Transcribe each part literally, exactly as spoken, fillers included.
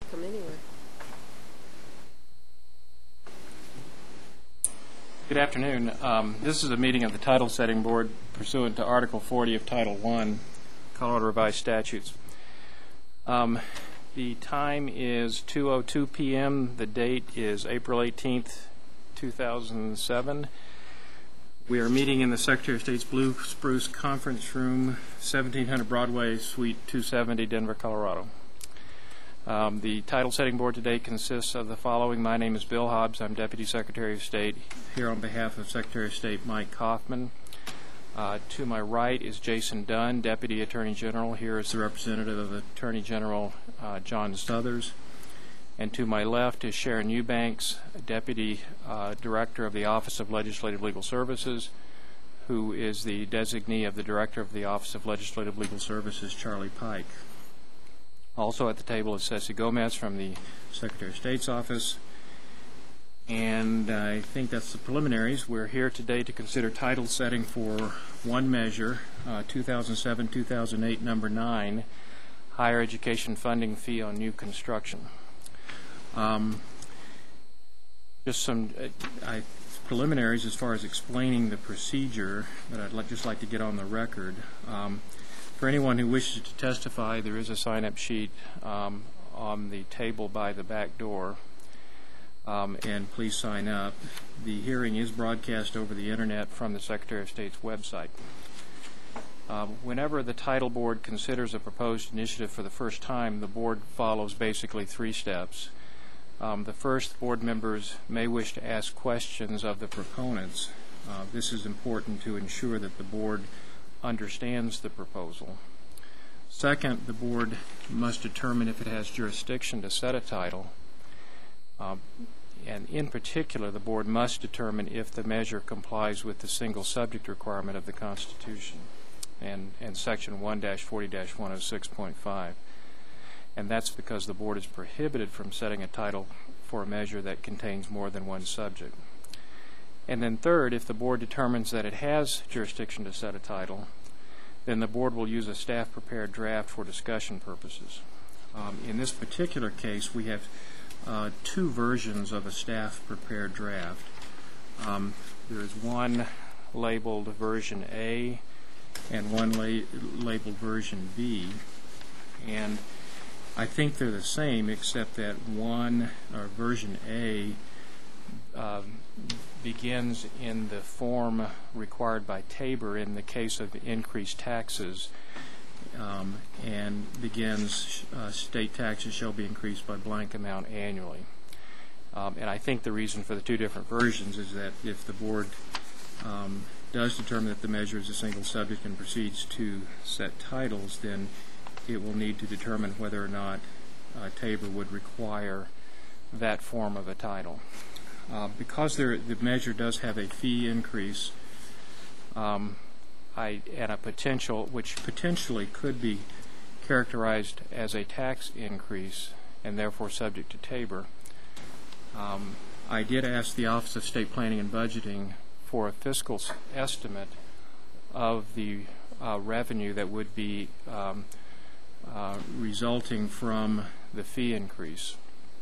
Welcome anyway. Good afternoon. Um, this is a meeting of the Title Setting Board pursuant to Article forty of Title one, Colorado Revised Statutes. Um, the time is two oh two p m The date is April eighteenth, two thousand seven. We are meeting in the Secretary of State's Blue Spruce Conference Room, seventeen hundred Broadway, Suite two seventy, Denver, Colorado. Um, the Title Setting Board today consists of the following. My name is Bill Hobbs. I'm Deputy Secretary of State, here on behalf of Secretary of State Mike Kaufman. Uh, to my right is Jason Dunn, Deputy Attorney General. Here is the representative of Attorney General uh, John Stothers. And to my left is Sharon Eubanks, Deputy uh, Director of the Office of Legislative Legal Services, who is the designee of the Director of the Office of Legislative Legal Services, Charlie Pike. Also at the table is Ceci Gomez from the Secretary of State's office. And I think that's the preliminaries. We're here today to consider title setting for one measure, uh, two thousand seven two thousand eight, number nine, higher education funding fee on new construction. Um, just some uh, I, preliminaries as far as explaining the procedure that I'd like, just like to get on the record. Um, For anyone who wishes to testify, there is a sign-up sheet um, on the table by the back door, um, and please sign up. The hearing is broadcast over the Internet from the Secretary of State's website. Uh, whenever the Title Board considers a proposed initiative for the first time, the Board follows basically three steps. Um, the first, board members may wish to ask questions of the proponents. Uh, this is important to ensure that the Board understands the proposal. Second, the board must determine if it has jurisdiction to set a title. Um, and in particular, the board must determine if the measure complies with the single subject requirement of the Constitution and, and Section one forty dash one oh six point five. And that's because the board is prohibited from setting a title for a measure that contains more than one subject. And then third, if the board determines that it has jurisdiction to set a title, then the board will use a staff-prepared draft for discussion purposes. Um, in this particular case, we have uh, two versions of a staff-prepared draft. Um, there is one labeled version A and one la labeled version B. And I think they're the same, except that one, or version A, uh, begins in the form required by Tabor in the case of increased taxes, um, and begins uh, state taxes shall be increased by blank amount annually. Um, and I think the reason for the two different versions is that if the board um, does determine that the measure is a single subject and proceeds to set titles, then it will need to determine whether or not uh, Tabor would require that form of a title. Uh, because there, the measure does have a fee increase um, I, and a potential, which potentially could be characterized as a tax increase and therefore subject to Tabor, um, I did ask the Office of State Planning and Budgeting for a fiscal estimate of the uh, revenue that would be um, uh, resulting from the fee increase.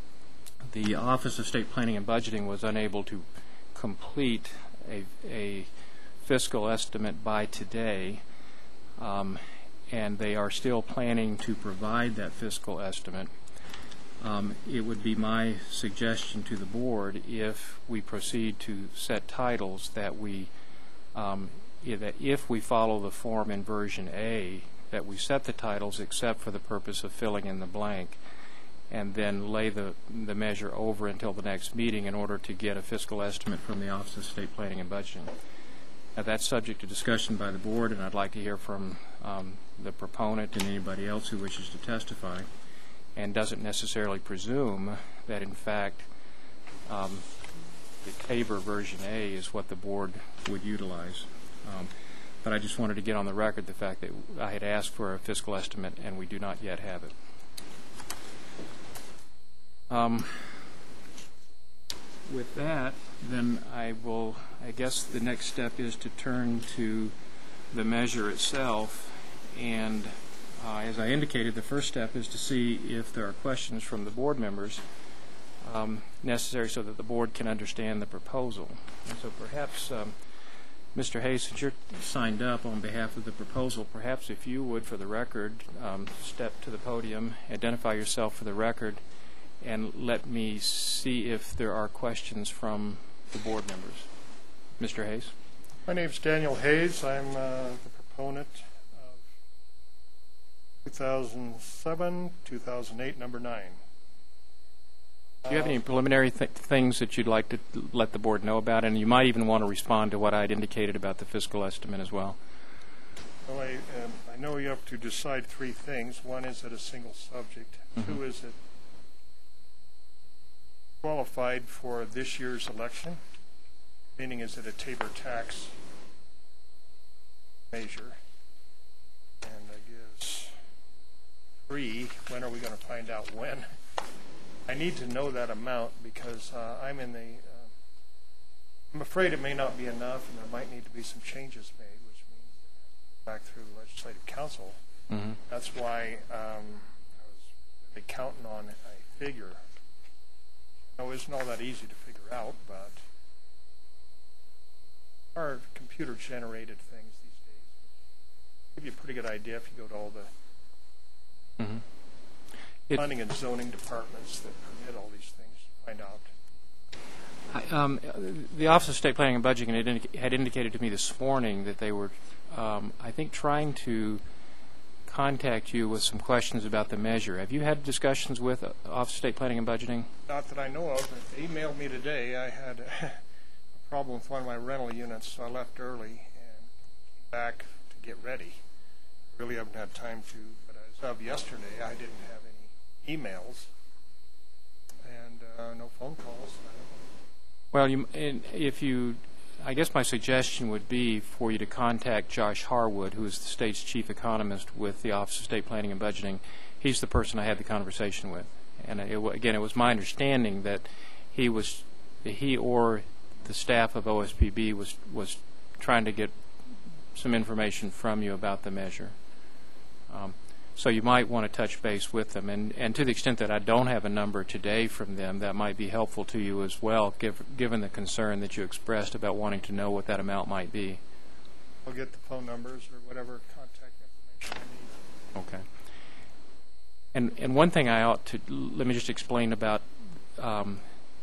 The Office of State Planning and Budgeting was unable to complete a, a fiscal estimate by today, um, and they are still planning to provide that fiscal estimate. Um, it would be my suggestion to the board, if we proceed to set titles, that we um, that if we follow the form in version A, that we set the titles except for the purpose of filling in the blank, and then lay the, the measure over until the next meeting in order to get a fiscal estimate from the Office of State Planning and Budgeting. Now, that's subject to discussion by the board, and I'd like to hear from um, the proponent and anybody else who wishes to testify, and doesn't necessarily presume that, in fact, um, the Tabor version A is what the board would utilize. Um, but I just wanted to get on the record the fact that I had asked for a fiscal estimate, and we do not yet have it. Um, with that, then I will, I guess the next step is to turn to the measure itself, and Uh, as I indicated, the first step is to see if there are questions from the board members um, necessary so that the board can understand the proposal. And so perhaps, um, Mister Hayes, since you're signed up on behalf of the proposal, perhaps if you would, for the record, um, step to the podium, identify yourself for the record, and let me see if there are questions from the board members. Mister Hayes. My name is Daniel Hayes. I'm uh, the proponent of two thousand seven, two thousand eight, number nine. Do you have any preliminary th things that you'd like to let the board know about? And you might even want to respond to what I'd indicated about the fiscal estimate as well. Well, I, um, I know you have to decide three things. One, is it a single subject? Mm-hmm. Two, is it qualified for this year's election? Meaning, is it a Tabor tax measure? And I guess three, when are we going to find out when? I need to know that amount because uh, I'm in the, uh, I'm afraid it may not be enough and there might need to be some changes made, which means back through legislative council. Mm-hmm. That's why um, I was really counting on a figure. I know it isn't all that easy to figure out, but our computer generated things these days give you a pretty good idea if you go to all the mm-hmm. planning and zoning departments that permit all these things, find out. I, um, the Office of State Planning and Budgeting had, indica had indicated to me this morning that they were, um, I think, trying to contact you with some questions about the measure. Have you had discussions with uh, Office of State Planning and Budgeting? Not that I know of. They emailed me today. I had a, a problem with one of my rental units, so I left early and came back to get ready. Really haven't had time to, but as of yesterday, I didn't have any emails and uh, no phone calls. Well, you, if you, I guess my suggestion would be for you to contact Josh Harwood, who is the state's chief economist with the Office of State Planning and Budgeting. He's the person I had the conversation with, and it, again, it was my understanding that he was, he or the staff of O S P B was was trying to get some information from you about the measure. Um, So you might want to touch base with them. And, and to the extent that I don't have a number today from them, that might be helpful to you as well, give, given the concern that you expressed about wanting to know what that amount might be. I'll get the phone numbers or whatever contact information I need. Okay. And, and one thing I ought to, let me just explain about um,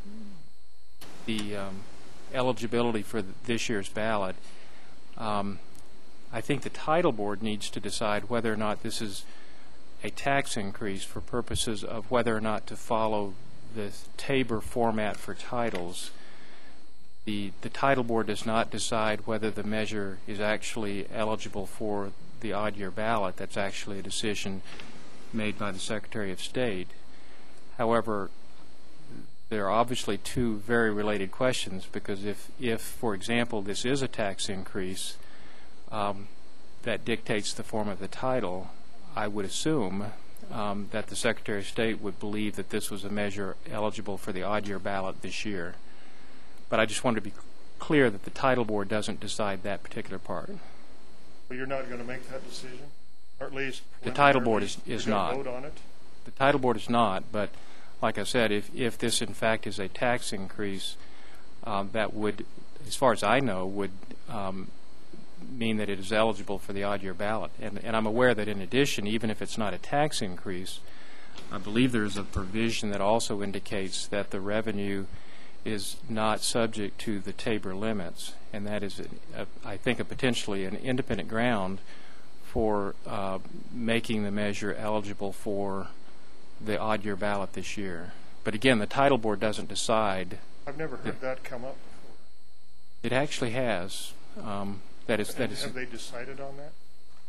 the um, eligibility for this year's ballot. Um, I think the title board needs to decide whether or not this is a tax increase for purposes of whether or not to follow the Tabor format for titles. The, the title board does not decide whether the measure is actually eligible for the odd year ballot. That's actually a decision made by the Secretary of State. However, there are obviously two very related questions, because if, if for example, this is a tax increase um, that dictates the form of the title, I would assume um, that the Secretary of State would believe that this was a measure eligible for the odd year ballot this year. But I just wanted to be clear that the title board doesn't decide that particular part. Well, you're not going to make that decision? Or at least the title board is, is not. Vote on it? The title board is not, but like I said, if, if this in fact is a tax increase, um, that would, as far as I know, would um, mean that it is eligible for the odd year ballot. And, and I'm aware that in addition, even if it's not a tax increase, I believe there is a provision that also indicates that the revenue is not subject to the Tabor limits, and that is, a, a, I think, a potentially an independent ground for uh, making the measure eligible for the odd year ballot this year. But again, the title board doesn't decide. I've never heard that come up before. It actually has. Um, that is, that is. Have they decided on that?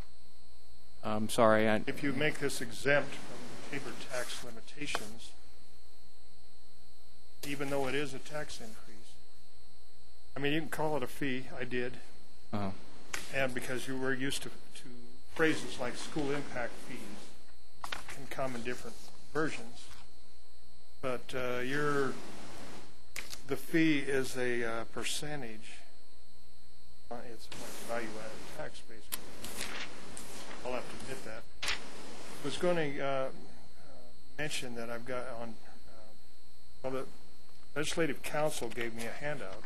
I'm sorry. I, if you make this exempt from Tabor tax limitations, even though it is a tax increase, I mean, you can call it a fee. I did. Uh-huh. And because you were used to, to phrases like school impact fees can come in different versions. But uh, your, the fee is a uh, percentage. Uh, it's a value-added tax, basically. I'll have to admit that. was going to uh, uh, mention that I've got on, uh, well, the Legislative Council gave me a handout,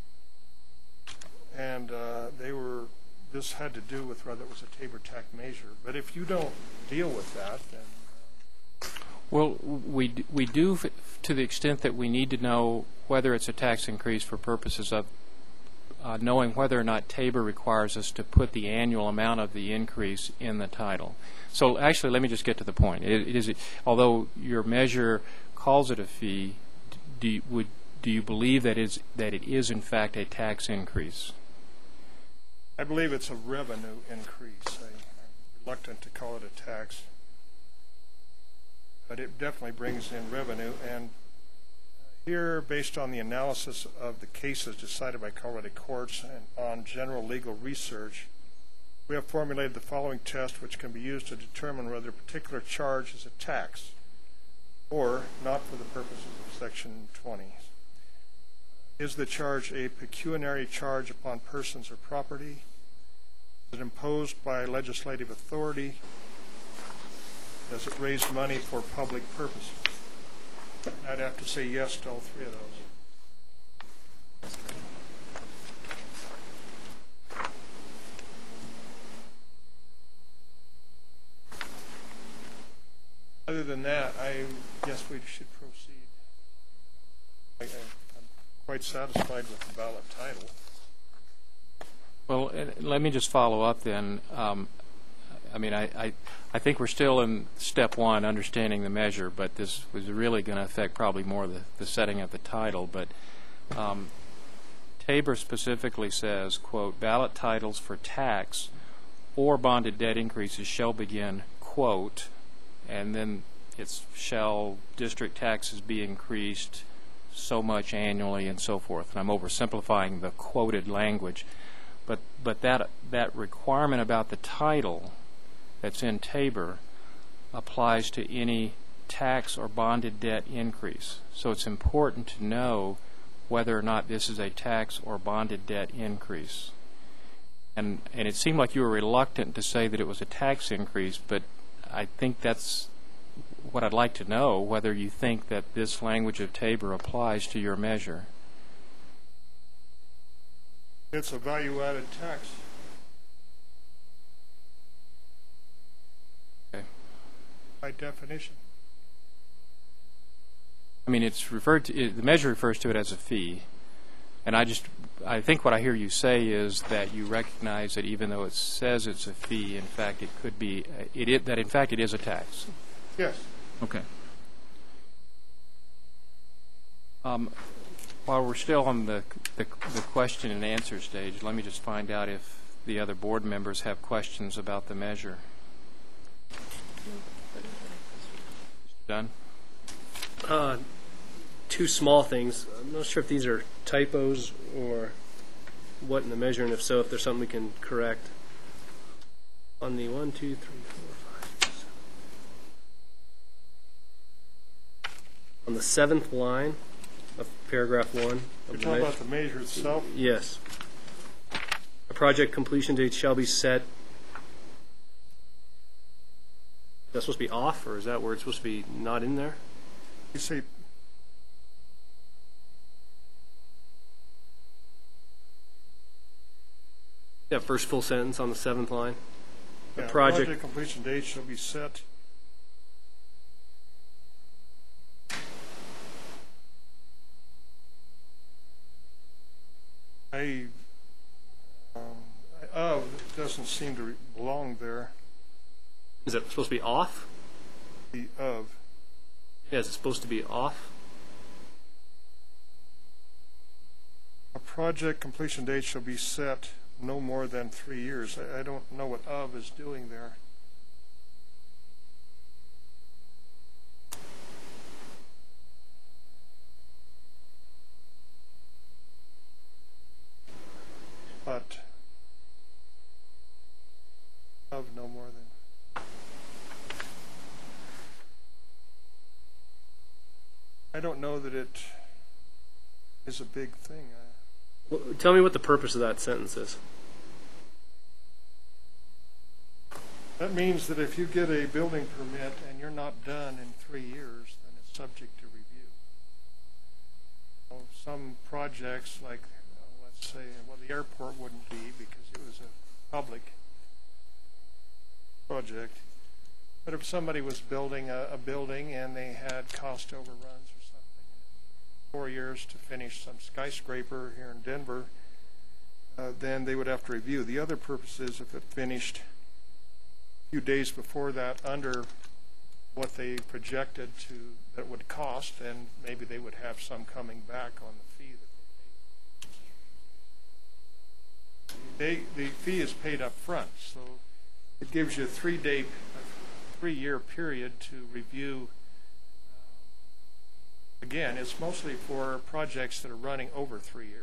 and uh, they were, this had to do with whether it was a Tabor tax measure. But if you don't deal with that, then... Uh, Well, we, d- we do f- to the extent that we need to know whether it's a tax increase for purposes of uh, knowing whether or not Tabor requires us to put the annual amount of the increase in the title. So actually, let me just get to the point. It, it is, although your measure calls it a fee, do you, would, do you believe that, is, that it is in fact a tax increase? I believe it's a revenue increase. I, I'm reluctant to call it a tax, but it definitely brings in revenue. And here, based on the analysis of the cases decided by Colorado courts and on general legal research, we have formulated the following test, which can be used to determine whether a particular charge is a tax or not for the purposes of Section twenty. Is the charge a pecuniary charge upon persons or property? Is it imposed by legislative authority? Does it raise money for public purposes? I'd have to say yes to all three of those. Other than that, I guess we should proceed. I, I'm quite satisfied with the ballot title. Well, uh, let me just follow up then. Um, I mean, I, I, I think we're still in step one, understanding the measure, but this was really going to affect probably more the, the setting of the title. But um, Tabor specifically says, quote, ballot titles for tax or bonded debt increases shall begin, quote, and then it's shall district taxes be increased so much annually and so forth. And I'm oversimplifying the quoted language. But, but that, that requirement about the title that's in Tabor applies to any tax or bonded debt increase. So it's important to know whether or not this is a tax or bonded debt increase. And, and it seemed like you were reluctant to say that it was a tax increase, but I think that's what I'd like to know, whether you think that this language of Tabor applies to your measure. It's a value-added tax. Okay. By definition. I mean, it's referred to, it, the measure refers to it as a fee. And I just, I think what I hear you say is that you recognize that even though it says it's a fee, in fact, it could be, it, it that in fact it is a tax. Yes. Okay. Um, while we're still on the, the the question and answer stage, let me just find out if the other board members have questions about the measure. Done? Uh, two small things. I'm not sure if these are typos or what in the measure, and if so, if there's something we can correct. On the one, two, three, four, five, six, seven. On the seventh line of paragraph one. You're Of the talking me- about the measure itself? Yes. A project completion date shall be set. Is that supposed to be off, or is that where it's supposed to be not in there? You see, Yeah, first full sentence on the seventh line. A yeah, project, project completion date shall be set. I, um, I- of doesn't seem to belong there. is it supposed to be off? The of. Yeah, is it supposed to be off? A project completion date shall be set no more than three years. I, I don't know what of is doing there. But of no more than. I don't know that it is a big thing. I, Well, tell me what the purpose of that sentence is. That means that if you get a building permit and you're not done in three years, then it's subject to review. Well, some projects, like, uh, let's say, well, the airport wouldn't be because it was a public project. But if somebody was building a, a building and they had cost overruns or something, four years to finish some skyscraper here in Denver, uh, then they would have to review. The other purpose is if it finished a few days before that under what they projected to that would cost, then maybe they would have some coming back on the fee that they paid. They, the fee is paid up front, so it gives you a three-day, three-year period to review. Uh, again, it's mostly for projects that are running over three years.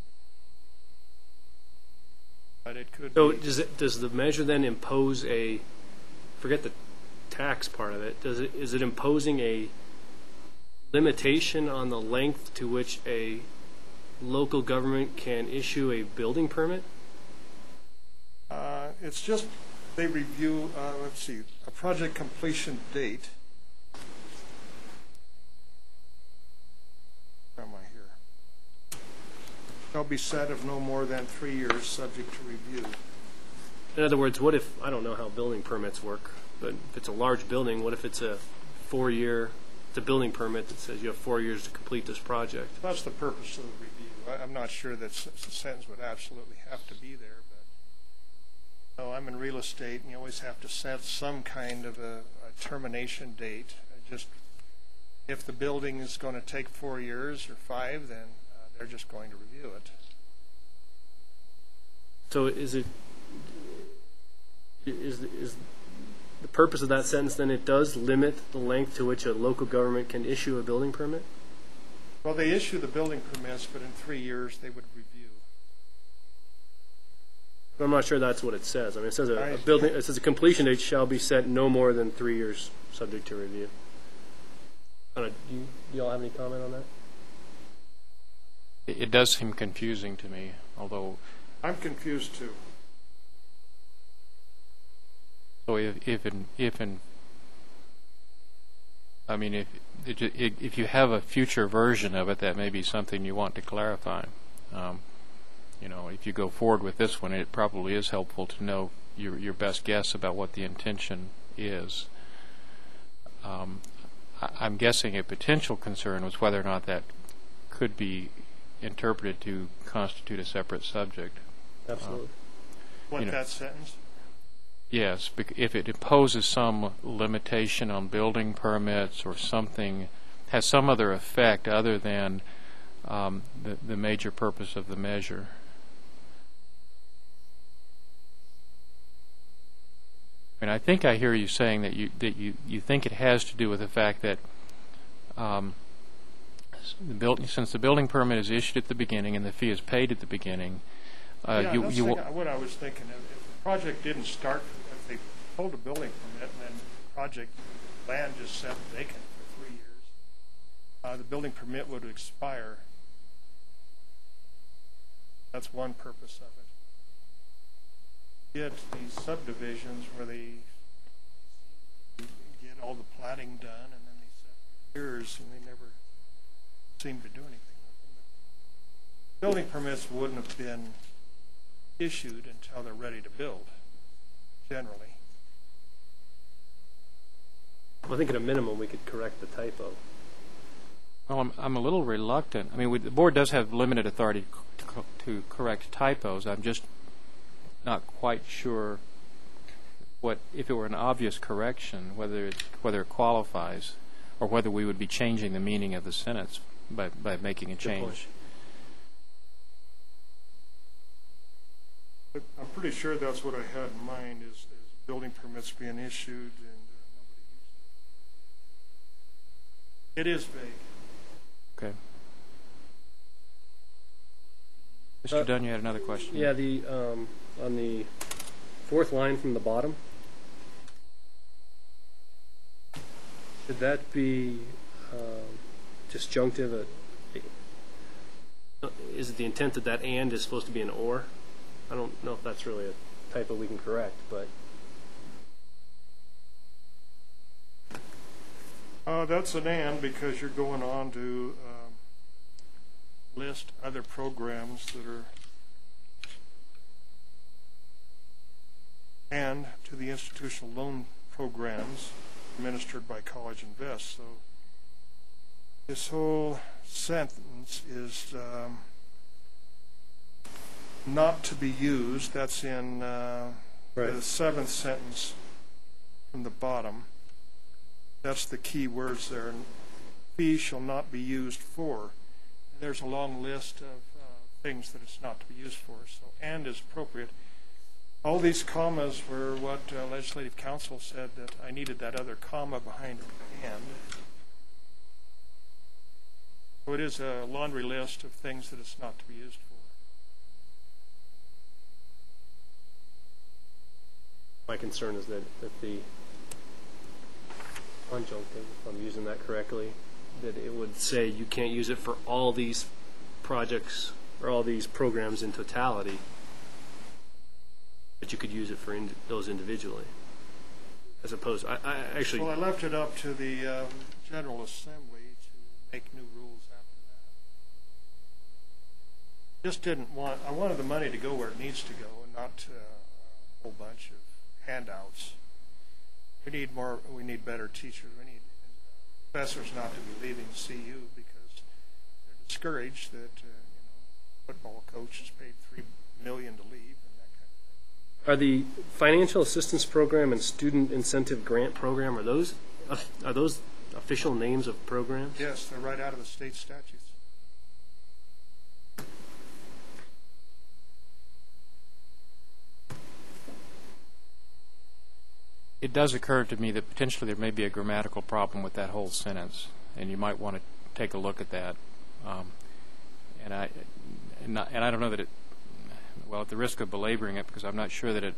But it could So be. does it, does the measure then impose a, forget the tax part of it, does it, is it imposing a limitation on the length to which a local government can issue a building permit? Uh, it's just, they review, uh, let's see, a project completion date. Where am I here? Shall be set of no more than three years, subject to review. In other words, what if, I don't know how building permits work, but if it's a large building, what if it's a four-year, it's a building permit that says you have four years to complete this project? That's the purpose of the review. I, I'm not sure that s- the sentence would absolutely have to be there, but no, I'm in real estate, and you always have to set some kind of a, a termination date. I just, if the building is going to take four years or five, then uh, they're just going to review it. So is it, is, is the purpose of that sentence then it does limit the length to which a local government can issue a building permit? Well, they issue the building permits, but in three years they would review. I'm not sure that's what it says. I mean, it says a, I- a building, it says a completion date shall be set no more than three years, subject to review. I don't know, do you, do y'all have any comment on that? It it does seem confusing to me, although, I'm confused too. so if, if in, if in, I mean, if, if if you have a future version of it, that may be something you want to clarify. Um, you know, if you go forward with this one, it probably is helpful to know your your best guess about what the intention is. Um, I, I'm guessing a potential concern was whether or not that could be interpreted to constitute a separate subject. Absolutely. What, You know. that sentence? Yes, bec- if it imposes some limitation on building permits or something, has some other effect other than um, the, the major purpose of the measure. I mean, I think I hear you saying that you that you, you think it has to do with the fact that um, s- the build, since the building permit is issued at the beginning and the fee is paid at the beginning, uh, Yeah, you that's you the wa- thing, what I was thinking. If, if the project didn't start, if they pulled a building permit and then the project land just sat vacant for three years, uh, the building permit would expire. That's one purpose of it. Get these subdivisions where they get all the platting done and then they set for years and they never seem to do anything with them. But building permits wouldn't have been issued until they're ready to build, generally. Well, I think at a minimum we could correct the typo. Well, I'm, I'm a little reluctant. I mean, we, the board does have limited authority to, co- to correct typos. I'm just not quite sure what, if it were an obvious correction, whether it, whether it qualifies, or whether we would be changing the meaning of the sentence by, by making a point. change. But I'm pretty sure that's what I had in mind, is, is building permits being issued and uh, nobody used it. It is vague. Okay. Mister Uh, Dunn, you had another question? Yeah, the, um, on the fourth line from the bottom, should that be um, disjunctive? uh, Is it the intent that that and is supposed to be an or? I don't know if that's really a typo we can correct, but Uh, that's an and because you're going on to um, list other programs that are and to the institutional loan programs administered by College Invest. So this whole sentence is um, not to be used. That's in uh, Right. the seventh sentence from the bottom. That's the key words there. Fee shall not be used for. There's a long list of uh, things that it's not to be used for. So and is appropriate. All these commas were what uh, Legislative Counsel said that I needed that other comma behind and. So it is a laundry list of things that it's not to be used for. My concern is that, that the conjunctive, if I'm using that correctly, that it would say you can't use it for all these projects or all these programs in totality, but you could use it for in, those individually, as opposed. I, I actually. Well, I left it up to the um, General Assembly to make new rules after that. Just didn't want. I wanted the money to go where it needs to go, and not uh, a whole bunch of handouts. We need more. We need better teachers. We need professors not to be leaving C U because they're discouraged that uh, you know, football coach is paid three million to leave and that kind of thing. Are the financial assistance program and student incentive grant program, are those are those official names of programs? Yes, they're right out of the state statutes. It does occur to me that potentially there may be a grammatical problem with that whole sentence, and you might want to take a look at that. Um, and I and, not, and I don't know that it. Well, at the risk of belaboring it, because I'm not sure that it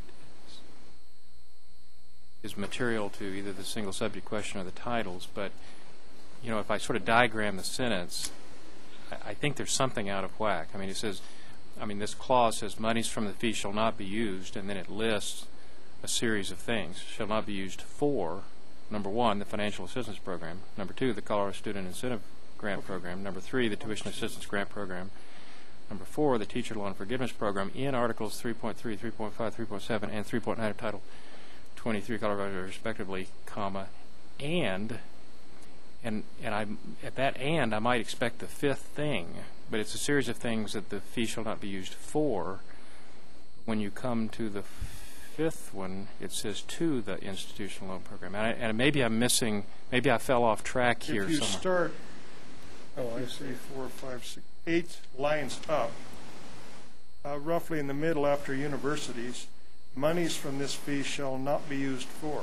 is material to either the single subject question or the titles. But you know, if I sort of diagram the sentence, I, I think there's something out of whack. I mean, it says, I mean, this clause says monies from the fee shall not be used, and then it lists a series of things. Shall not be used for, number one, the financial assistance program, number two, the Colorado Student Incentive Grant Program, number three, the Tuition Assistance Grant Program, number four, the Teacher Loan Forgiveness Program in Articles three point three, three point five, three point seven, and three point nine of Title twenty-three, Colorado, respectively, comma, and, and, and I, at that and, I might expect the fifth thing, but it's a series of things that the fee shall not be used for. When you come to the fifth one, it says to the institutional loan program, and, I, and maybe I'm missing. Maybe I fell off track here If you somewhere. start, oh, I see, four, five, six, eight lines up, uh, roughly in the middle after universities, monies from this fee shall not be used for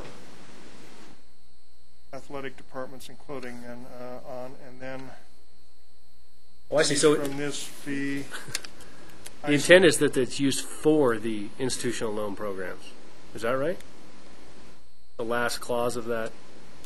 athletic departments and clothing, and uh, on, and then. Oh, I see. So from this fee. the intent is that it's used for the institutional loan programs. Is that right? The last clause of that.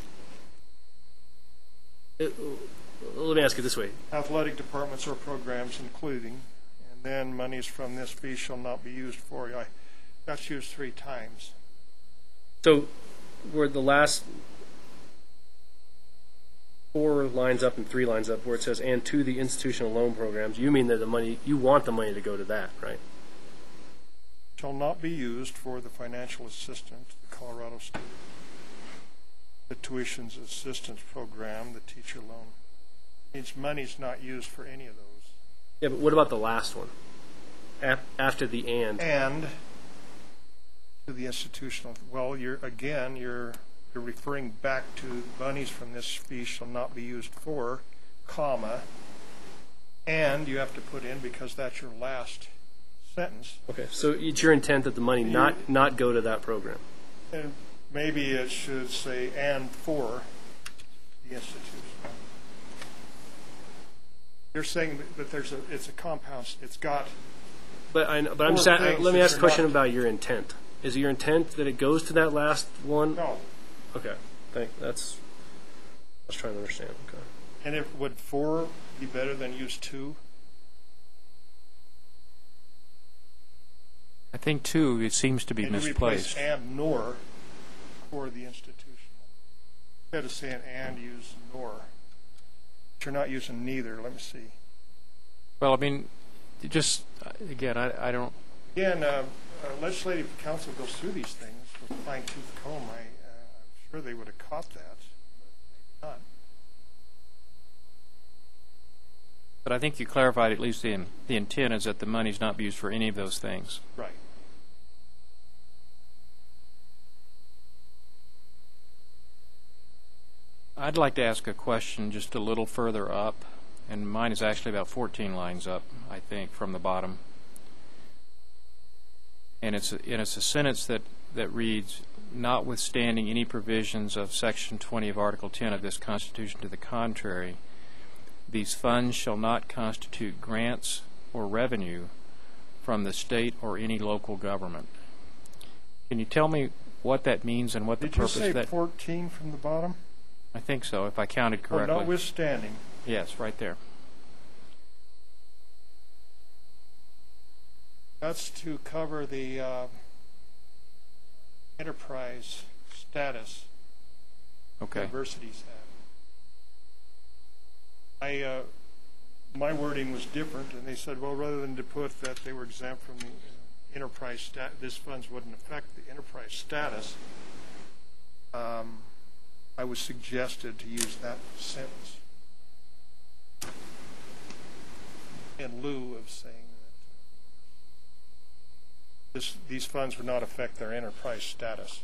It, let me ask it this way. Athletic departments or programs including, and then monies from this fee shall not be used for. I, that's used three times. So where the last four lines up and three lines up where it says and to the institutional loan programs, you mean that the money, you want the money to go to that, right? Shall not be used for the financial assistance, the Colorado State, the tuitions assistance program, the teacher loan. Means money's not used for any of those. Yeah, but what about the last one? A- after the and. And to the institutional, well, you're again, you're you're referring back to monies from this fee shall not be used for, comma, and you have to put in because that's your last sentence. Okay, so it's your intent that the money You- not not go to that program. And maybe it should say and for the institution. You're saying that- that there's a it's a compound. It's got. But I, but I'm Four just a- things let me that ask a you're question not- about your intent. Is it your intent that it goes to that last one? No. Okay, thank. That's. I was trying to understand. Okay. And if would for be better than use two? I think too, it seems to be And you misplaced. replace and nor for the institutional. Instead of saying and, use nor. But you're not using neither. Let me see. Well, I mean, just, uh, again, I, I don't, Again, uh, uh, legislative council goes through these things with a fine-tooth comb. I, uh, I'm sure they would have caught that, but maybe not. but I think you clarified at least the, in- the intent is that the money's not be used for any of those things. Right. I'd like to ask a question just a little further up, and mine is actually about fourteen lines up, I think, from the bottom. And it's a, and it's a sentence that, that reads, notwithstanding any provisions of Section twenty of Article ten of this Constitution to the contrary, these funds shall not constitute grants or revenue from the state or any local government. Can you tell me what that means and what the Did you purpose say of that? fourteen from the bottom? I think so, if I counted Oh, correctly. notwithstanding. Yes, right there. That's to cover the uh, enterprise status Okay. universities have. I, uh, my wording was different, and they said, well, rather than to put that they were exempt from the uh, enterprise stat, this funds wouldn't affect the enterprise status. Um, I was suggested to use that sentence in lieu of saying that this, these funds would not affect their enterprise status.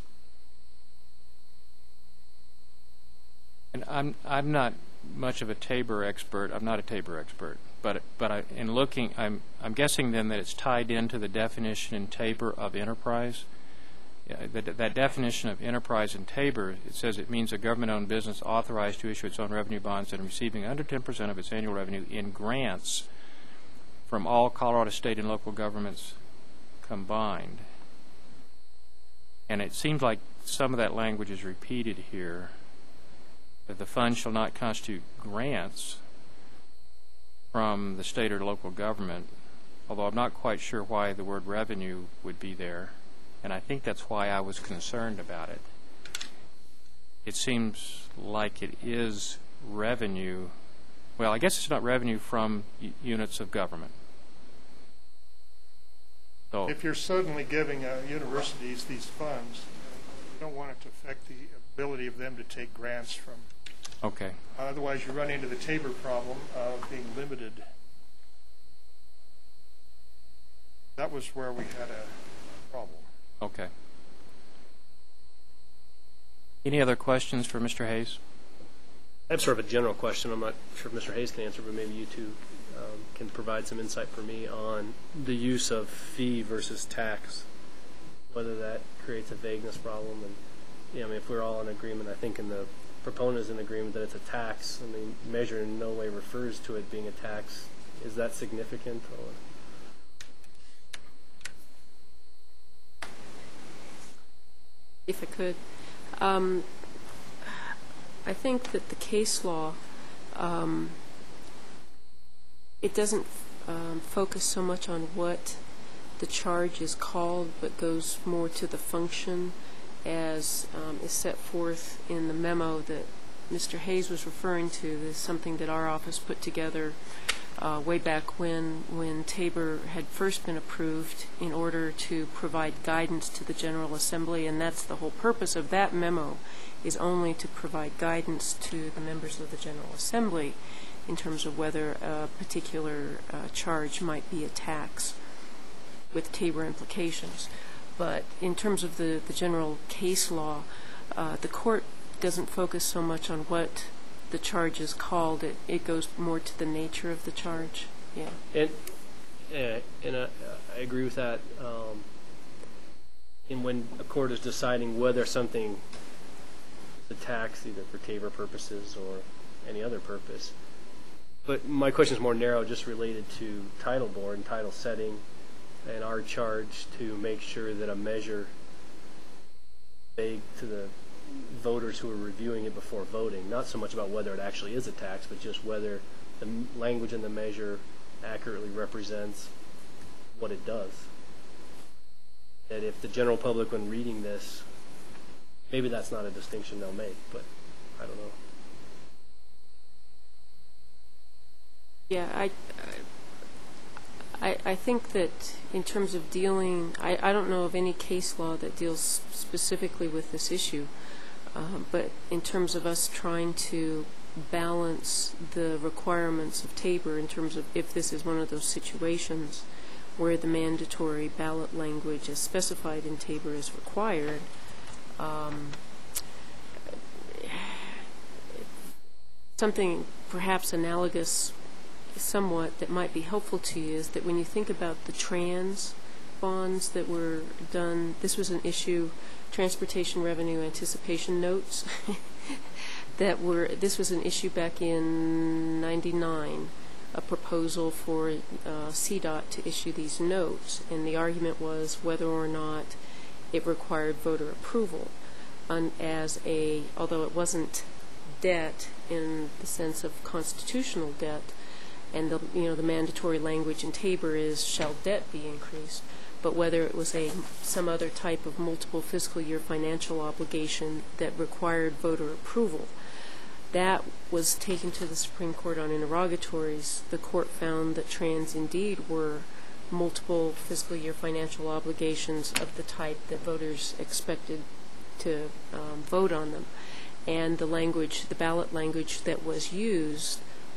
And I'm I'm not much of a Tabor expert. I'm not a Tabor expert, but but I, in looking, I'm I'm guessing then that it's tied into the definition in Tabor of enterprise. Yeah, that, that definition of enterprise in Tabor, it says it means a government-owned business authorized to issue its own revenue bonds and receiving under ten percent of its annual revenue in grants from all Colorado state and local governments combined. And it seems like some of that language is repeated here, that the fund shall not constitute grants from the state or local government, although I'm not quite sure why the word revenue would be there. And I think that's why I was concerned about it. It seems like it is revenue. Well, I guess it's not revenue from u- units of government. So, If you're suddenly giving uh, universities these funds, you don't want it to affect the ability of them to take grants from. okay. Otherwise, you run into the Tabor problem of being limited. That was where we had a problem. Okay. Any other questions for Mister Hayes? I have sort of a general question. I'm not sure if Mister Hayes can answer, but maybe you two um, can provide some insight for me on the use of fee versus tax, whether that creates a vagueness problem. And yeah, I mean, if we're all in agreement, I think in the proponent is in agreement that it's a tax, and the measure in no way refers to it being a tax. Is that significant? Or? If I could, um, I think that the case law, um, it doesn't um, focus so much on what the charge is called, but goes more to the function as um, is set forth in the memo that Mister Hayes was referring to. This is something that our office put together uh, way back when, when Tabor had first been approved in order to provide guidance to the General Assembly, and that's the whole purpose of that memo, is only to provide guidance to the members of the General Assembly in terms of whether a particular uh, charge might be a tax with Tabor implications. But in terms of the, the general case law, uh, the court doesn't focus so much on what the charge is called. It, it goes more to the nature of the charge. Yeah. And uh, and uh, I agree with that. Um, and when a court is deciding whether something is a tax, either for Tabor purposes or any other purpose. But my question is more narrow, just related to title board and title setting, and our charge to make sure that a measure vague to the voters who are reviewing it before voting, not so much about whether it actually is a tax, but just whether the m- language in the measure accurately represents what it does. That if the general public, when reading this, maybe that's not a distinction they'll make, but I don't know. Yeah, I, I, I think that in terms of dealing, I, I don't know of any case law that deals specifically with this issue, uh, but in terms of us trying to balance the requirements of Tabor in terms of if this is one of those situations where the mandatory ballot language as specified in Tabor is required, um, something perhaps analogous somewhat that might be helpful to you is that when you think about the trans bonds that were done, this was an issue, transportation revenue anticipation notes, that were, this was an issue back in ninety-nine, a proposal for uh, C DOT to issue these notes, and the argument was whether or not it required voter approval on, as a, although it wasn't debt in the sense of constitutional debt, and the, you know, the mandatory language in Tabor is shall debt be increased, but whether it was a some other type of multiple fiscal year financial obligation that required voter approval. That was taken to the Supreme Court on interrogatories. The court found that trans indeed were multiple fiscal year financial obligations of the type that voters expected to um, vote on them. And the language, the ballot language that was used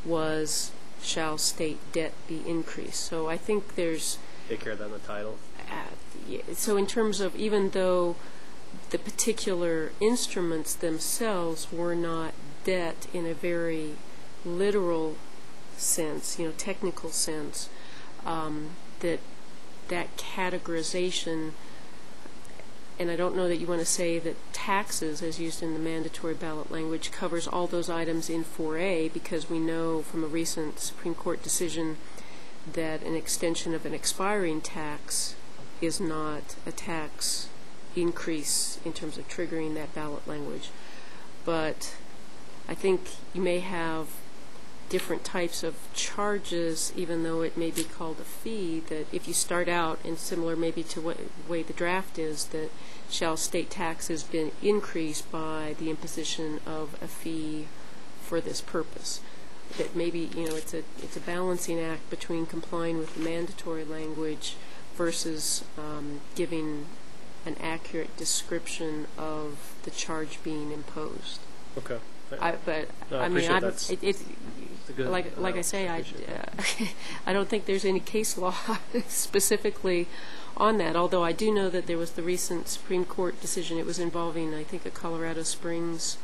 was shall state debt be increased. So I think there's... Take care of that in the title. Uh, so in terms of, even though the particular instruments themselves were not debt in a very literal sense, you know, technical sense, um, that that categorization, and I don't know that you want to say that taxes, as used in the mandatory ballot language, covers all those items in four A, because we know from a recent Supreme Court decision that an extension of an expiring tax is not a tax increase in terms of triggering that ballot language. But I think you may have different types of charges, even though it may be called a fee, that if you start out, and similar maybe to what way the draft is, that shall state tax has been increased by the imposition of a fee for this purpose. That maybe, you know, it's a it's a balancing act between complying with the mandatory language versus um, giving an accurate description of the charge being imposed. Okay. I, but No, I I mean, appreciate I'm, that's- it, it, a good- like like no, I say, I appreciate uh, I don't think there's any case law specifically on that. Although I do know that there was the recent Supreme Court decision. It was involving, I think, a Colorado Springs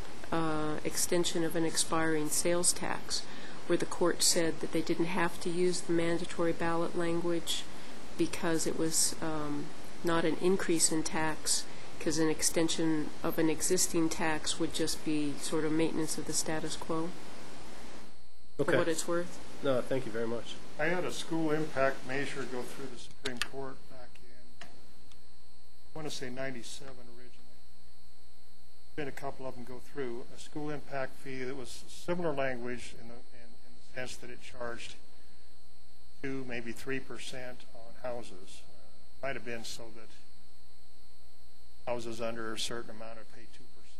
uh, extension of an expiring sales tax, where the court said that they didn't have to use the mandatory ballot language because it was um, not an increase in tax, because an extension of an existing tax would just be sort of maintenance of the status quo, Okay. for what it's worth. No, thank you very much. I had a school impact measure go through the Supreme Court back in, I want to say ninety-seven originally. Been a couple of them go through. A school impact fee that was similar language in the, in, in the sense that it charged two, maybe three percent on houses. Uh, might have been so that houses under a certain amount would pay two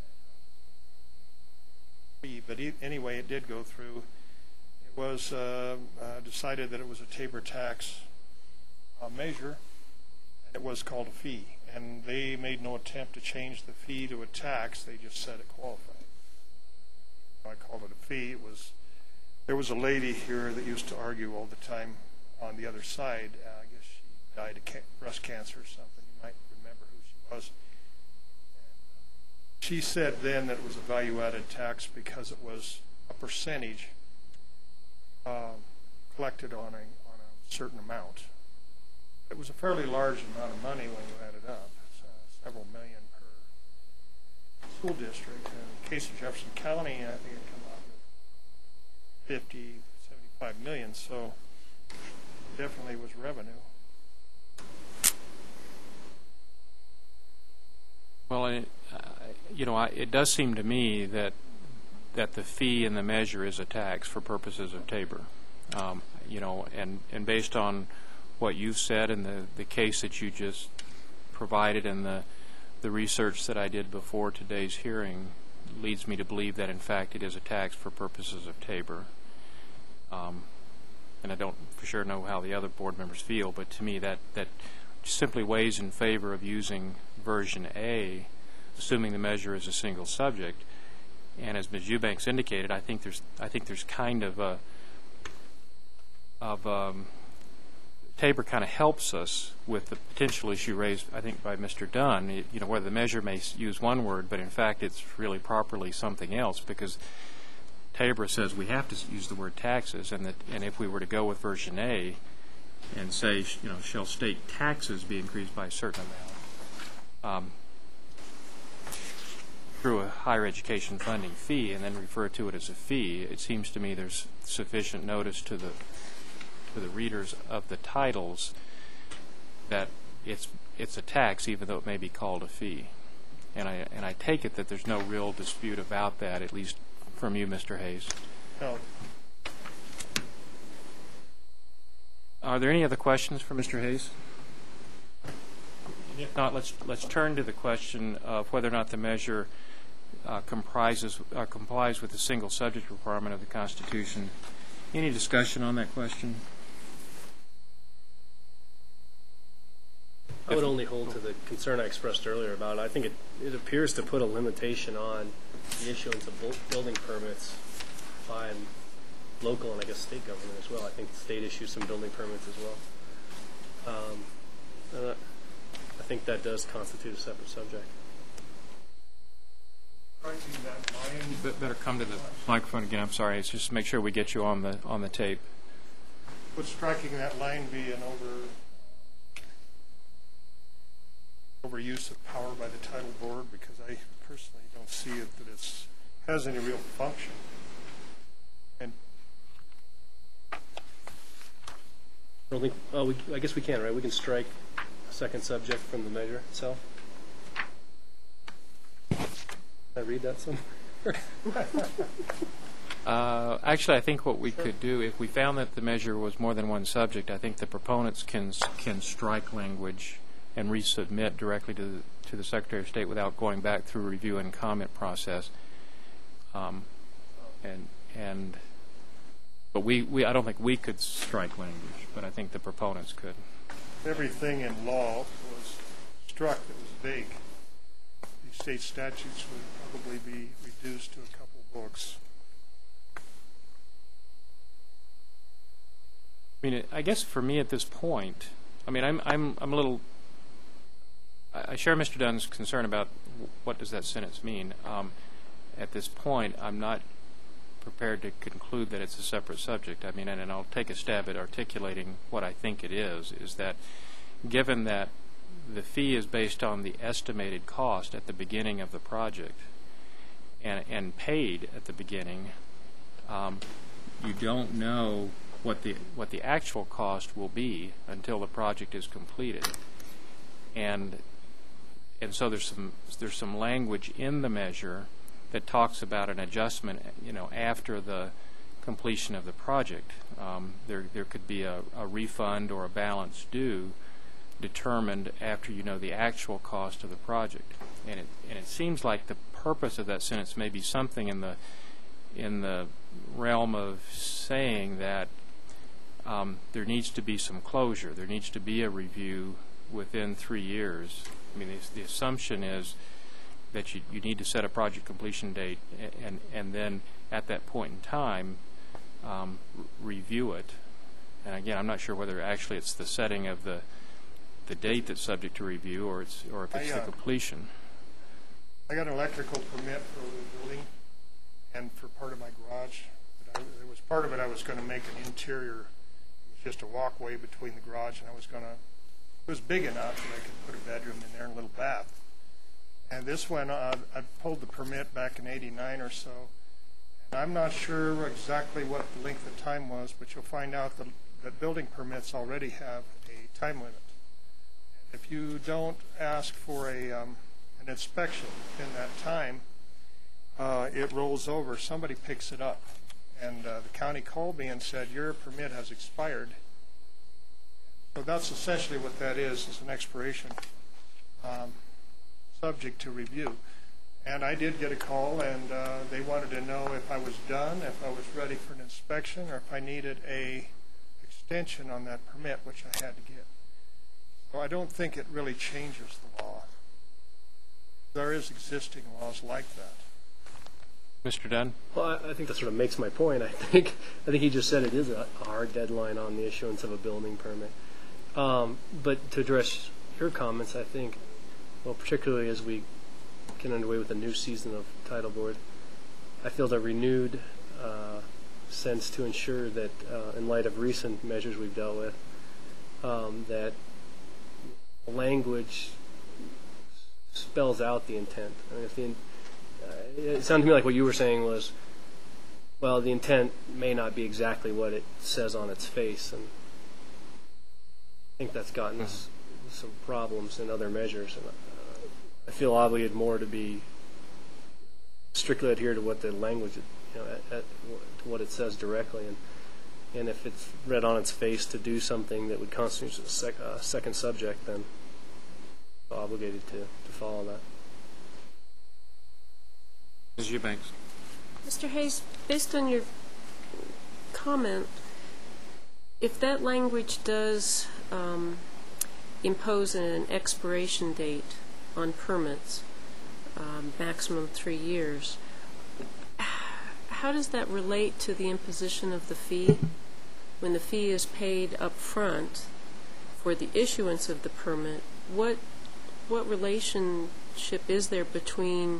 percent. But e anyway, it did go through. It was uh, uh, decided that it was a Tabor tax uh, measure, and it was called a fee. And they made no attempt to change the fee to a tax. They just said it qualified. I called it a fee. It was. There was a lady here that used to argue all the time on the other side. Uh, I guess she died of ca breast cancer or something. You might remember who she was. She said then that it was a value-added tax because it was a percentage uh, collected on a, on a certain amount. It was a fairly large amount of money when you add it up. It's, uh, several million per school district. And in the case of Jefferson County, I think it came out with fifty, seventy-five million. So it definitely was revenue. Well, it, uh, you know, I, it does seem to me that that the fee and the measure is a tax for purposes of Tabor. Um, you know, and, and based on what you've said and the, the case that you just provided and the the research that I did before today's hearing, leads me to believe that in fact it is a tax for purposes of Tabor. Um, and I don't for sure know how the other board members feel, but to me that, that simply weighs in favor of using version A, assuming the measure is a single subject. And as Miz Eubanks indicated, I think there's I think there's kind of a of um, Tabor kind of helps us with the potential issue raised, I think, by Mister Dunn. It, you know, where the measure may use one word, but in fact it's really properly something else, because Tabor says we have to use the word taxes, and that and if we were to go with version A and say, you know, shall state taxes be increased by a certain amount um, through a higher education funding fee, and then refer to it as a fee, it seems to me there's sufficient notice to the to the readers of the titles that it's it's a tax, even though it may be called a fee. And I and I take it that there's no real dispute about that, at least from you, Mister Hayes. No. Are there any other questions for Mister Hayes? And if not, let's let's turn to the question of whether or not the measure uh, comprises uh, complies with the single subject requirement of the Constitution. Any discussion on that question? I would only hold to the concern I expressed earlier about it. I think it, it appears to put a limitation on the issuance of bu- building permits by local and I guess state government as well. I think the state issues some building permits as well. Um, uh, I think that does constitute a separate subject. Striking that line, You better come to the microphone again. I'm sorry. It's just to make sure we get you on the on the tape. would striking that line be an over overuse of power by the title board? Because I personally don't see it that it's has any real function. And I don't think. Oh, we, I guess we can, right? We can strike a second subject from the measure itself. Can I read that somewhere? Uh, actually, I think what we could do, if we found that the measure was more than one subject, I think the proponents can can strike language and resubmit directly to the, to the Secretary of State without going back through review and comment process. Um, and and but we, we I don't think we could strike language, but I think the proponents could. everything in law was struck that was vague. These state statutes would probably be reduced to a couple books. I mean, I guess for me at this point, I mean, I'm I'm I'm a little. I share Mister Dunn's concern about what does that sentence mean. Um, at this point, I'm not prepared to conclude that it's a separate subject. I mean, and, and I'll take a stab at articulating what I think it is. Is that given that the fee is based on the estimated cost at the beginning of the project, and and paid at the beginning, um, you don't know what the what the actual cost will be until the project is completed, and and so there's some there's some language in the measure that talks about an adjustment, you know, after the completion of the project. Um, there there could be a, a refund or a balance due determined after you know the actual cost of the project, and it and it seems like the purpose of that sentence may be something in the in the realm of saying that um, there needs to be some closure. There needs to be a review within three years. I mean, the, the assumption is that you, you need to set a project completion date, and and then at that point in time, um, re- review it. And again, I'm not sure whether actually it's the setting of the the date that's subject to review, or it's or if it's I, uh, the completion. I got an electrical permit for the building and for part of my garage. But I, there was part of it I was going to make an interior, it was just a walkway between the garage, and I was going to, it was big enough that I could put a bedroom in there and a little bath. And this one, uh, I pulled the permit back in eighty-nine or so. And I'm not sure exactly what the length of time was, but you'll find out that, that building permits already have a time limit. And if you don't ask for a um, an inspection in that time, uh, it rolls over. Somebody picks it up. And uh, the county called me and said, your permit has expired. So that's essentially what that is, is an expiration. Um, subject to review. And I did get a call, and uh, they wanted to know if I was done, if I was ready for an inspection, or if I needed a extension on that permit, which I had to get. So I don't think it really changes the law. There is existing laws like that. Mister Dunn? Well, I, I think that sort of makes my point. I think I think he just said it is a, a hard deadline on the issuance of a building permit. Um, but to address your comments, I think, well, particularly as we get underway with a new season of Title Board, I feel the renewed uh, sense to ensure that, uh, in light of recent measures we've dealt with, um, that language spells out the intent. I mean, if the, uh, it sounded to me like what you were saying was, well, the intent may not be exactly what it says on its face, and I think that's gotten us some problems in other measures. And uh, I feel obligated more to be strictly adhere to what the language, you know, at, at, to what it says directly, and and if it's read on its face to do something that would constitute a sec, uh, second subject, then I'm obligated to, to follow that. Miz Eubanks? Mister Hayes, based on your comment, if that language does um, impose an expiration date on permits, um, maximum three years, how does that relate to the imposition of the fee? When the fee is paid up front for the issuance of the permit, what what relationship is there between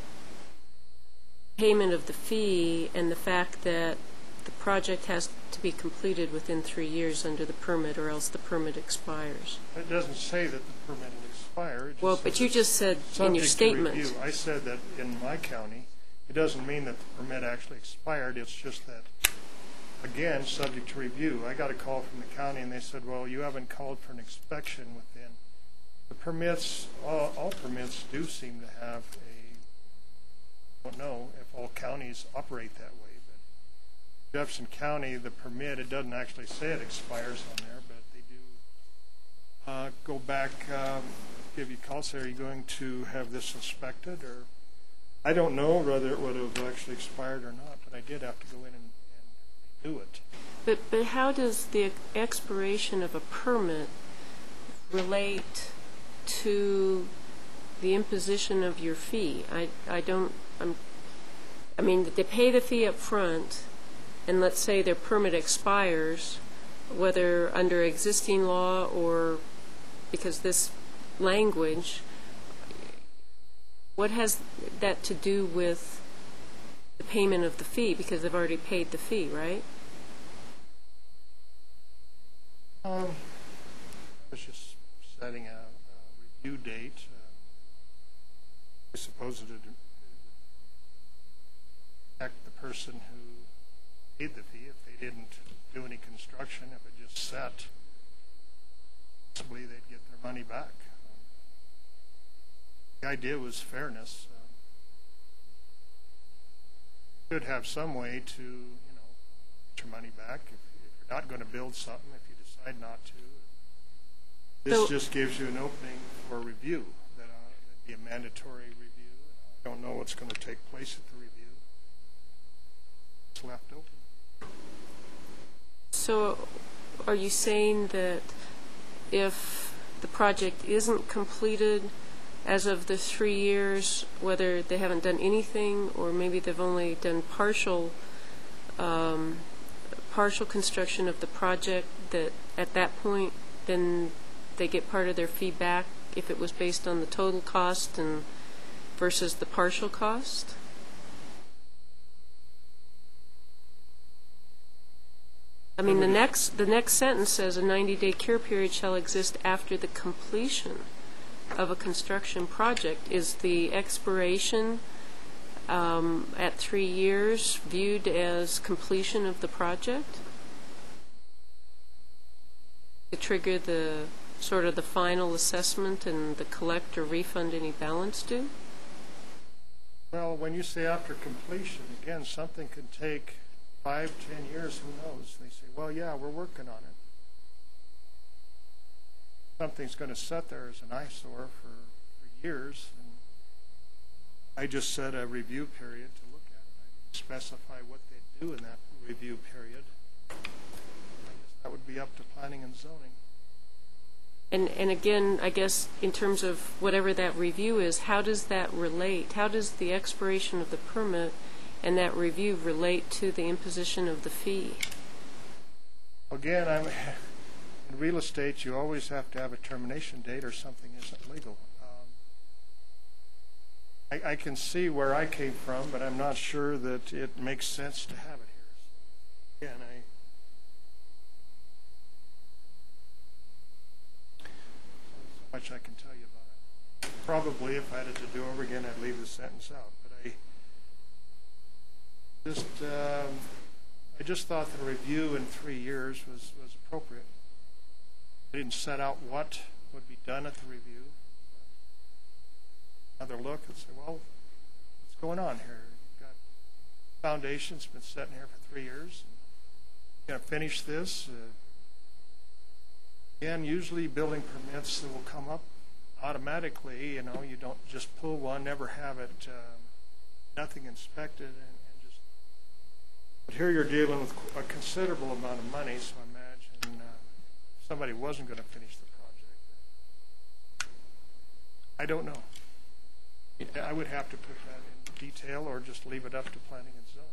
payment of the fee and the fact that the project has to be completed within three years under the permit, or else the permit expires? It doesn't say that the permit will expire. It just Well, says but you it's just said in your subject to statement. review. I said that in my county, it doesn't mean that the permit actually expired. It's just that, again, subject to review. I got a call from the county, and they said, well, you haven't called for an inspection within. The permits, all, all permits do seem to have a, I don't know if all counties operate that way, but Jefferson County, the permit, it doesn't actually say it expires on there, but they do uh, go back, um, give you a call, say, are you going to have this inspected? Or I don't know whether it would have actually expired or not, but I did have to go in and, and do it. But but how does the expiration of a permit relate to the imposition of your fee? I I don't. I'm. I mean, they pay the fee up front, and let's say their permit expires, whether under existing law or because this language. What has that to do with the payment of the fee? Because they've already paid the fee, right? Um, I was just setting a, a review date. Uh, I suppose it would affect the person who paid the fee if they didn't do any construction. If it just sat, possibly they'd get their money back. Um, the idea was fairness. Um, should have some way to, you know, get your money back if, if you're not going to build something. If you decide not to. This So, just gives you an opening for review. That uh, that'd be a mandatory review. I don't know what's going to take place at the review. It's left open. so are you saying that if the project isn't completed as of the three years, whether they haven't done anything or maybe they've only done partial um, partial construction of the project, that at that point then they get part of their fee back if it was based on the total cost and versus the partial cost? I mean, the next the next sentence says a ninety-day cure period shall exist after the completion of a construction project. Is the expiration um, at three years viewed as completion of the project to trigger the sort of the final assessment and the collect or refund any balance due? Well, when you say after completion, again, something could take five, ten years, who knows? They say, well, yeah, we're working on it. Something's going to sit there as an eyesore for, for years. And I just set a review period to look at it. I didn't specify what they do in that review period. I guess that would be up to planning and zoning. And, and again, I guess in terms of whatever that review is, how does that relate? How does the expiration of the permit and that review relate to the imposition of the fee? Again, I'm, in real estate, you always have to have a termination date or something isn't legal. Um, I, I can see where I came from, but I'm not sure that it makes sense to have it here. So, again, I much I can tell you about it. Probably if I had to do over again, I'd leave the sentence out. But I just, um, I just thought that a review in three years was, was appropriate. I didn't set out what would be done at the review. Another look and say, well, what's going on here? You've got foundation's been sitting here for three years. You're going to finish this. Uh, Again, usually building permits that will come up automatically. You know, you don't just pull one, never have it, uh, nothing inspected, and, and just. But here you're dealing with a considerable amount of money, so I imagine uh, if somebody wasn't going to finish the project. I don't know. I would have to put that in detail, or just leave it up to planning and zoning.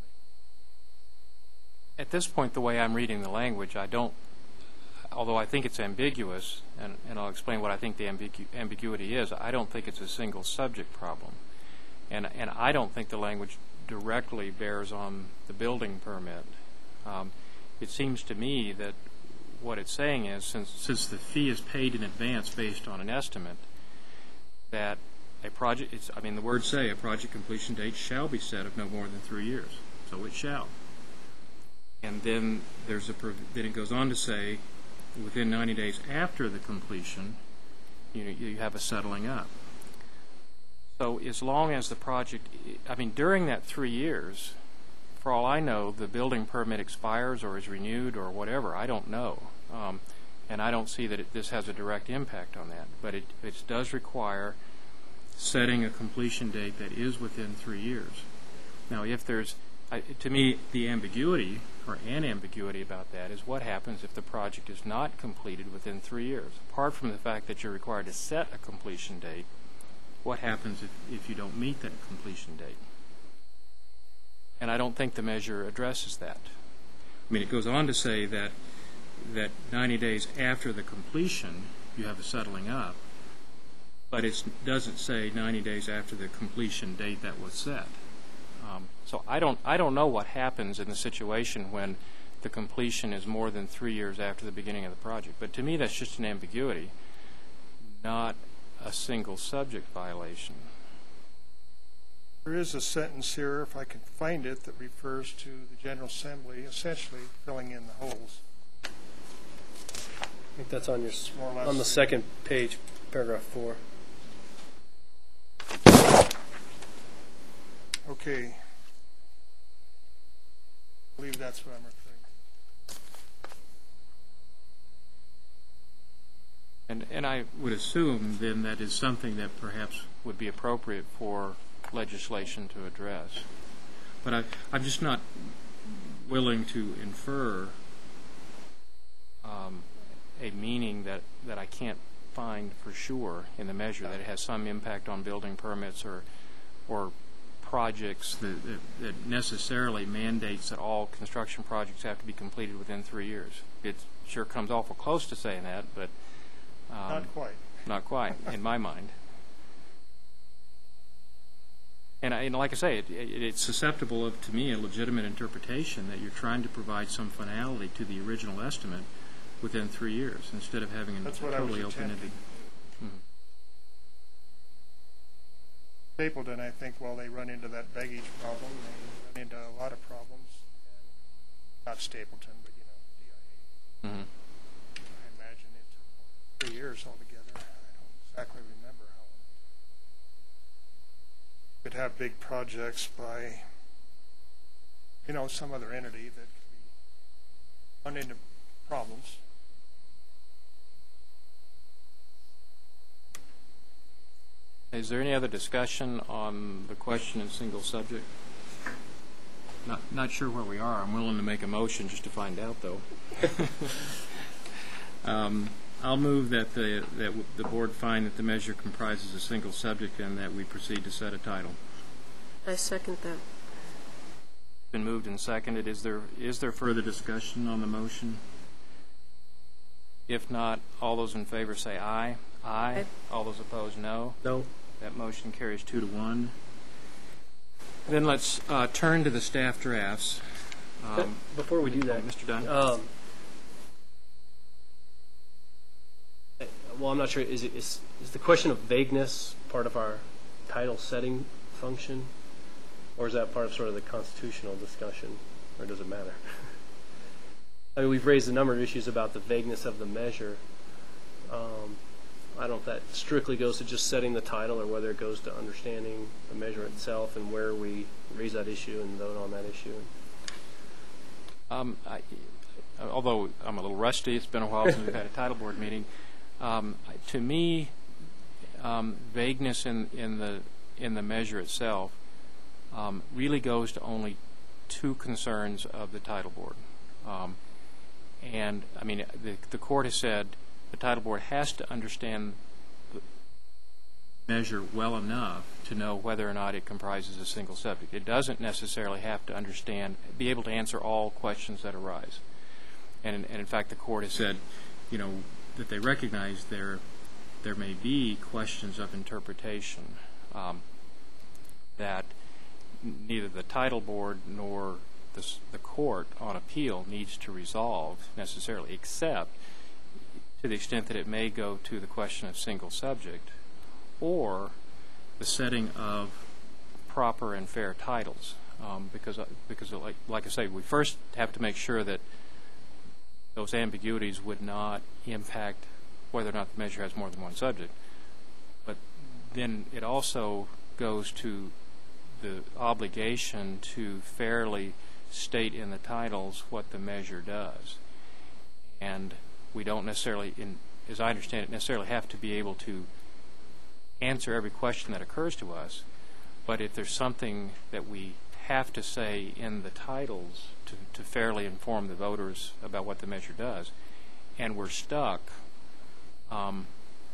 At this point, the way I'm reading the language, I don't. Although I think it's ambiguous, and, and I'll explain what I think the ambigu ambiguity is, I don't think it's a single subject problem. And, and I don't think the language directly bears on the building permit. Um, it seems to me that what it's saying is, since, since the fee is paid in advance based on an estimate, that a project, it's, I mean, the words say a project completion date shall be set of no more than three years. So it shall. And then there's a, then it goes on to say, within ninety days after the completion, you know, you have a settling up. So as long as the project, I mean, during that three years, for all I know, the building permit expires or is renewed or whatever. I don't know. Um, and I don't see that it, this has a direct impact on that. But it, it does require setting a completion date that is within three years. Now, if there's, I, to me, the ambiguity or an ambiguity about that is what happens if the project is not completed within three years. Apart from the fact that you're required to set a completion date, what happens if, if you don't meet that completion date? And I don't think the measure addresses that. I mean, it goes on to say that that ninety days after the completion, you have a settling up, but it doesn't say ninety days after the completion date that was set. Um, so I don't, I don't know what happens in the situation when the completion is more than three years after the beginning of the project. But to me, that's just an ambiguity, not a single subject violation. There is a sentence here, if I can find it, that refers to the General Assembly essentially filling in the holes. I think that's on your More or less. on the second page, paragraph four. Okay. I believe that's what I'm referring to. And, and I would assume then that is something that perhaps would be appropriate for legislation to address. But I, I'm just not willing to infer um, a meaning that, that I can't find for sure in the measure, that it has some impact on building permits or, or projects that, that, that necessarily mandates that all construction projects have to be completed within three years. It sure comes awful close to saying that, but um, Not quite. Not quite, in my mind. And, I, and like I say, it, it, it's susceptible of, to me, a legitimate interpretation that you're trying to provide some finality to the original estimate within three years instead of having a That's what totally I was open-ended. attempting. Mm-hmm. Stapleton, I think, well, they run into that baggage problem. They run into a lot of problems. And not Stapleton, but, you know, D I A. Mm-hmm. I imagine it took three years altogether. I don't exactly remember how long. Could have big projects by, you know, some other entity that could be run into problems. Is there any other discussion on the question in single subject? Not, not sure where we are. I'm willing to make a motion just to find out, though. um, I'll move that the that w the board find that the measure comprises a single subject and that we proceed to set a title. I second that. Been moved and seconded. Is there is there further discussion on the motion? If not, all those in favor say aye. Aye. Aye. All those opposed, no. No? That motion carries two to one. Then let's uh, turn to the staff drafts. Um, Before we do that, Mister Dunn. Um, eh, well, I'm not sure. Is, it, is is the question of vagueness part of our title setting function, or is that part of sort of the constitutional discussion, or does it matter? I mean, we've raised a number of issues about the vagueness of the measure. Um, I don't know if that strictly goes to just setting the title, or whether it goes to understanding the measure itself and where we raise that issue and vote on that issue. Um, I, although I'm a little rusty, it's been a while since we've had a title board meeting. Um, to me, um, vagueness in, in the in the measure itself um, really goes to only two concerns of the title board. Um, and I mean, the, the court has said the title board has to understand the measure well enough to know whether or not it comprises a single subject. It doesn't necessarily have to understand, be able to answer all questions that arise. And, and in fact, the court has said, you know, that they recognize there there may be questions of interpretation um, that neither the title board nor the, the court on appeal needs to resolve necessarily, except to the extent that it may go to the question of single subject or the setting of proper and fair titles. Um, because, because like, like I say, we first have to make sure that those ambiguities would not impact whether or not the measure has more than one subject. But then it also goes to the obligation to fairly state in the titles what the measure does. And we don't necessarily, in, as I understand it, necessarily have to be able to answer every question that occurs to us. But if there's something that we have to say in the titles to, to fairly inform the voters about what the measure does, and we're stuck um,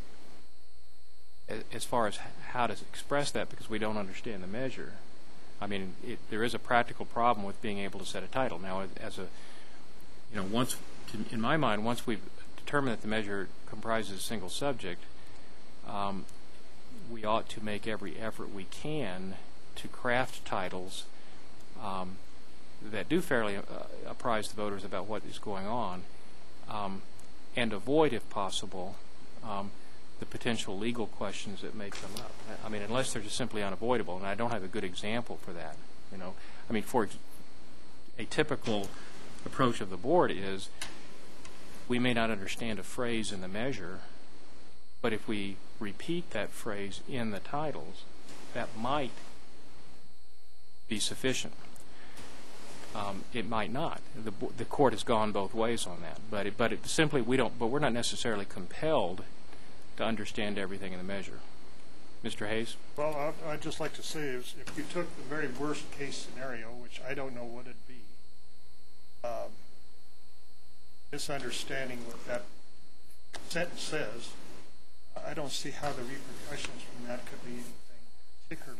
as far as how to express that because we don't understand the measure. I mean, it, there is a practical problem with being able to set a title. Now, as a, you know, once, to, in my mind, once we've determined that the measure comprises a single subject, um, we ought to make every effort we can to craft titles um, that do fairly uh, apprise the voters about what is going on, um, and avoid, if possible, um, the potential legal questions that may come up. I mean, unless they're just simply unavoidable, and I don't have a good example for that. You know, I mean, for a typical approach of the board is we may not understand a phrase in the measure, but if we repeat that phrase in the titles, that might be sufficient. Um, it might not. The, the court has gone both ways on that, but it, but it simply we don't. But we're not necessarily compelled to understand everything in the measure. Mister Hayes? Well, I, I'd just like to say is if you took the very worst case scenario, which I don't know what it'd be, um, misunderstanding what that sentence says, I don't see how the repercussions from that could be anything particularly,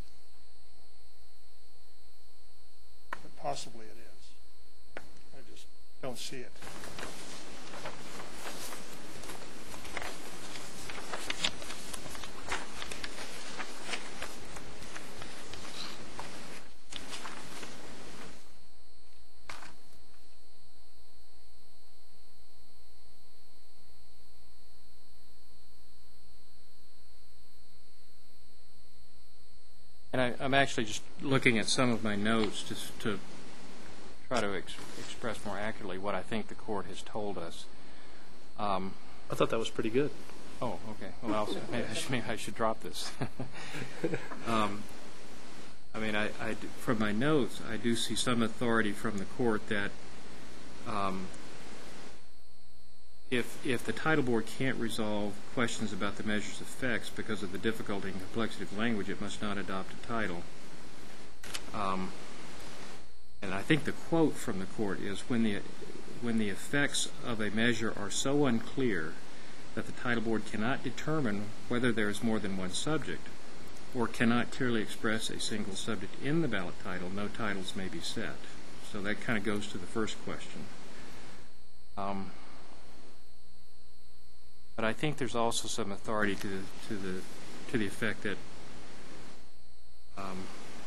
but possibly it is. I just don't see it. And I, I'm actually just looking at some of my notes just to try to ex express more accurately what I think the court has told us. Um, I thought that was pretty good. oh, okay. Well, I'll, maybe, I should, maybe I should drop this. um, I mean, I, I, from my notes, I do see some authority from the court that um, if, if the title board can't resolve questions about the measure's effects because of the difficulty and complexity of language, it must not adopt a title. Um, and I think the quote from the court is, when the, when the effects of a measure are so unclear that the title board cannot determine whether there is more than one subject or cannot clearly express a single subject in the ballot title, no titles may be set. So that kind of goes to the first question. Um, but I think there's also some authority to the to the to the effect that um,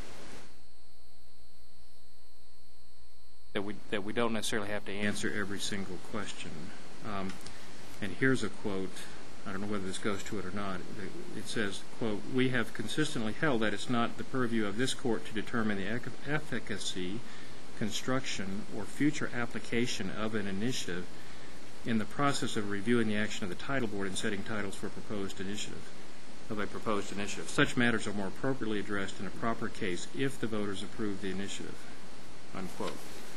that we that we don't necessarily have to answer every single question. Um, and here's a quote. I don't know whether this goes to it or not. It says, quote, "We have consistently held that it's not the purview of this court to determine the efficacy, construction, or future application of an initiative in the process of reviewing the action of the title board and setting titles for proposed initiative, of a proposed initiative. Such matters are more appropriately addressed in a proper case if the voters approve the initiative," unquote.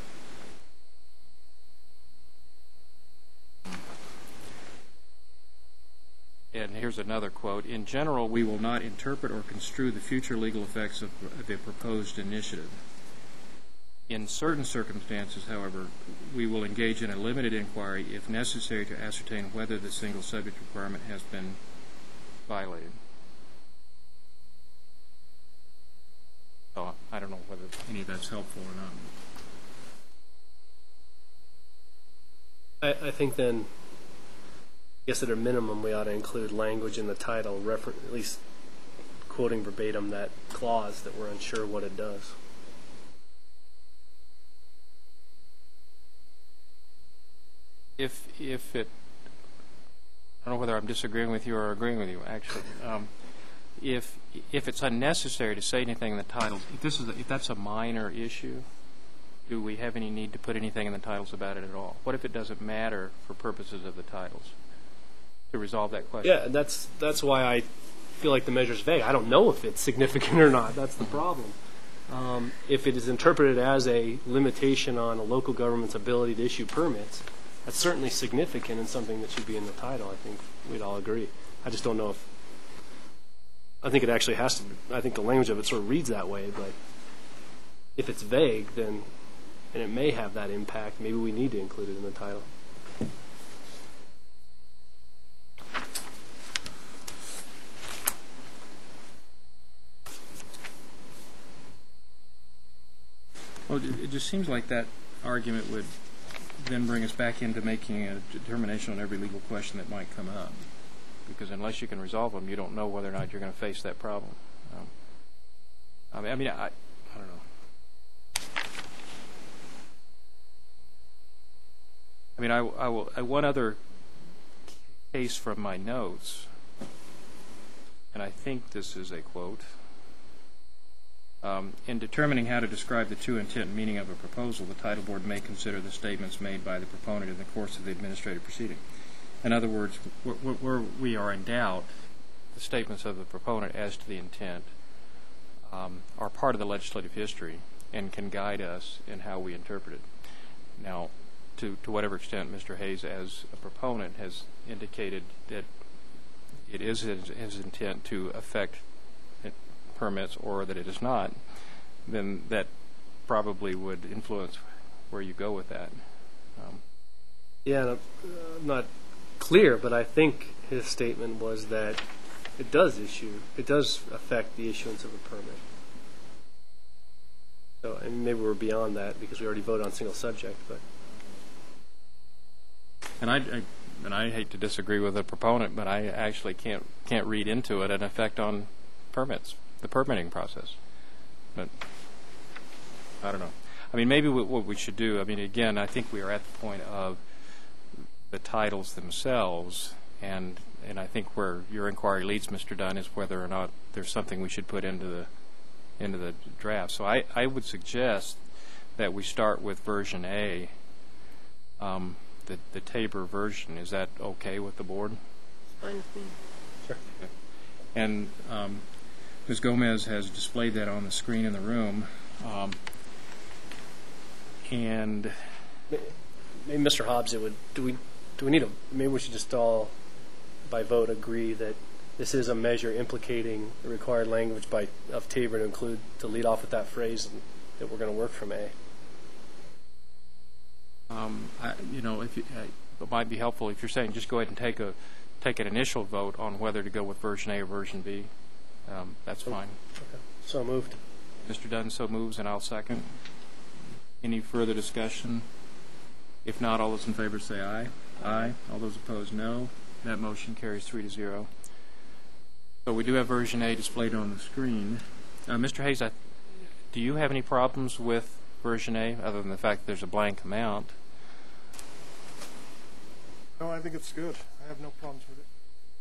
And here's another quote. "In general, we will not interpret or construe the future legal effects of, of a proposed initiative. In certain circumstances, however, we will engage in a limited inquiry if necessary to ascertain whether the single subject requirement has been violated." So I don't know whether any of that's helpful or I, I think then, I guess at a minimum, we ought to include language in the title, refer- at least quoting verbatim that clause that we're unsure what it does. If if it, I don't know whether I'm disagreeing with you or agreeing with you, actually. Um, if if it's unnecessary to say anything in the titles, if this is a, if that's a minor issue, do we have any need to put anything in the titles about it at all? What if it doesn't matter for purposes of the titles to resolve that question? Yeah, and that's that's why I feel like the measure's vague. I don't know if it's significant or not. That's the problem. Um, if it is interpreted as a limitation on a local government's ability to issue permits, that's certainly significant and something that should be in the title. I think we'd all agree. I just don't know if, I think it actually has to be, I think the language of it sort of reads that way, but if it's vague, then, and it may have that impact, maybe we need to include it in the title. Well, it it just seems like that argument would then bring us back into making a determination on every legal question that might come up. Because unless you can resolve them, you don't know whether or not you're going to face that problem. Um, I mean, I, mean I, I don't know. I mean, I, I will. I, one other case from my notes, and I think this is a quote. Um, in determining how to describe the true intent and meaning of a proposal, the title board may consider the statements made by the proponent in the course of the administrative proceeding. In other words, where, where we are in doubt, the statements of the proponent as to the intent um, are part of the legislative history and can guide us in how we interpret it. Now, to, to whatever extent Mister Hayes, as a proponent, has indicated that it is his, his intent to affect permits or that it is not, then that probably would influence where you go with that. Um, Yeah, uh, I'm not clear, but I think his statement was that it does issue, it does affect the issuance of a permit. So I mean, maybe we're beyond that because we already voted on single subject, but. and I, I and I hate to disagree with the proponent, but I actually can't can't read into it an effect on permits, the permitting process. But I don't know. I mean, maybe what we should do, I mean, again, I think we are at the point of the titles themselves, and and I think where your inquiry leads, Mister Dunn, is whether or not there's something we should put into the into the draft. So I, I would suggest that we start with version A, um, the, the Tabor version. Is that okay with the board? Fine with me. Sure. Okay. And um, Miz Gomez has displayed that on the screen in the room. Um, and Maybe Mister Hobbs, it would, do we do we need a, maybe we should just all, by vote, agree that this is a measure implicating the required language by, of Tabor to include, to lead off with that phrase, and that we're going to work from A. Um, I, you know, if you, uh, it might be helpful if you're saying just go ahead and take a take an initial vote on whether to go with version A or version B. Um, that's fine. Okay. So moved. Mister Dunn so moves, and I'll second. Any further discussion? If not, all those in favor say aye. Aye. All those opposed, no. That motion carries three to zero. So we do have version A displayed on the screen. Uh, Mister Hayes, I, do you have any problems with version A, other than the fact that there's a blank amount? No, I think it's good. I have no problems with it.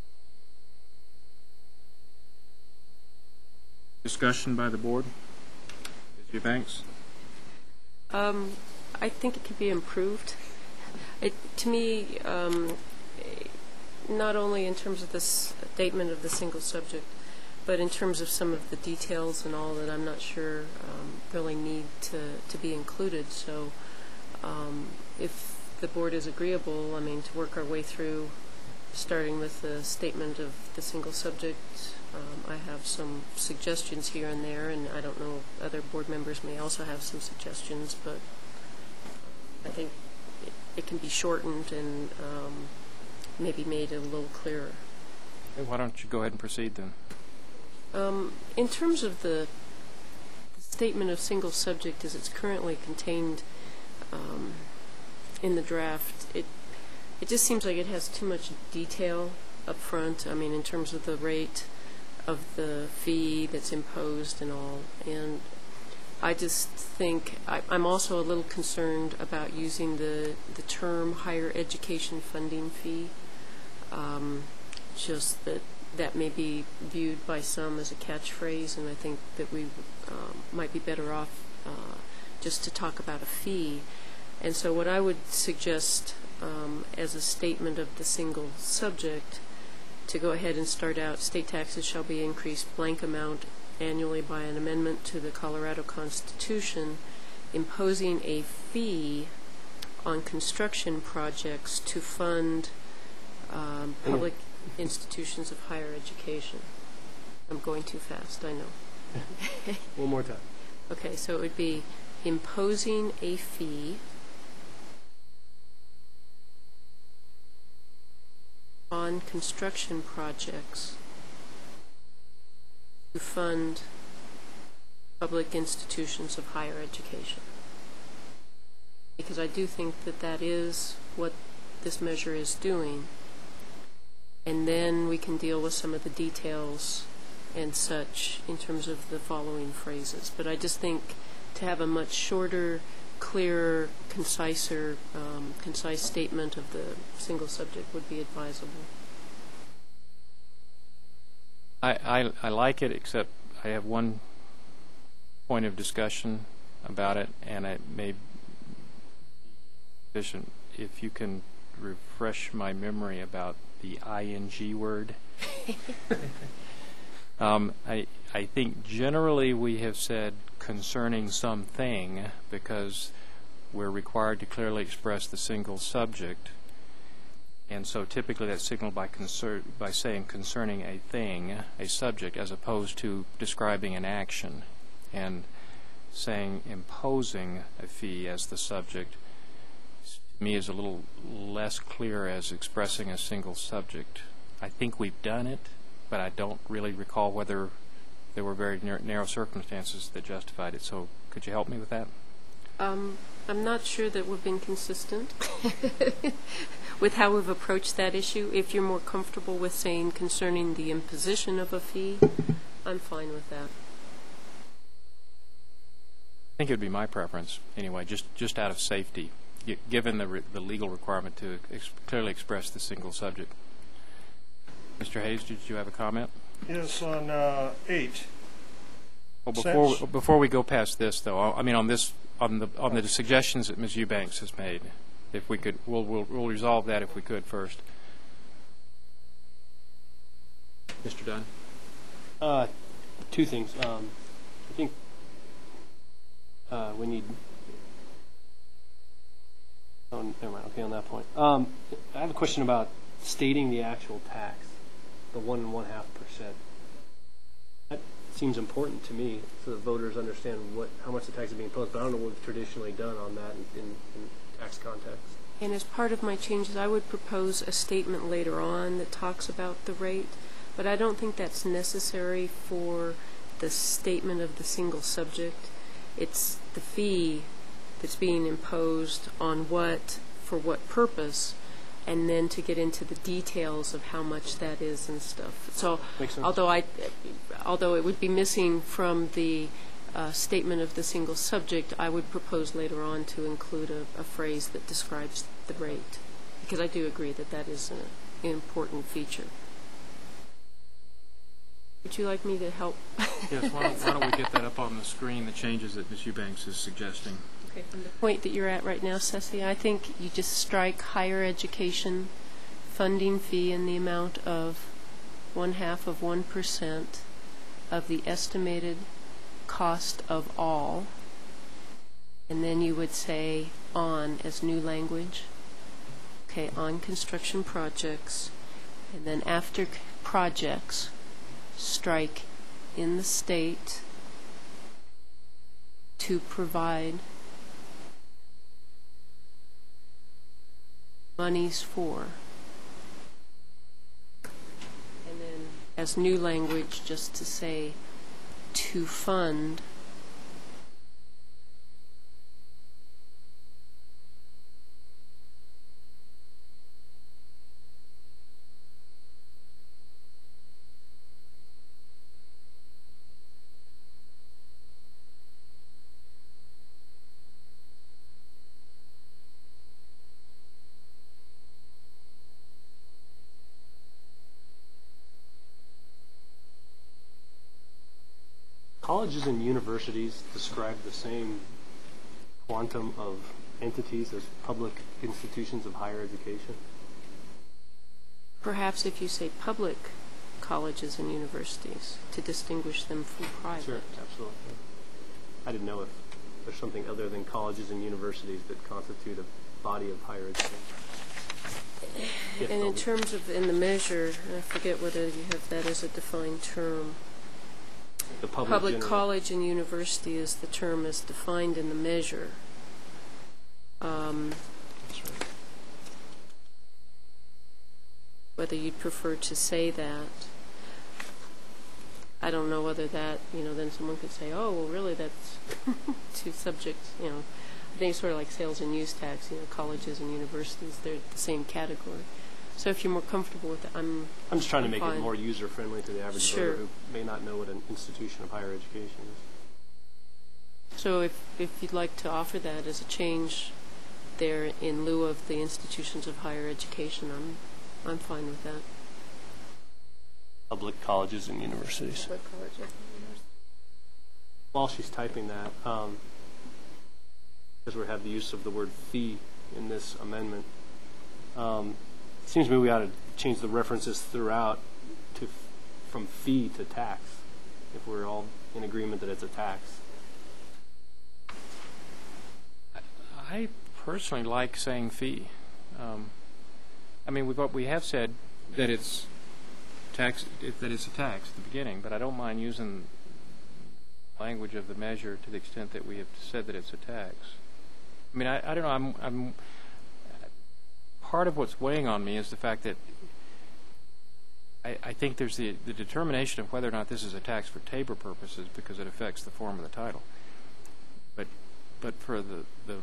Discussion by the board? Miz Eubanks? Um, I think it could be improved. It, to me, um, not only in terms of this statement of the single subject, but in terms of some of the details and all that I'm not sure um, really need to, to be included. So um, if the board is agreeable, I mean, to work our way through, starting with the statement of the single subject, um, I have some suggestions here and there, and I don't know, other board members may also have some suggestions, but I think it, it can be shortened and um, maybe made a little clearer. Okay, why don't you go ahead and proceed then? Um, in terms of the statement of single subject as it's currently contained um, in the draft, it it just seems like it has too much detail up front. I mean, in terms of the rate of the fee that's imposed and all. And I just think I, I'm also a little concerned about using the, the term higher education funding fee. Um, just that that may be viewed by some as a catchphrase, and I think that we um, might be better off uh, just to talk about a fee. And so what I would suggest um, as a statement of the single subject, to go ahead and start out, state taxes shall be increased blank amount annually by an amendment to the Colorado Constitution, imposing a fee on construction projects to fund um, public institutions of higher education. I'm going too fast, I know. One more time. Okay, so it would be imposing a fee on construction projects to fund public institutions of higher education. Because I do think that that is what this measure is doing. And then we can deal with some of the details and such in terms of the following phrases. But I just think to have a much shorter, clearer, conciser, um, concise statement of the single subject would be advisable. I, I, I like it, except I have one point of discussion about it, and it may be sufficient if you can refresh my memory about the ing word. um, I, I think generally we have said concerning something because we're required to clearly express the single subject, and so typically that's signaled by, concern, by saying concerning a thing, a subject, as opposed to describing an action, and saying imposing a fee as the subject to me is a little less clear as expressing a single subject. I think we've done it, but I don't really recall whether there were very narrow circumstances that justified it. So could you help me with that? Um, I'm not sure that we've been consistent with how we've approached that issue. If you're more comfortable with saying concerning the imposition of a fee, I'm fine with that. I think it would be my preference anyway, just just out of safety, g given the, re the legal requirement to ex clearly express the single subject. Mister Hayes, did you have a comment? Yes, on uh, eight. Well, before Sense. before we go past this, though, I mean on this on the on the suggestions that Miz Eubanks has made, if we could, we'll we'll, we'll resolve that if we could first. Mister Dunn. Uh, two things. Um, I think uh, we need. Oh, never mind. Okay, on that point. Um, I have a question about stating the actual tax, the one and one half percent. That seems important to me, so that voters understand what, how much the tax is being imposed, but I don't know what we've traditionally done on that in, in, in tax context. And as part of my changes, I would propose a statement later on that talks about the rate, but I don't think that's necessary for the statement of the single subject. It's the fee that's being imposed on what, for what purpose, and then to get into the details of how much that is and stuff. So, Makes sense. although I, although it would be missing from the uh, statement of the single subject, I would propose later on to include a, a phrase that describes the rate, because I do agree that that is a, an important feature. Would you like me to help? Yes, why don't, why don't we get that up on the screen, the changes that Miz Eubanks is suggesting. Okay, from the point that you're at right now, Ceci, I think you just strike higher education funding fee in the amount of one half of one percent of the estimated cost of all, and then you would say on as new language, okay, on construction projects, and then after c- projects, strike in the state to provide monies for. And then as new language, just to say to fund Colleges and universities describe the same quantum of entities as public institutions of higher education. perhaps if you say public colleges and universities to distinguish them from private. Sure, absolutely. I didn't know if there's something other than colleges and universities that constitute a body of higher education. If And in so, terms of, in the measure, I forget whether you have that as a defined term. the public, Public general- college and university is the term as defined in the measure. Um, That's right. whether you'd prefer to say that. I don't know whether that, you know, then someone could say, oh, well, really, that's two subjects, you know. I think it's sort of like sales and use tax, you know, colleges and universities, they're the same category. So if you're more comfortable with it, I'm I'm just trying to make fine. it more user-friendly to the average Sure. voter who may not know what an institution of higher education is. So if, if you'd like to offer that as a change there in lieu of the institutions of higher education, I'm, I'm fine with that. Public colleges and universities. While she's typing that, um, because we have the use of the word fee in this amendment, um, it seems to me we ought to change the references throughout to f- from fee to tax, if we're all in agreement that it's a tax. I personally like saying fee. Um, I mean, we've, we have said that it's tax, that it's a tax at the beginning, but I don't mind using language of the measure to the extent that we have said that it's a tax. I mean, I, I don't know, I'm, I'm, part of what's weighing on me is the fact that I, I think there's the, the determination of whether or not this is a tax for Tabor purposes because it affects the form of the title. But, but for the, the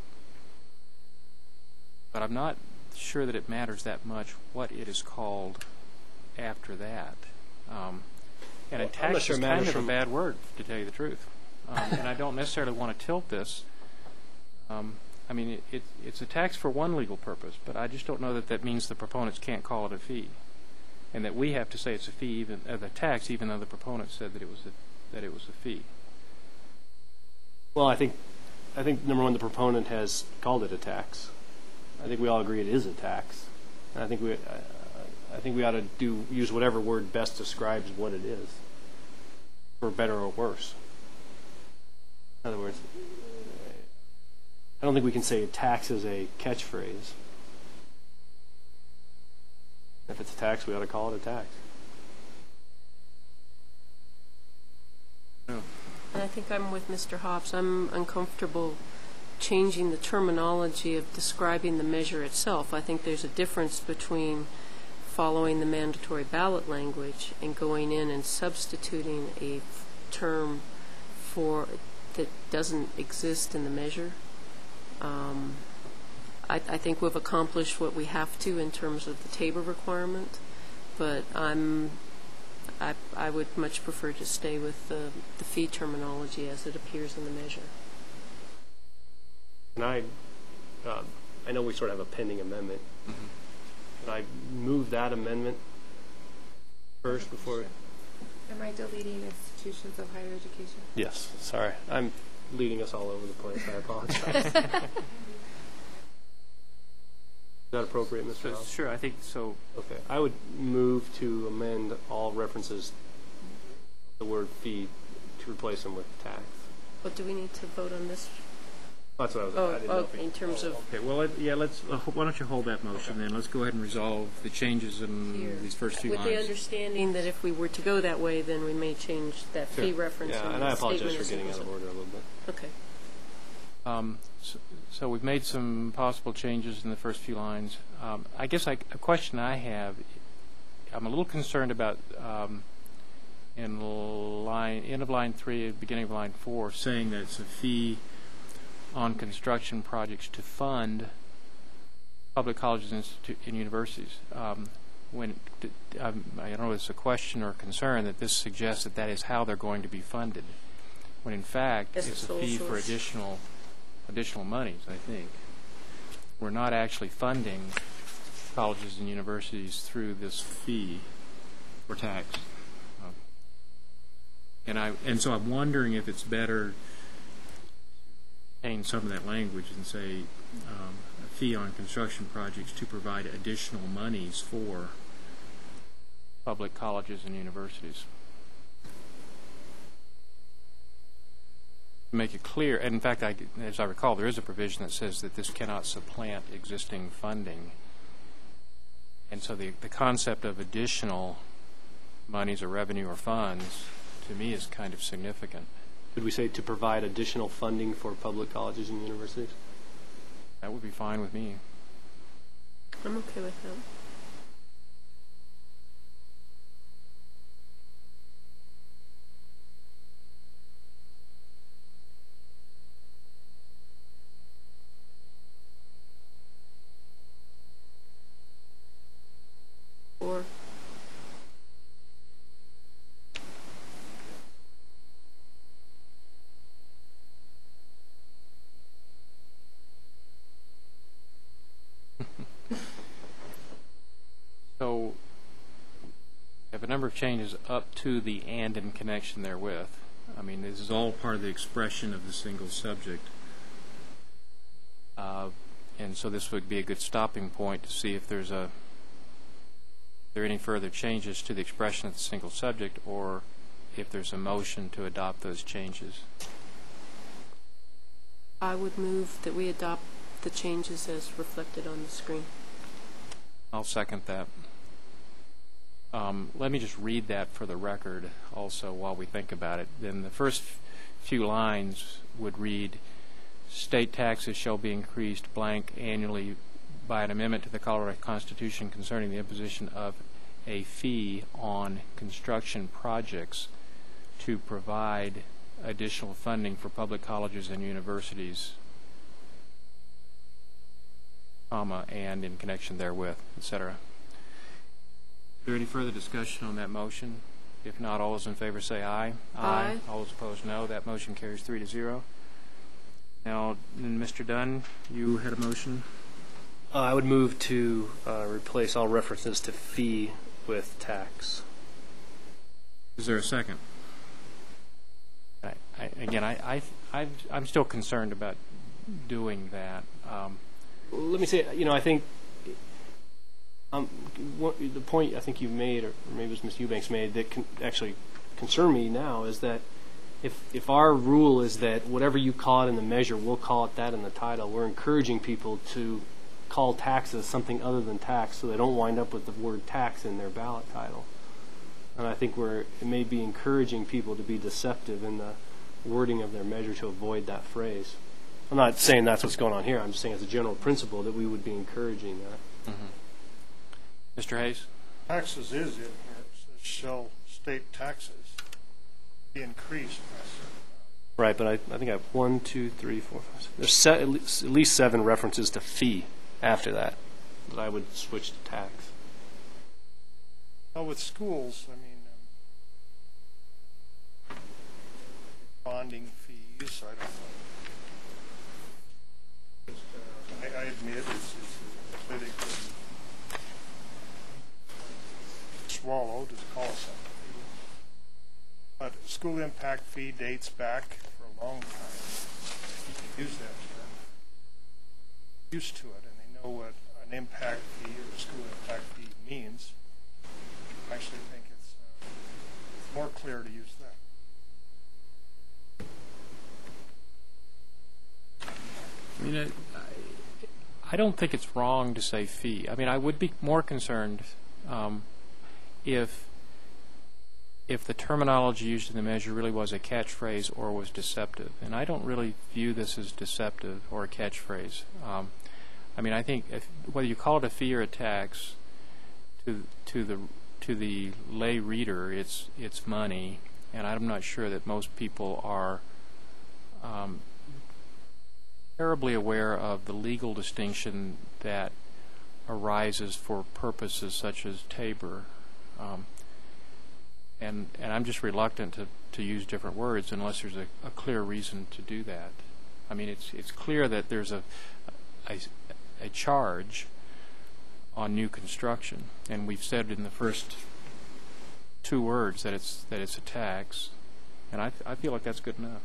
but I'm not sure that it matters that much what it is called after that. Um, and Well, a I'm not tax sure is it kind matters of a from- bad word, to tell you the truth. Um, and I don't necessarily want to tilt this. Um, I mean, it, it, it's a tax for one legal purpose, but I just don't know that that means the proponents can't call it a fee, and that we have to say it's a fee, even uh, the tax, even though the proponent said that it was a, that it was a fee. Well, I think, I think number one, the proponent has called it a tax. I think we all agree it is a tax, and I think we, uh, I think we ought to do use whatever word best describes what it is, for better or worse. In other words, I don't think we can say tax is a catchphrase. a tax, we ought to call it a tax. And I think I'm with Mister Hobbs. I'm uncomfortable changing the terminology of describing the measure itself. I think there's a difference between following the mandatory ballot language and going in and substituting a term for that doesn't exist in the measure. Um, I, I think we've accomplished what we have to in terms of the Tabor requirement, but I'm I, I would much prefer to stay with the, the fee terminology as it appears in the measure. Can I, uh, I know we sort of have a pending amendment. Mm-hmm. Can I move that amendment first before? Am I deleting institutions of higher education? Yes, sorry. I'm leading us all over the place. I apologize. Is that appropriate, Mister House? Sure, I think so. Okay. I would move to amend all references to the word fee to replace them with tax. But do we need to vote on this? That's what I was. Oh, I didn't know oh if we- in terms of Okay, well, let- yeah, let's, uh, why don't you hold that motion then? Let's go ahead and resolve the changes here. in these first few With the lines. understanding that if we were to go that way, then we may change that fee reference. Yeah, in and the I apologize statement for as getting it out of was. order a little bit. Okay. Um, so, so we've made some possible changes in the first few lines. Um, I guess I, a question I have, I'm a little concerned about um, in line, end of line three, beginning of line four, saying that it's a fee on construction projects to fund public colleges and, institu- and universities. Um, when um, I don't know if it's a question or a concern that this suggests that that is how they're going to be funded, when in fact Yes, it's it's a sole fee for source. additional additional monies. I think we're not actually funding colleges and universities through this fee or tax. Um, and I and so I'm wondering if it's better change some of that language and say um, a fee on construction projects to provide additional monies for public colleges and universities. Make it clear, and in fact, I, as I recall, there is a provision that says that this cannot supplant existing funding. And so the, the concept of additional monies or revenue or funds, to me, is kind of significant. Could we say to provide additional funding for public colleges and universities? That would be fine with me. I'm okay with that. Or So we have a number of changes up to the and in connection therewith. I mean, this is all part of the expression of the single subject. Uh, and so this would be a good stopping point to see if there's a are there any further changes to the expression of the single subject, or if there's a motion to adopt those changes. I would move that we adopt the changes as reflected on the screen. I'll second that. Um, let me just read that for the record also while we think about it. Then the first f- few lines would read, state taxes shall be increased blank annually by an amendment to the Colorado Constitution concerning the imposition of a fee on construction projects to provide additional funding for public colleges and universities, comma, and in connection therewith, et cetera. Is there any further discussion on that motion? If not, all those in favor say aye. Aye. All those opposed, no. That motion carries three to zero. Now, then, Mister Dunn, you had a motion? Uh, I would move to uh, replace all references to fee with tax. Is there a second? I, I, again, I, I, I've, I'm still concerned about doing that. Um, Let me say, you know, I think um, what, the point I think you've made, or maybe it was Miz Eubanks made, that can actually concern me now is that if if our rule is that whatever you call it in the measure, we'll call it that in the title, we're encouraging people to call taxes something other than tax, so they don't wind up with the word tax in their ballot title. And I think we're, it may be encouraging people to be deceptive in the wording of their measure to avoid that phrase. I'm not saying that's what's going on here. I'm just saying as a general principle that we would be encouraging that. Mm-hmm. Mister Hayes? Taxes is in here. It says shall state taxes be increased by a certain amount. Right, but I, I think I have one, two, three, four, five, six. There's se- at, least, at least seven references to fee after that that I would switch to tax. Well, with schools, I mean, um, bonding fees, I don't know. I, I admit it's, it's politically swallowed, to call it something. But school impact fee dates back for a long time. You can use that term. Used to it, and they know what an impact fee or a school impact fee means. I actually think it's uh, more clear to use that. I mean, it, I, I don't think it's wrong to say fee. I mean, I would be more concerned um, if if the terminology used in the measure really was a catchphrase or was deceptive. And I don't really view this as deceptive or a catchphrase. Um, I mean, I think if, whether you call it a fee or a tax, to to the to the lay reader, it's it's money, and I'm not sure that most people are um, terribly aware of the legal distinction that arises for purposes such as Tabor. Um, and and I'm just reluctant to, to use different words unless there's a, a clear reason to do that. I mean, it's it's clear that there's a a, a charge on new construction, and we've said in the first two words that it's that it's a tax, and I I feel like that's good enough.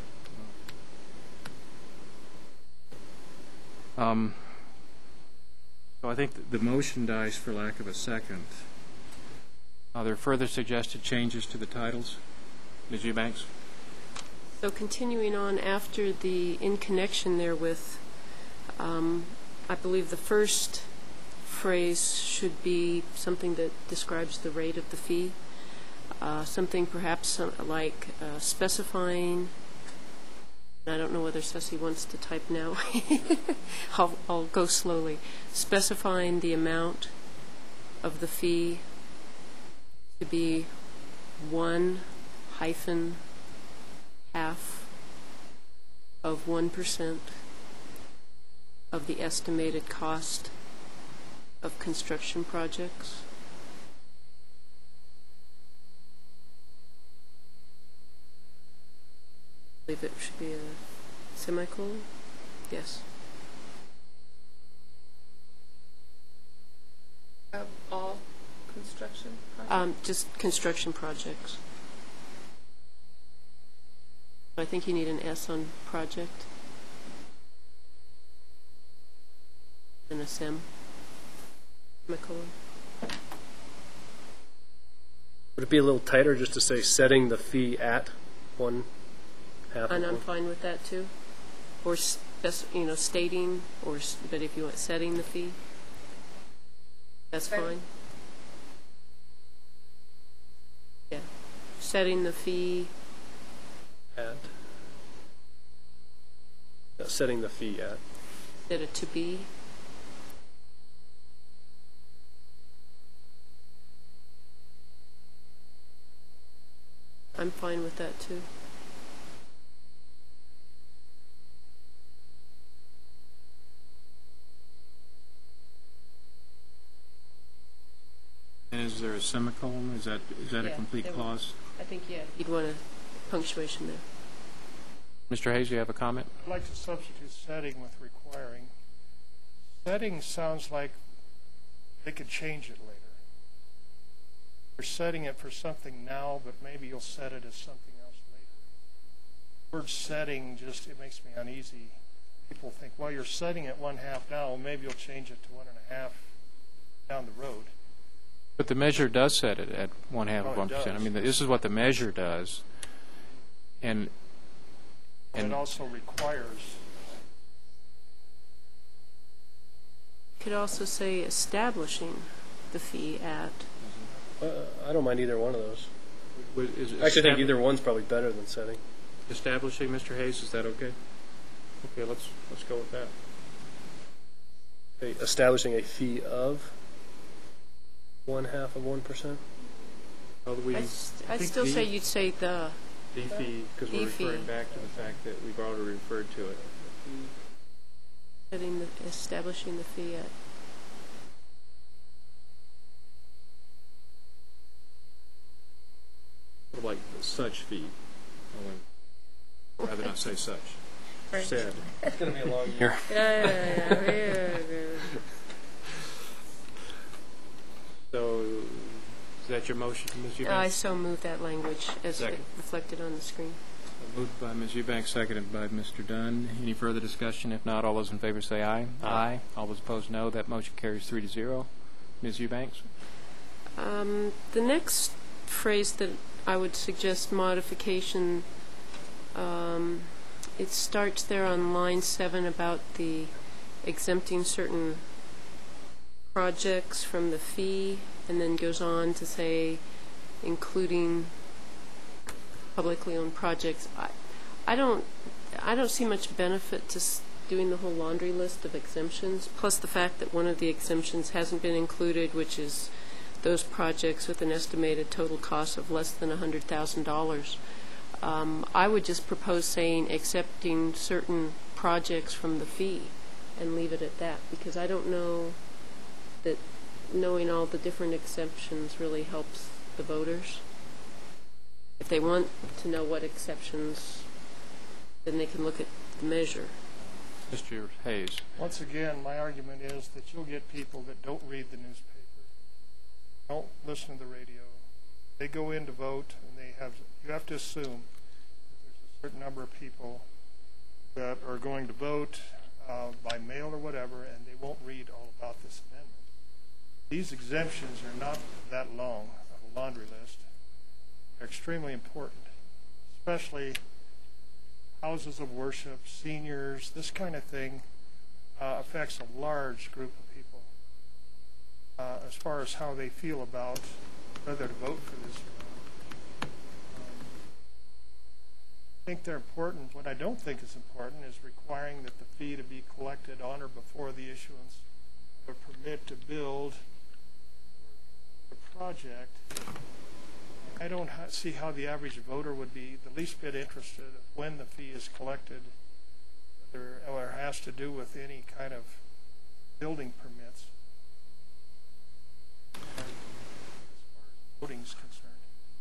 But, um, so I think the motion dies for lack of a second. Are there further suggested changes to the titles? Miz Eubanks? So continuing on after the in connection therewith, um, I believe the first phrase should be something that describes the rate of the fee, uh, something perhaps some, like uh, specifying, and I don't know whether Ceci wants to type now, I'll, I'll go slowly, specifying the amount of the fee to be one hyphen half of one percent of the estimated cost of construction projects. I believe it should be a semicolon. Yes. Of all construction projects? Um, just construction projects. I think you need an S on project and a sem. Semicolon. Would it be a little tighter just to say setting the fee at one half? And of I'm one? fine with that too. Or, spec- you know, stating, or s- but if you want setting the fee, that's Right. fine. Yeah. Setting the fee, At. No, setting the fee at. instead of to be. I'm fine with that too. And is there a semicolon? Is that is that a Yeah, complete there- clause? I think, yeah, you'd want a punctuation there. Mister Hayes, you have a comment? I'd like to substitute setting with requiring. Setting sounds like they could change it later. You're setting it for something now, but maybe you'll set it as something else later. The word setting just, it makes me uneasy. People think, well, you're setting it one half now, maybe you'll change it to one and a half down the road. But the measure does set it at one half Oh, of it one percent. I does. mean, this is what the measure does, and And and it also requires, Could also say establishing the fee at. Uh, I don't mind either one of those. Would- is I actually think estab- either one's probably better than setting. Establishing, Mister Hayes, is that okay? Okay, let's, let's go with that. Okay, establishing a fee of one half of one percent. Well, we, I'd, st- I'd think still say the- you'd say the. the fee, because we're The fee. referring back to the fact that we've already referred to it. Setting the, establishing the fee at. Sort of like such fee. I would rather not say such. Right. Said. It's going to be a long year. Yeah, yeah, yeah, yeah, yeah. So, is that your motion, Miz I Eubanks? so move that language as Second. reflected on the screen. Moved by Miz Eubanks, seconded by Mister Dunn. Any further discussion? If not, all those in favor say aye. Aye. All those opposed, no. That motion carries three to zero. Miz Eubanks? Um, the next phrase that I would suggest modification, um, it starts there on line seven about the exempting certain projects from the fee, and then goes on to say including publicly owned projects. I, I don't, I don't see much benefit to s- doing the whole laundry list of exemptions, plus the fact that one of the exemptions hasn't been included, which is those projects with an estimated total cost of less than one hundred thousand dollars. Um, I would just propose saying accepting certain projects from the fee and leave it at that, because I don't know that knowing all the different exceptions really helps the voters. If they want to know what exceptions, then they can look at the measure. Mister Hayes? Once again, my argument is that you'll get people that don't read the newspaper, don't listen to the radio. They go in to vote, and they have, you have to assume that there's a certain number of people that are going to vote uh, by mail or whatever, and they won't read all about this amendment. These exemptions are not that long of a laundry list. They're extremely important, especially houses of worship, seniors, this kind of thing uh, affects a large group of people uh, as far as how they feel about whether to vote for this or not. Um, I think they're important. What I don't think is important is requiring that the fee to be collected on or before the issuance of a permit to build a project. I don't ha- see how the average voter would be the least bit interested of when the fee is collected, whether or it has to do with any kind of building permits, as far as voting is concerned.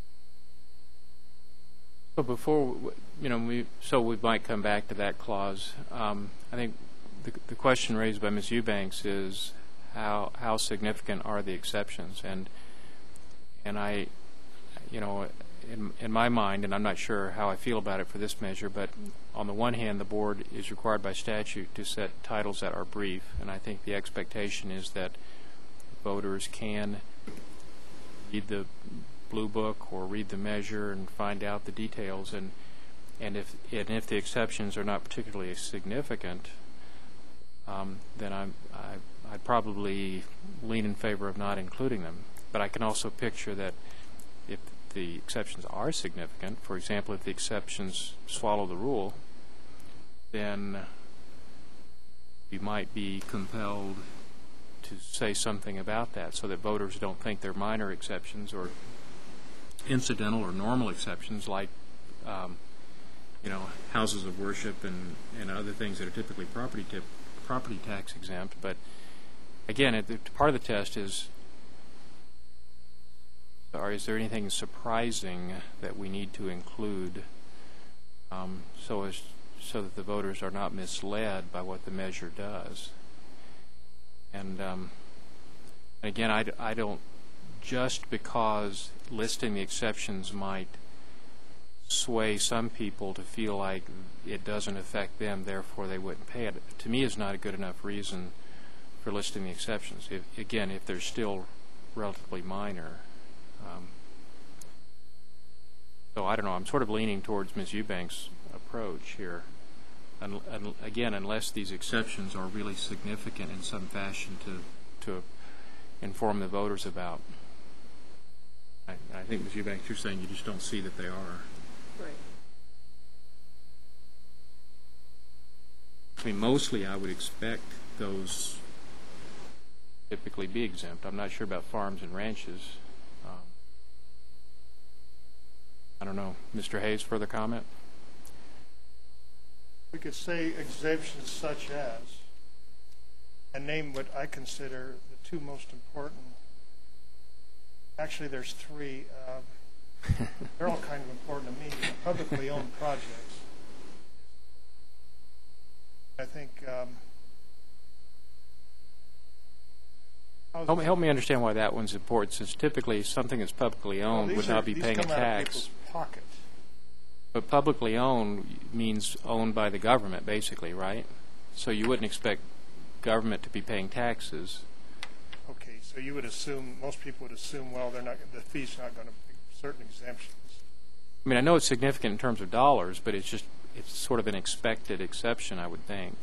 So before, w- you know, we, so we might come back to that clause. Um, I think the, the question raised by Miz Eubanks is how, how significant are the exceptions? And, and I, you know, in, in my mind, and I'm not sure how I feel about it for this measure, but on the one hand, the board is required by statute to set titles that are brief, and I think the expectation is that voters can read the blue book or read the measure and find out the details, and and if and if the exceptions are not particularly significant, um, then I'm, I, I'd probably lean in favor of not including them. But I can also picture that if the exceptions are significant, for example, if the exceptions swallow the rule, then you might be compelled to say something about that so that voters don't think they're minor exceptions or incidental or normal exceptions like, um, you know, houses of worship and, and other things that are typically property tip, property tax exempt. But again, it, part of the test is, or is there anything surprising that we need to include um, so as so that the voters are not misled by what the measure does? And um, again, I, I don't, just because listing the exceptions might sway some people to feel like it doesn't affect them, therefore they wouldn't pay it, to me is not a good enough reason for listing the exceptions. If, again, if they're still relatively minor. Um, so I don't know. I'm sort of leaning towards Miz Eubanks' approach here. un, un, again, unless these exceptions are really significant in some fashion to to inform the voters about. I, I think, Miz Eubanks, you're saying you just don't see that they are. Right. I mean, mostly I would expect those typically be exempt. I'm not sure about farms and ranches. Um, I don't know. Mister Hayes, further comment? We could say exemptions such as, and name what I consider the two most important. Actually, there's three. Um, they're all kind of important to me. Publicly owned projects. I think. Um, Help me, help me understand why that one's important, since typically something that's publicly owned well, would are, not be these paying a come out of tax. people's pocket. But publicly owned means owned by the government, basically, right? So you wouldn't expect government to be paying taxes. Okay, so you would assume, most people would assume, well, they're not, the fee's not going to be certain exemptions. I mean, I know it's significant in terms of dollars, but it's just, it's sort of an expected exception, I would think.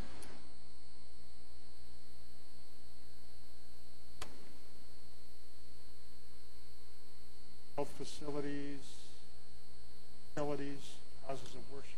Health facilities, utilities, houses of worship,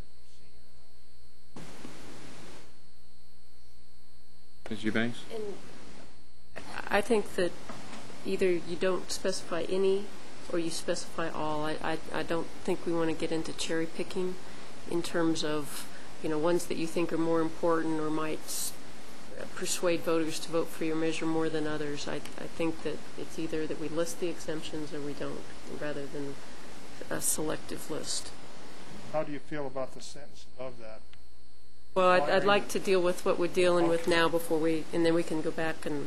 senior Miz Eubanks? And I think that either you don't specify any or you specify all. I, I, I don't think we want to get into cherry picking in terms of, you know, ones that you think are more important or might s- persuade voters to vote for your measure more than others. I, I think that it's either that we list the exemptions or we don't, rather than a selective list. How do you feel about the sentence above that? Well, I'd, I'd like to deal with what we're dealing with now before we, and then we can go back and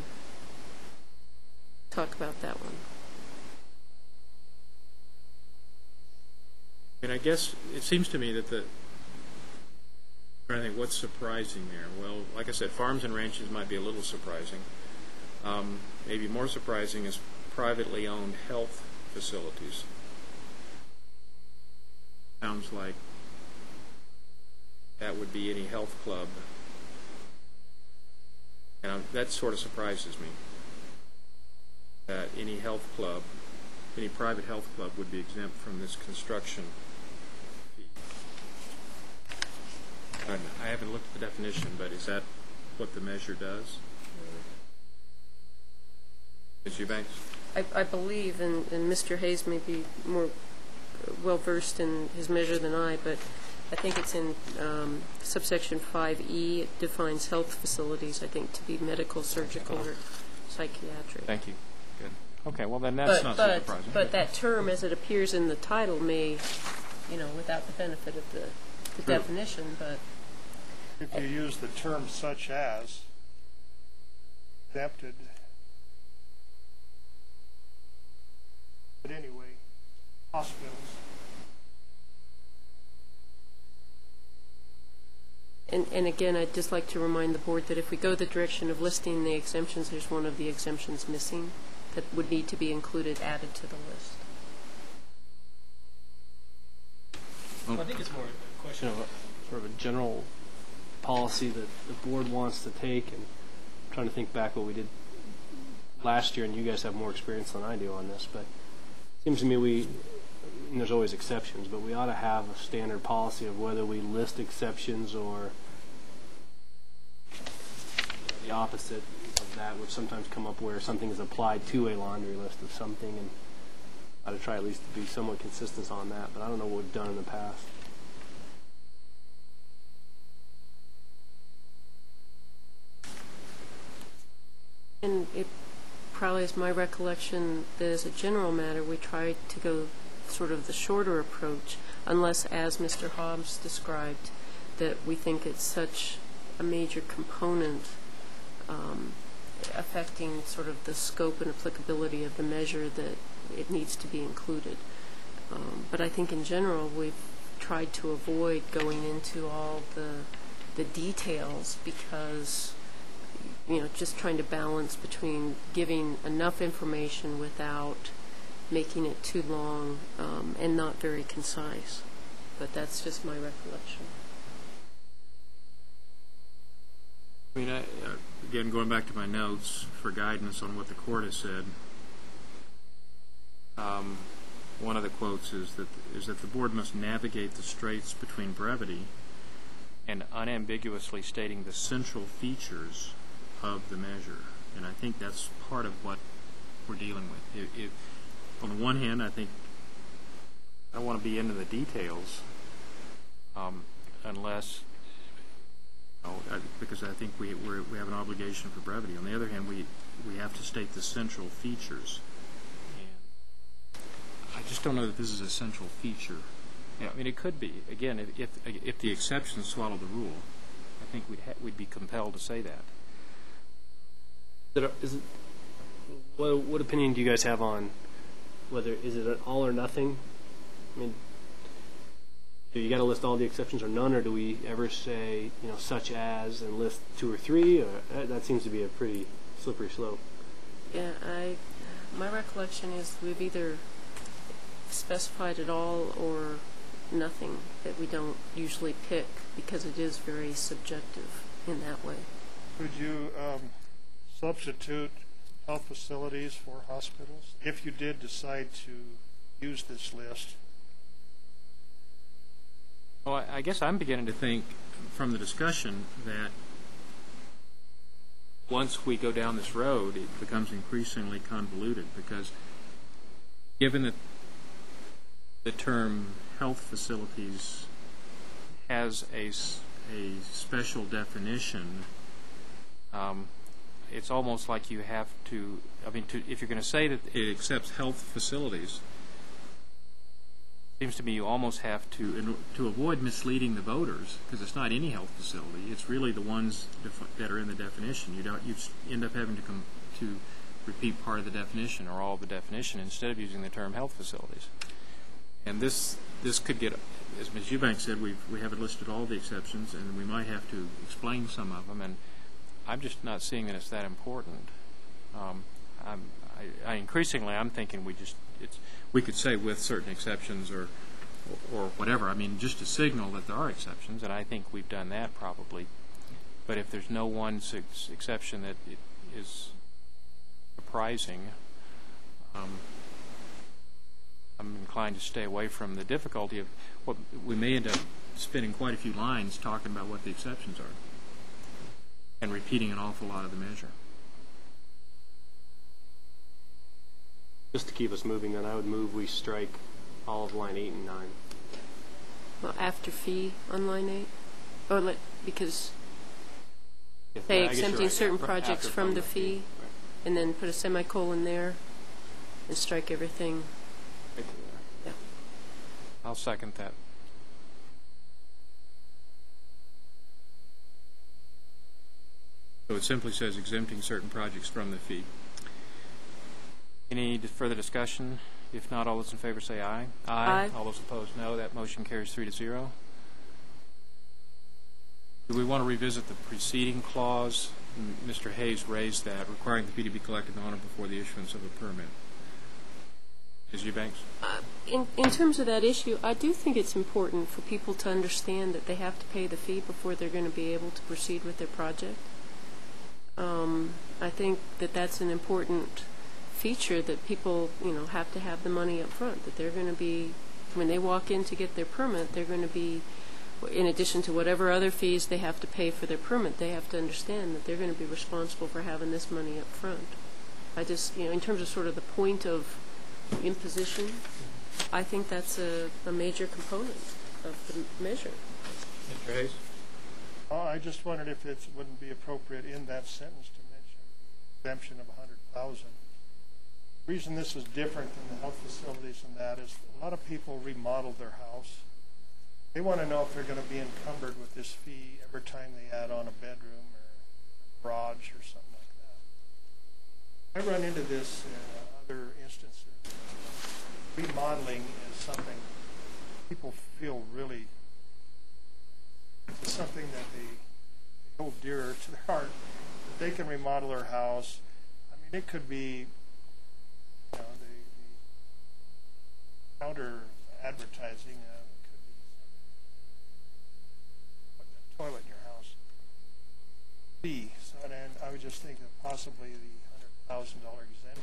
talk about that one. And I guess it seems to me that the, I'm trying to think what's surprising there. Well, like I said, farms and ranches might be a little surprising. Um, maybe more surprising is privately owned health facilities. Sounds like that would be any health club. And um, that sort of surprises me, that any health club, any private health club would be exempt from this construction fee. And I haven't looked at the definition, but is that what the measure does? Miz Eubanks? I, I believe, and, and Mister Hayes may be more well-versed in his measure than I, but I think it's in um, subsection five E. It defines health facilities, I think, to be medical, surgical, or psychiatric. Thank you. Good. Okay, well then that's But, not so but, surprising. but that term, as it appears in the title, may, you know, without the benefit of the, the True. definition, but If you use the term such as, exempted, but anyway, hospitals. And, and again, I'd just like to remind the board that if we go the direction of listing the exemptions, there's one of the exemptions missing that would need to be included, added to the list. Well, I think it's more a question of a, sort of a general policy that the board wants to take, and I'm trying to think back what we did last year, and you guys have more experience than I do on this, but it seems to me we, and there's always exceptions, but we ought to have a standard policy of whether we list exceptions or the opposite of that, which sometimes come up where something is applied to a laundry list of something, and I ought to try at least to be somewhat consistent on that, but I don't know what we've done in the past. And it probably is my recollection that as a general matter, we try to go sort of the shorter approach, unless, as Mister Hobbs described, that we think it's such a major component um, affecting sort of the scope and applicability of the measure that it needs to be included. Um, but I think in general, we've tried to avoid going into all the the details because, you know, just trying to balance between giving enough information without making it too long um, and not very concise. But that's just my recollection. I mean, I, uh, again, going back to my notes for guidance on what the court has said, um, one of the quotes is that is that the board must navigate the straits between brevity and unambiguously stating the central features of the measure. And I think that's part of what we're dealing with. It, it, on the one hand, I think I don't want to be into the details um, unless, you know, I, because I think we we're, we have an obligation for brevity. On the other hand, we we have to state the central features. And I just don't know that this is a central feature. Yeah, I mean, it could be. Again, if if, if the exceptions swallow the rule, I think we'd ha- we'd be compelled to say that. Is it, is it, what, what opinion do you guys have on whether, is it an all or nothing? I mean, do you got to list all the exceptions or none, or do we ever say, you know, such as, and list two or three? Or that, that seems to be a pretty slippery slope. Yeah, I, my recollection is we've either specified it all or nothing, that we don't usually pick because it is very subjective in that way. Could you um, substitute health facilities for hospitals if you did decide to use this list? Well, I, I guess I'm beginning to think from the discussion that once we go down this road, it becomes increasingly convoluted because given that the term health facilities has a, a special definition, um, it's almost like you have to, I mean, to, if you're going to say that it accepts health facilities, it seems to me you almost have to, in, to avoid misleading the voters, because it's not any health facility, it's really the ones def- that are in the definition. You don't, you end up having to come to repeat part of the definition or all of the definition instead of using the term health facilities. And this this could get, as Miz Eubank said, we've, we haven't listed all the exceptions, and we might have to explain some of them, and I'm just not seeing that it's that important. Um, I'm, I, I increasingly, I'm thinking we just, it's, we could say with certain exceptions or, or, or whatever. I mean, just to signal that there are exceptions, and I think we've done that probably. But if there's no one ex- exception that it is surprising, um, I'm inclined to stay away from the difficulty of what we may end up spending quite a few lines talking about what the exceptions are and repeating an awful lot of the measure. Just to keep us moving, then I would move we strike all of line eight and nine. Well, after fee on line eight? Or let, because Yeah, say I guess you're exempting right, certain yeah, projects after from the fee, Right. and then put a semicolon there and strike everything. Right there. Yeah. I'll second that. So it simply says exempting certain projects from the fee. Any further discussion? If not, all those in favor say aye. Aye. All those opposed, no. That motion carries three to zero. Do we want to revisit the preceding clause? M- Mister Hayes raised that, requiring the fee to be collected on or before the issuance of a permit. Miz Eubanks? In, in terms of that issue, I do think it's important for people to understand that they have to pay the fee before they're going to be able to proceed with their project. Um, I think that that's an important feature, that people, you know, have to have the money up front, that they're going to be, when they walk in to get their permit, they're going to be, in addition to whatever other fees they have to pay for their permit, they have to understand that they're going to be responsible for having this money up front. I just, you know, in terms of sort of the point of imposition, I think that's a, a major component of the measure. Mister Hayes? Oh, I just wondered if it wouldn't be appropriate in that sentence to mention exemption of one hundred thousand dollars. The reason this is different than the health facilities and that is a lot of people remodel their house. They want to know if they're going to be encumbered with this fee every time they add on a bedroom or a garage or something like that. I run into this in other instances. Remodeling is something people feel really, it's something that they, they hold dearer to their heart. That they can remodel their house. I mean, it could be, you know, the, the counter advertising. Uh, it could be putting a toilet in your house. Fee. would just think that possibly the hundred thousand dollar exemption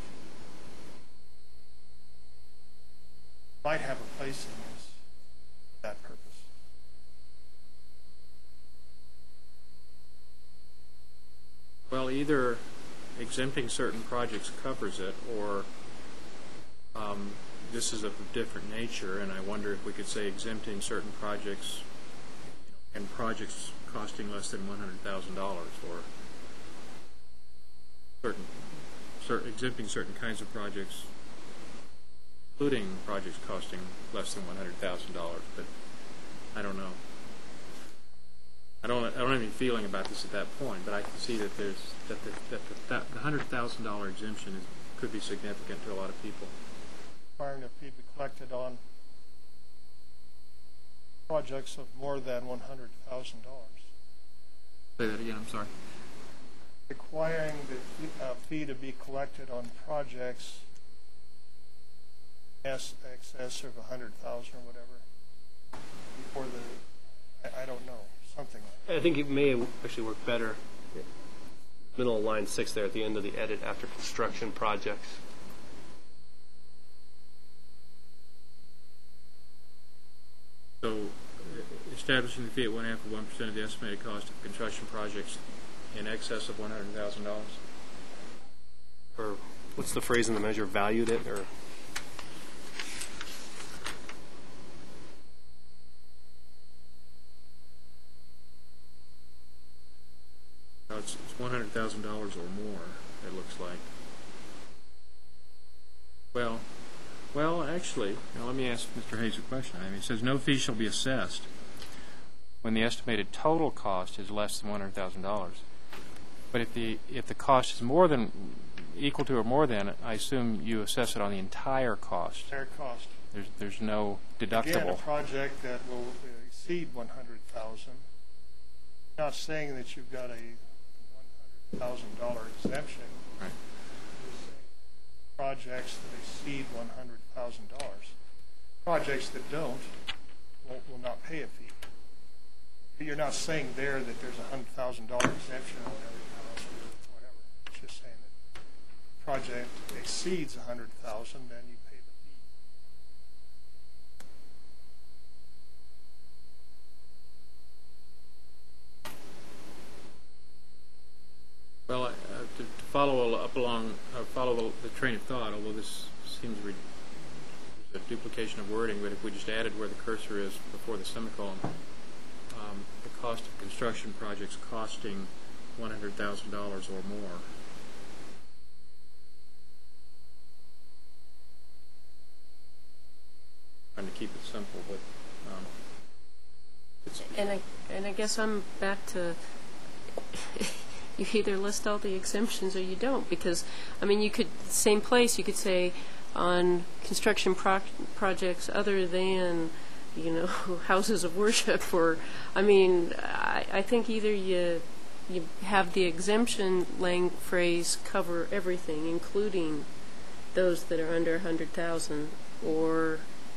might have a place in this for that purpose. Well, either exempting certain projects covers it, or um, this is of a different nature, and I wonder if we could say exempting certain projects and projects costing less than one hundred thousand dollars, or certain, certain exempting certain kinds of projects, including projects costing less than one hundred thousand dollars. But I don't know. I don't. I don't have any feeling about this at that point. But I can see that there's that the that the, that the hundred thousand dollar exemption is, could be significant to a lot of people. Requiring a fee be collected on projects of more than one hundred thousand dollars. Say that again. I'm sorry. Requiring the fee, uh, fee to be collected on projects S excess of one hundred thousand or whatever before the, I, I don't know, something like that. I think it may actually work better. Middle of line six there at the end of the edit after construction projects. So, uh, establishing the fee at one half of one percent of the estimated cost of construction projects in excess of one hundred thousand dollars. Or what's the phrase in the measure? Valued it, or No, it's, it's one hundred thousand dollars or more. It looks like. Well, well, actually, now let me ask Mister Hayes a question. I mean, it says no fee shall be assessed when the estimated total cost is less than one hundred thousand dollars. But if the if the cost is more than equal to or more than, I assume you assess it on the entire cost. Their cost. There's there's no deductible. Again, a project that will exceed one hundred thousand. Not saying that you've got a one hundred thousand dollar exemption. Right. You're saying projects that exceed one hundred thousand dollars. Projects that don't will, will not pay a fee. But you're not saying there that there's a one hundred thousand dollar exemption on every house or whatever. It's just saying that the project exceeds one hundred thousand dollars, then you pay the fee. Well, uh, to, to follow up along, uh, follow the, the train of thought, although this seems re- a duplication of wording, but if we just added where the cursor is before the semicolon, um, the cost of construction projects costing one hundred thousand dollars or more. Trying to keep it simple, but um, it's, And I, and I guess I'm back to, you either list all the exemptions or you don't, because, I mean, you could, same place, you could say on construction pro- projects other than, you know, houses of worship, or, I mean, I, I think either you, you have the exemption lang phrase cover everything, including those that are under one hundred thousand, or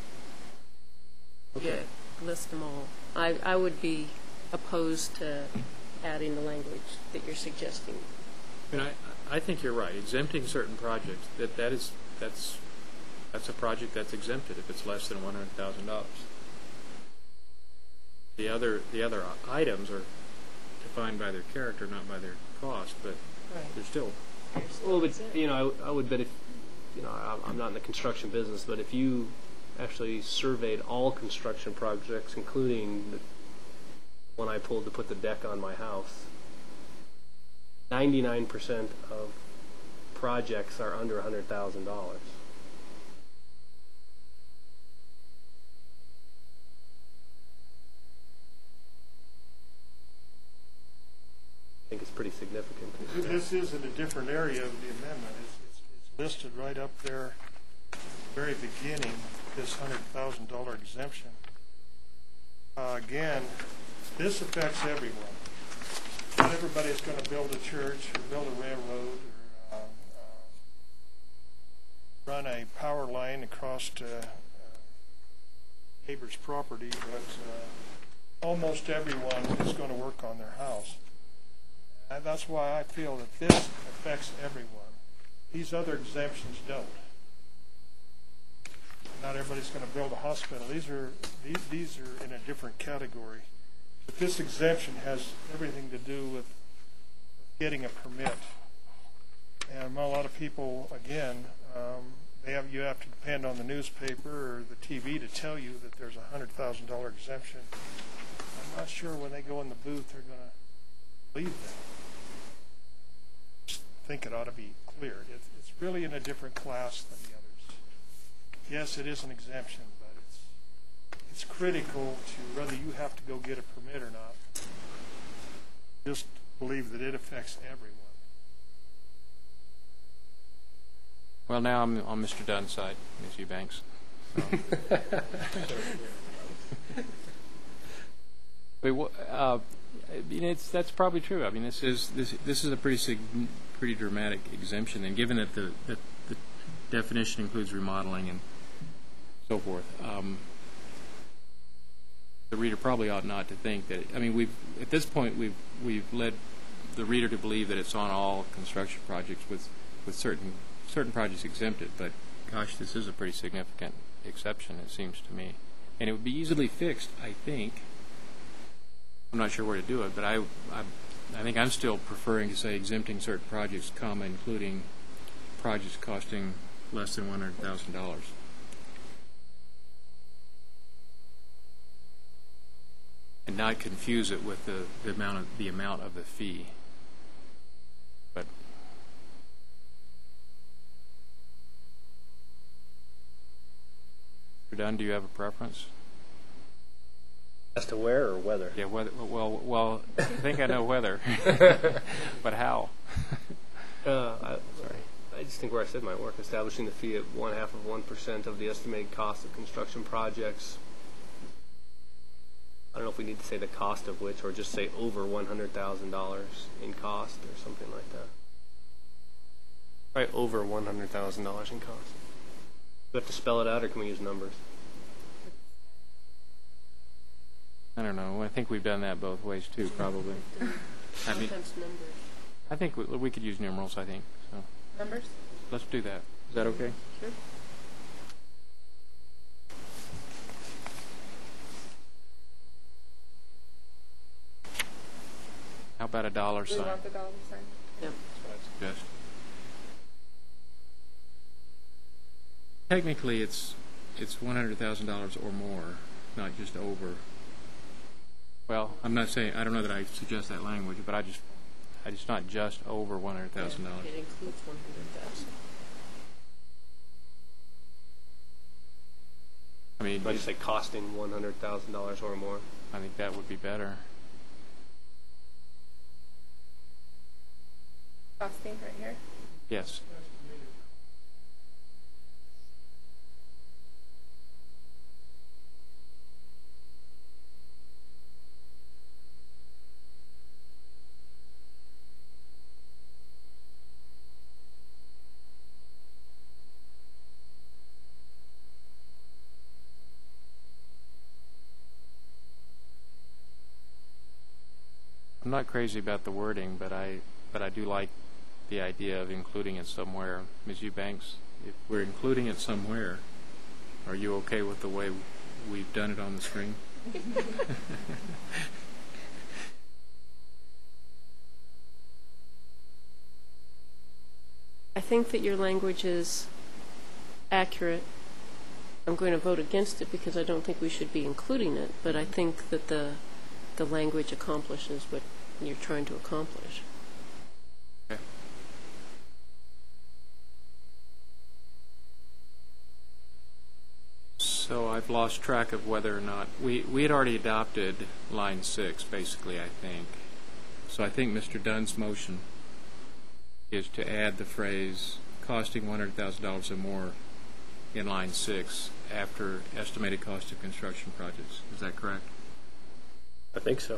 Okay. yeah, list them all. I, I would be opposed to adding the language that you're suggesting. I mean, I, I think you're right. Exempting certain projects, that, that is, that's, that's a project that's exempted if it's less than one hundred thousand dollars. The other, the other items are defined by their character, not by their cost, but Right. they're still. well, but you know, I, I would bet if you know, I, I'm not in the construction business, but if you actually surveyed all construction projects, including the one I pulled to put the deck on my house, ninety-nine percent of projects are under one hundred thousand dollars. I think it's pretty significant. This is in a different area of the amendment. It's, it's, it's listed right up there, very beginning, this one hundred thousand dollar exemption. Uh, again, this affects everyone. Not everybody is going to build a church or build a railroad or uh, uh, run a power line across to, uh, neighbor's property, but uh, almost everyone is going to work on their house. And that's why I feel that this affects everyone. These other exemptions don't. Not everybody's going to build a hospital. These are these, these are in a different category. But this exemption has everything to do with getting a permit. And a lot of people, again, um, they have you have to depend on the newspaper or the T V to tell you that there's a one hundred thousand dollars exemption. I'm not sure when they go in the booth they're going to believe that. Just think it ought to be cleared. It's, it's really in a different class than the others. Yes, it is an exemption, but it's it's critical to whether you have to go get a permit or not. Just believe that it affects everyone. Well, now I'm on Mister Dunn's side, Miz Eubanks. So. But, wha- uh, I mean, it's, that's probably true. I mean, this is this this is a pretty sig- pretty dramatic exemption, and given that the, that the definition includes remodeling and so forth, um, the reader probably ought not to think that. I mean, we've at this point we've we've led the reader to believe that it's on all construction projects with with certain. certain projects exempted, but gosh, this is a pretty significant exception, it seems to me. And it would be easily fixed, I think. I'm not sure where to do it, but I, I, I think I'm still preferring to say exempting certain projects, comma, including projects costing less than one hundred thousand dollars. And not confuse it with the, the amount of the amount of the fee. But Dunn, do you have a preference? As to where or whether? Yeah, whether, well, well, I think I know whether, but how? Uh, I, sorry. I just think where I said might work, establishing the fee at one half of one percent of the estimated cost of construction projects. I don't know if we need to say the cost of which, or just say over one hundred thousand dollars in cost, or something like that. Right, over one hundred thousand dollars in cost. Do we have to spell it out, or can we use numbers? I don't know. I think we've done that both ways too, probably. I mean, Sometimes numbers. I think we, we could use numerals. I think so. Numbers? Let's do that. Is that okay? Sure. How about a dollar Do we sign? want the dollar sign? Yep. That's what I suggest. Technically, it's it's one hundred thousand dollars or more, not just over. Well, I'm not saying I don't know that I suggest that language, but I just I just not just over one hundred thousand dollars. It includes one hundred thousand. I mean, I just say costing one hundred thousand dollars or more. I think that would be better. Costing right here. Yes. I'm not crazy about the wording, but I but I do like the idea of including it somewhere. Miz Eubanks, if we're including it somewhere, are you okay with the way we've done it on the screen? I think that your language is accurate. I'm going to vote against it because I don't think we should be including it, but I think that the the language accomplishes what you're trying to accomplish. Okay. So I've lost track of whether or not we we had already adopted line six, basically, I think. So I think Mister Dunn's motion is to add the phrase costing one hundred thousand dollars or more in line six after estimated cost of construction projects. Is that correct? I think so.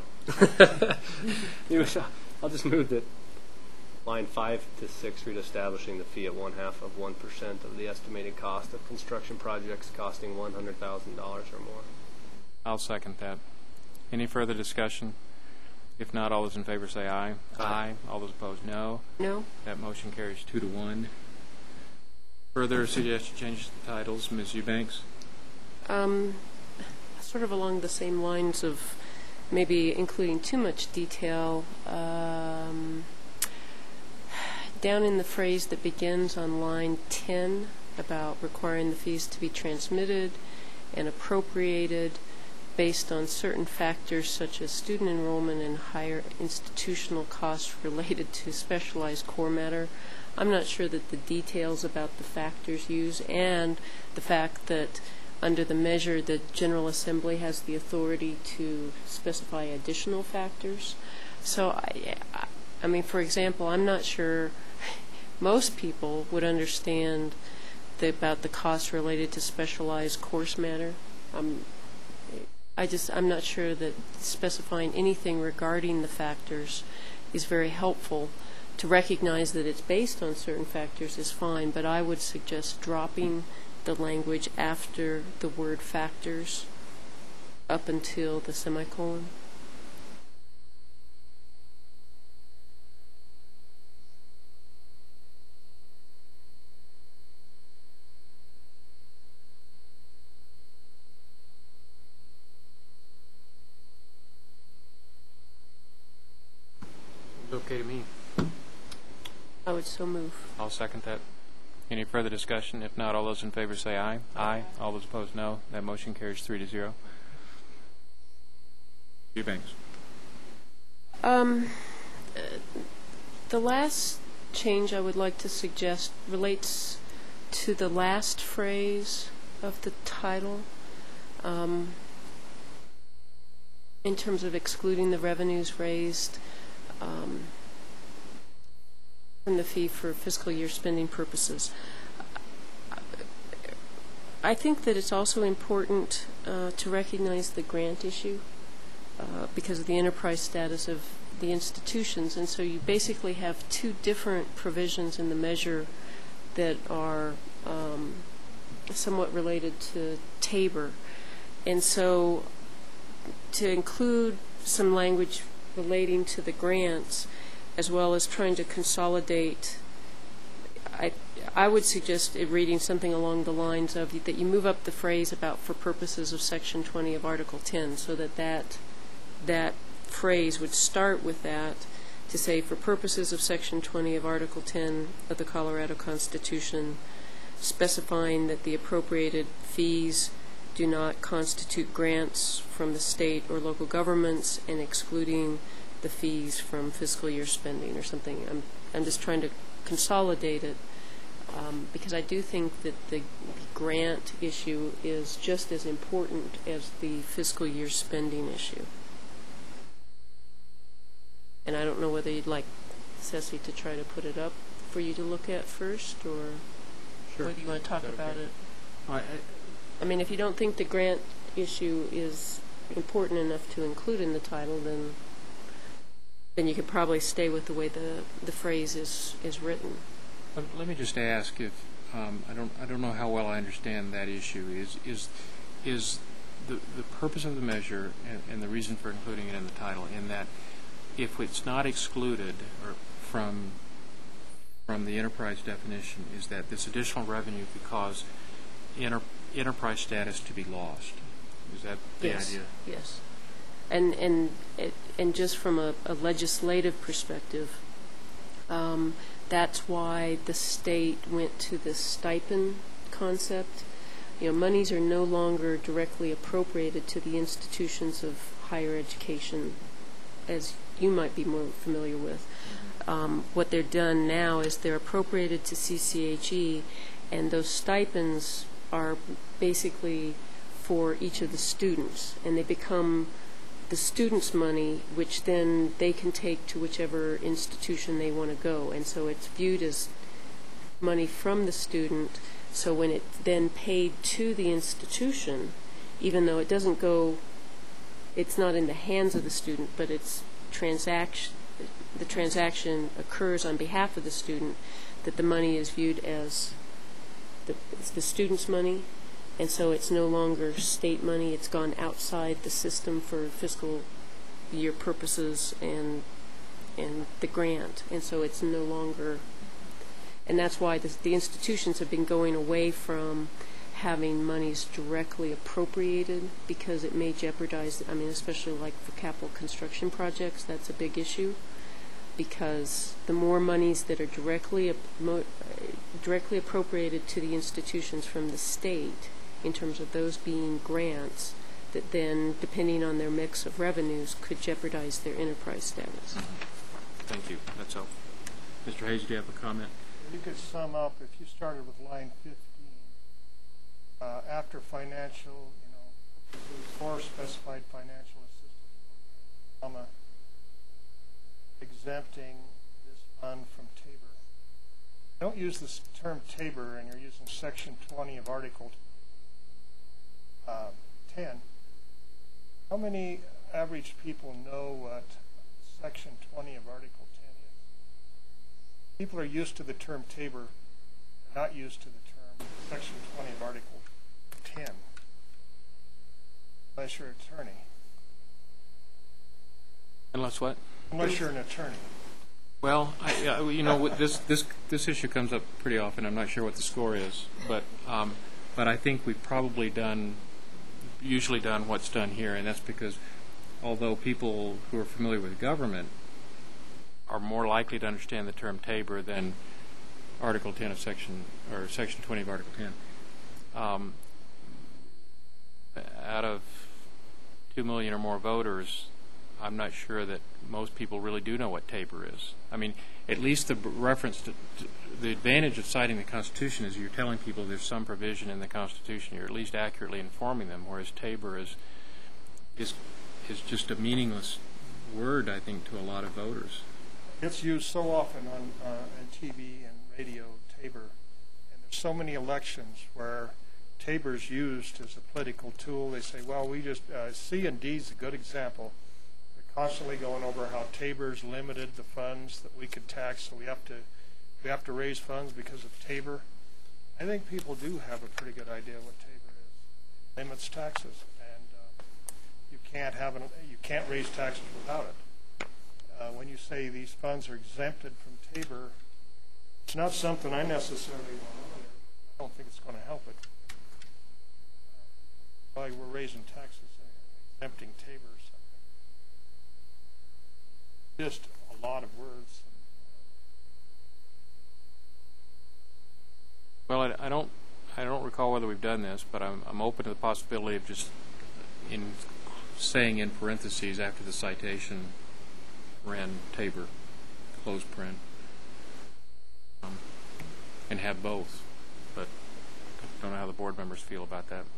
I'll just move that line five to six read establishing the fee at one half of one percent of the estimated cost of construction projects costing one hundred thousand dollars or more. I'll second that. Any further discussion? If not, all those in favor say aye. Aye. All those opposed, no. No? That motion carries two to one. Further suggested changes to the titles, Miz Eubanks? Um, sort of along the same lines of maybe including too much detail. Um, down in the phrase that begins on line ten about requiring the fees to be transmitted and appropriated based on certain factors such as student enrollment and higher institutional costs related to specialized core matter. I'm not sure that the details about the factors used and the fact that under the measure the General Assembly has the authority to specify additional factors. So, I, I mean, for example, I'm not sure most people would understand the, about the costs related to specialized course matter. Um, I just, I'm not sure that specifying anything regarding the factors is very helpful. To recognize that it's based on certain factors is fine, but I would suggest dropping the language after the word factors up until the semicolon. Okay to me. I would so move. I'll second that. Any further discussion? If not, all those in favor say aye. Aye. All those opposed, no. That motion carries three to zero. Eubanks. Um, uh, the last change I would like to suggest relates to the last phrase of the title. Um, in terms of excluding the revenues raised um, from the fee for fiscal year spending purposes. I think that it's also important uh, to recognize the grant issue uh, because of the enterprise status of the institutions, and so you basically have two different provisions in the measure that are um, somewhat related to Tabor. And so to include some language relating to the grants as well as trying to consolidate, I, I would suggest it reading something along the lines of that you move up the phrase about for purposes of Section twenty of Article ten so that that, that phrase would start with that to say for purposes of Section twenty of Article ten of the Colorado Constitution, specifying that the appropriated fees do not constitute grants from the state or local governments and excluding the fees from fiscal year spending or something. I'm, I'm just trying to consolidate it um, because I do think that the grant issue is just as important as the fiscal year spending issue. And I don't know whether you'd like Ceci to try to put it up for you to look at first, or Sure. whether you want to talk Is that about okay? it. I, I, I mean, if you don't think the grant issue is important enough to include in the title, then then you could probably stay with the way the the phrase is is written. Let, let me just ask if um, I don't I don't know how well I understand that issue. Is is is the the purpose of the measure and, and the reason for including it in the title in that if it's not excluded or from from the enterprise definition is that this additional revenue could cause enter, enterprise status to be lost. Is that the Yes. idea? Yes. And and it, and just from a, a legislative perspective, um, that's why the state went to the stipend concept. You know, monies are no longer directly appropriated to the institutions of higher education, as you might be more familiar with. Um, what they're done now is they're appropriated to C C H E, and those stipends are basically for each of the students, and they become the students' money, which then they can take to whichever institution they want to go. And so it's viewed as money from the student. So when it's then paid to the institution, even though it doesn't go, it's not in the hands of the student, but it's transaction, the transaction occurs on behalf of the student, that the money is viewed as the, it's the student's money. And so it's no longer state money. It's gone outside the system for fiscal your purposes and, and the grant. And so it's no longer, and that's why the, the institutions have been going away from having monies directly appropriated, because it may jeopardize, I mean, especially like for capital construction projects, that's a big issue, because the more monies that are directly directly appropriated to the institutions from the state, in terms of those being grants, that then, depending on their mix of revenues, could jeopardize their enterprise status. Thank you. That's helpful. Mister Hayes, do you have a comment? You could sum up, if you started with line fifteen, uh, after financial, you know, or specified financial assistance, comma, exempting this fund from Tabor. Don't use this term Tabor, and you're using section twenty of Article uh, ten. How many average people know what section twenty of Article ten is? People are used to the term Tabor, not used to the term section twenty of Article ten, unless you're an attorney. Unless what? Unless you're an attorney. Well, I, yeah, you know, with this this this issue comes up pretty often. I'm not sure what the score is, but um, but I think we've probably done, usually done what's done here, and that's because although people who are familiar with government are more likely to understand the term Tabor than Article ten of Section or Section twenty of Article ten, um, out of two million or more voters, I'm not sure that most people really do know what Tabor is. I mean, at least the reference to, to the advantage of citing the Constitution is you're telling people there's some provision in the Constitution. You're at least accurately informing them, whereas Tabor is is is just a meaningless word, I think, to a lot of voters. It's used so often on uh, on T V and radio, Tabor, and there's so many elections where Tabor's used as a political tool. They say, well, we just, uh, C and D is a good example. Constantly going over how Tabor's limited the funds that we could tax, so we have to we have to raise funds because of Tabor. I think people do have a pretty good idea what Tabor is. It limits taxes, and uh, you can't have an, you can't raise taxes without it. Uh, when you say these funds are exempted from Tabor, it's not something I necessarily want on there. I don't think it's going to help it. Uh, why we're raising taxes and exempting Tabor. Just a lot of words. Well, I, I don't, I don't recall whether we've done this, but I'm, I'm open to the possibility of just in saying in parentheses after the citation, ran Tabor, close print, um, and have both. But I don't know how the board members feel about that.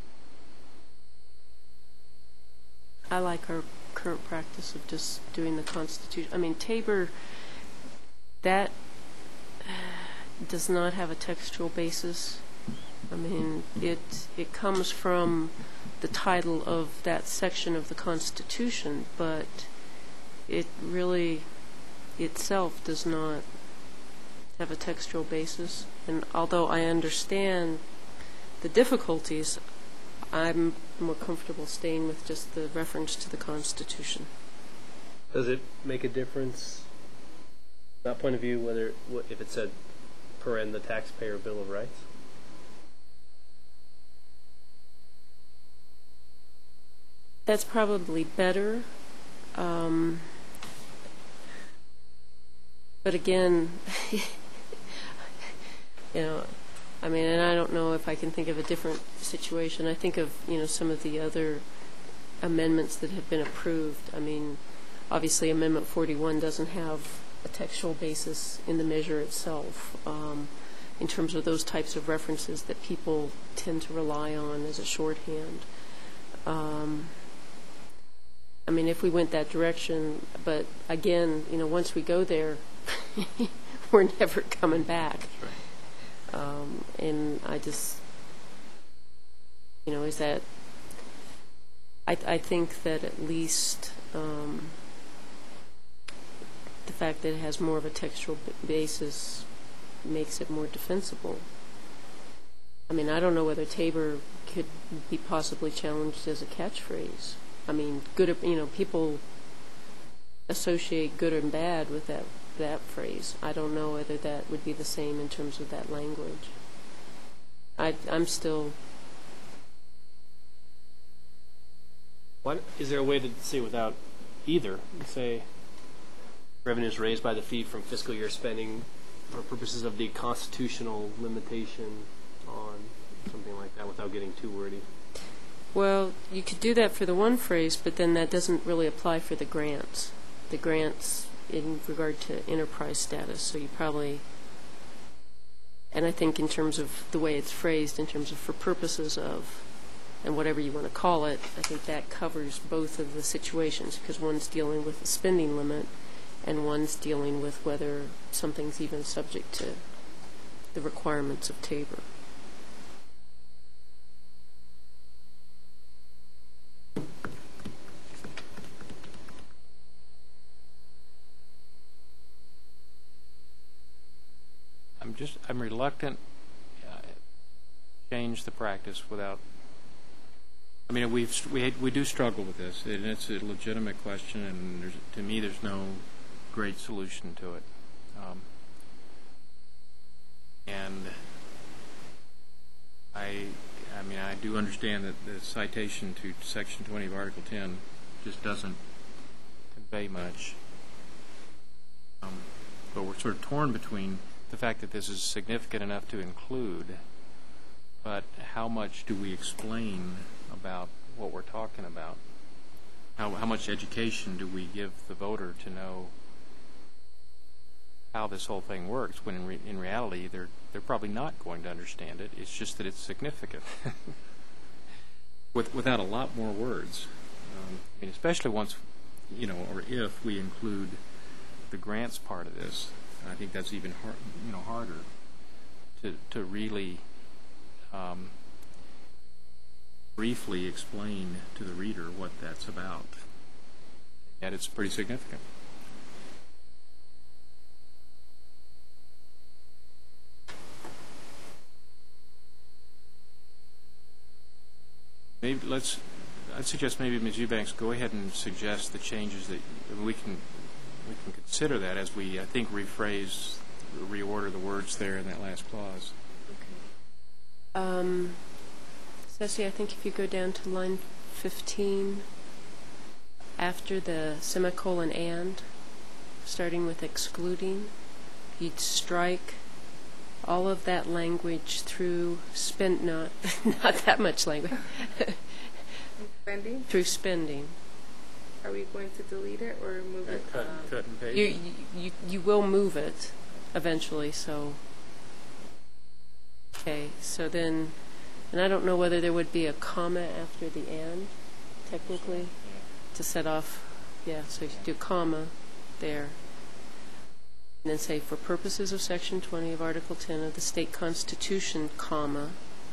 I like our current practice of just doing the Constitution. I mean, Tabor, that does not have a textual basis. I mean, it it comes from the title of that section of the Constitution, but it really itself does not have a textual basis. And although I understand the difficulties, I'm more comfortable staying with just the reference to the Constitution. Does it make a difference, from that point of view, whether what, if it said, paren, the Taxpayer Bill of Rights? That's probably better. Um, but again, you know, I mean, and I don't know if I can think of a different situation. I think of, you know, some of the other amendments that have been approved. I mean, obviously Amendment forty-one doesn't have a textual basis in the measure itself, um, in terms of those types of references that people tend to rely on as a shorthand. Um, I mean, if we went that direction, but again, you know, once we go there, we're never coming back. Um, and I just, you know, is that, I, I think that at least um, the fact that it has more of a textual b- basis makes it more defensible. I mean, I don't know whether Tabor could be possibly challenged as a catchphrase. I mean, good, you know, people associate good and bad with that, that phrase. I don't know whether that would be the same in terms of that language. I, I'm still, What, is there a way to say without either? Say revenues raised by the fee from fiscal year spending for purposes of the constitutional limitation on something like that without getting too wordy? well, you could do that for the one phrase, but then that doesn't really apply for the grants. The grants in regard to enterprise status, so you probably, and I think in terms of the way it's phrased, in terms of for purposes of, and whatever you want to call it, I think that covers both of the situations, because one's dealing with the spending limit and one's dealing with whether something's even subject to the requirements of Tabor. I'm just, I'm reluctant uh, to change the practice without, I mean, we've, we, we do struggle with this, and it's a legitimate question, and there's, to me, there's no great solution to it. Um, and I, I mean, I do understand that the citation to Section twenty of Article ten just doesn't convey much. Um, but we're sort of torn between the fact that this is significant enough to include, but how much do we explain about what we're talking about? How, how much education do we give the voter to know how this whole thing works, when in, re in reality they're, they're probably not going to understand it. It's just that it's significant. With, without a lot more words. Um, I mean, especially once, you know, or if we include the grants part of this, I think that's even hard, you know, harder to to really um, briefly explain to the reader what that's about. Yet it's pretty significant. Maybe let's. I'd suggest maybe Miz Eubanks go ahead and suggest the changes that we can. We can consider that as we, I think, rephrase, reorder the words there in that last clause. Okay. Um, Ceci, I think if you go down to line fifteen, after the semicolon and, starting with excluding, you'd strike all of that language through spend, not, not that much language, Spending? through spending. Are we going to delete it or move it? Cut, Um, cut and paste. You, you, you will move it eventually, so. Okay, so then, and I don't know whether there would be a comma after the and, technically, to set off, yeah, so you do comma there. And then say, for purposes of Section twenty of Article ten of the State Constitution, comma.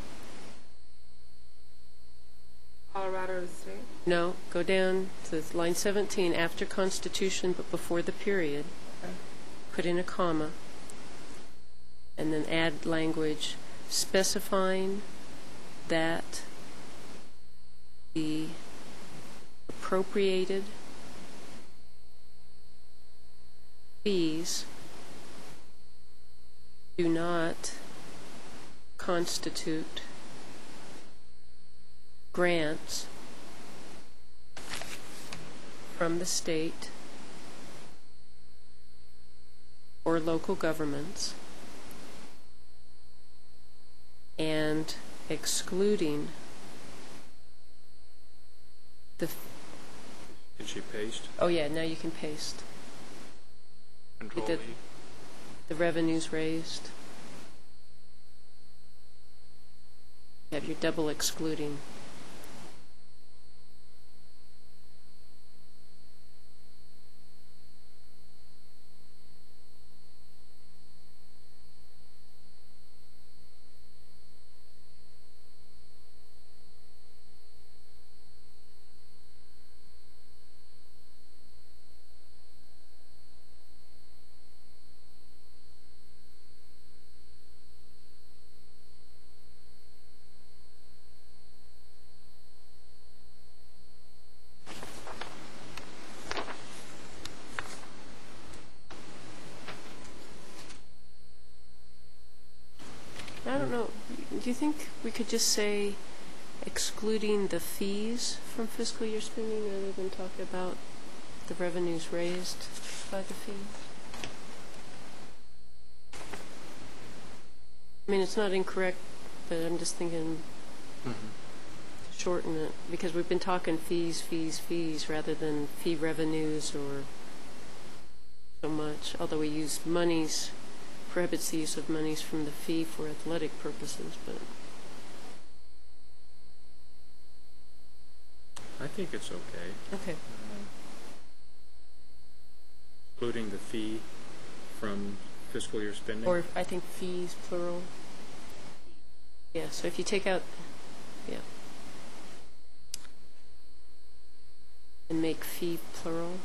Colorado State? No, go down to line seventeen, after Constitution, but before the period. Okay. Put in a comma. And then add language specifying that the appropriated fees do not constitute grants from the state or local governments, and excluding the, Can she paste? oh yeah, now you can paste Control did. V. the revenues raised. You have your double excluding. do you think we could just say excluding the fees from fiscal year spending rather than talk about the revenues raised by the fees? I mean, it's not incorrect, but I'm just thinking Mhm. to shorten it, because we've been talking fees, fees, fees, rather than fee revenues or so much, although we use monies, prohibits the use of monies from the fee for athletic purposes, but I think it's okay, okay. including the fee from fiscal year spending. Or I think fees, plural. Yeah, so if you take out, yeah. And make fee plural.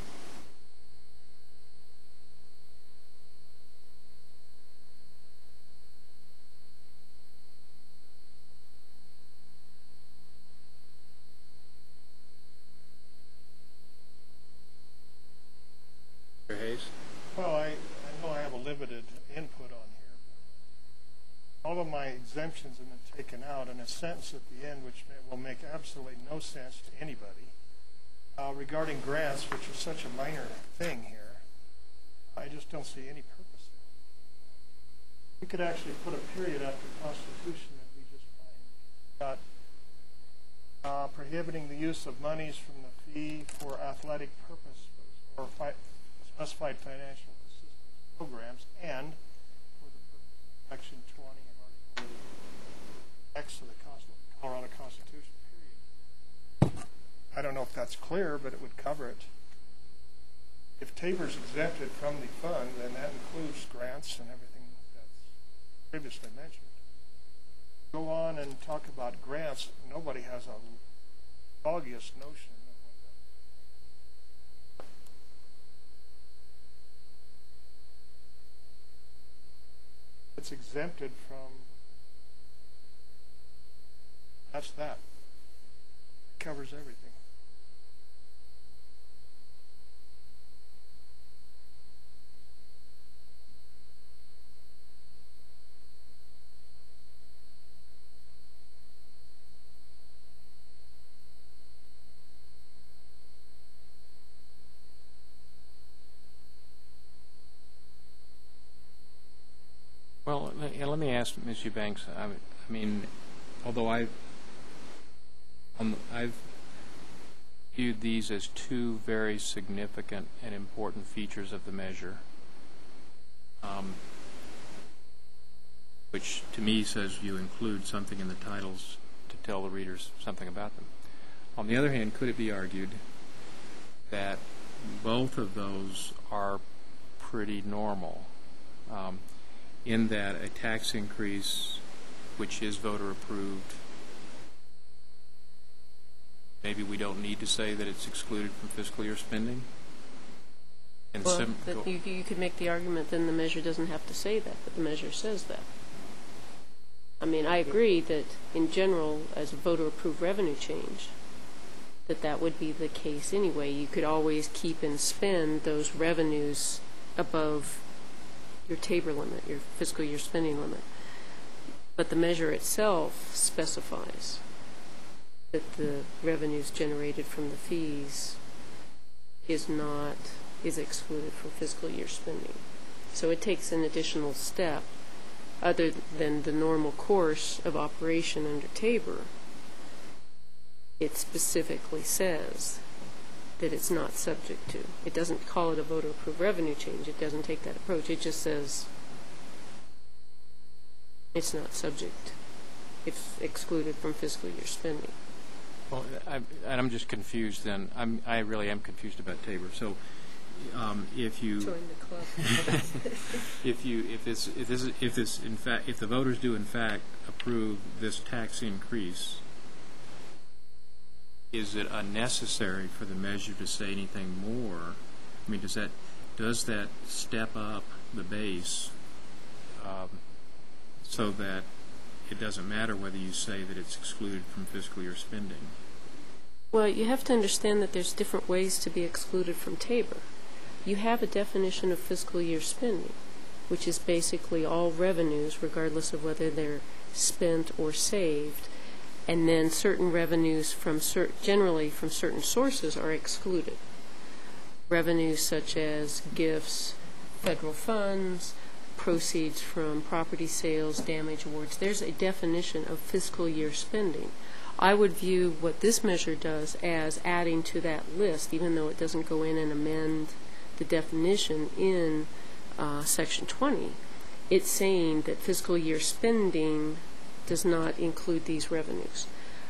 Mister Hayes? Well, I, I know I have a limited input on here. All of my exemptions have been taken out, and a sentence at the end which may, will make absolutely no sense to anybody uh, regarding grants, which is such a minor thing here. I just don't see any purpose. We could actually put a period after Constitution that we just find. Got uh, prohibiting the use of monies from the fee for athletic purposes or fi specified financial assistance programs, and for the purpose of Section twenty of Article X of the Colorado Constitution, period. I don't know if that's clear, but it would cover it. If Tabor's exempted from the fund, then that includes grants and everything that's previously mentioned. Go on and talk about grants. Nobody has a foggiest notion of what that is. It's exempted from, that's that. It covers everything. Well, let, yeah, let me ask Miz Eubanks. I, I mean, although I've, um, I've viewed these as two very significant and important features of the measure, um, which to me says you include something in the titles to tell the readers something about them. On the other hand, could it be argued that both of those are pretty normal? Um, in that a tax increase which is voter approved, maybe we don't need to say that it's excluded from fiscal year spending? And Well, sim that you, you could make the argument then the measure doesn't have to say that, but the measure says that. I mean, I agree that in general, as a voter approved revenue change, that that would be the case anyway. You could always keep and spend those revenues above your Tabor limit, your fiscal year spending limit. But the measure itself specifies that the revenues generated from the fees is not, is excluded from fiscal year spending. So it takes an additional step other than the normal course of operation under Tabor. It specifically says that it's not subject to. It doesn't call it a voter approved revenue change. It doesn't take that approach. It just says it's not subject. It's excluded from fiscal year spending. Well, I, and I'm just confused then. I'm, I really am confused about Tabor. So um, if you Join the club. if you if this if this if this in fact if the voters do in fact approve this tax increase, is it unnecessary for the measure to say anything more? I mean, does that does that step up the base um, so that it doesn't matter whether you say that it's excluded from fiscal year spending? Well, you have to understand that there's different ways to be excluded from Tabor. You have a definition of fiscal year spending, which is basically all revenues, regardless of whether they're spent or saved, and then certain revenues from cer- generally from certain sources are excluded. Revenues such as gifts, federal funds, proceeds from property sales, damage awards. There's a definition of fiscal year spending. I would view what this measure does as adding to that list, even though it doesn't go in and amend the definition in uh, Section twenty. It's saying that fiscal year spending does not include these revenues.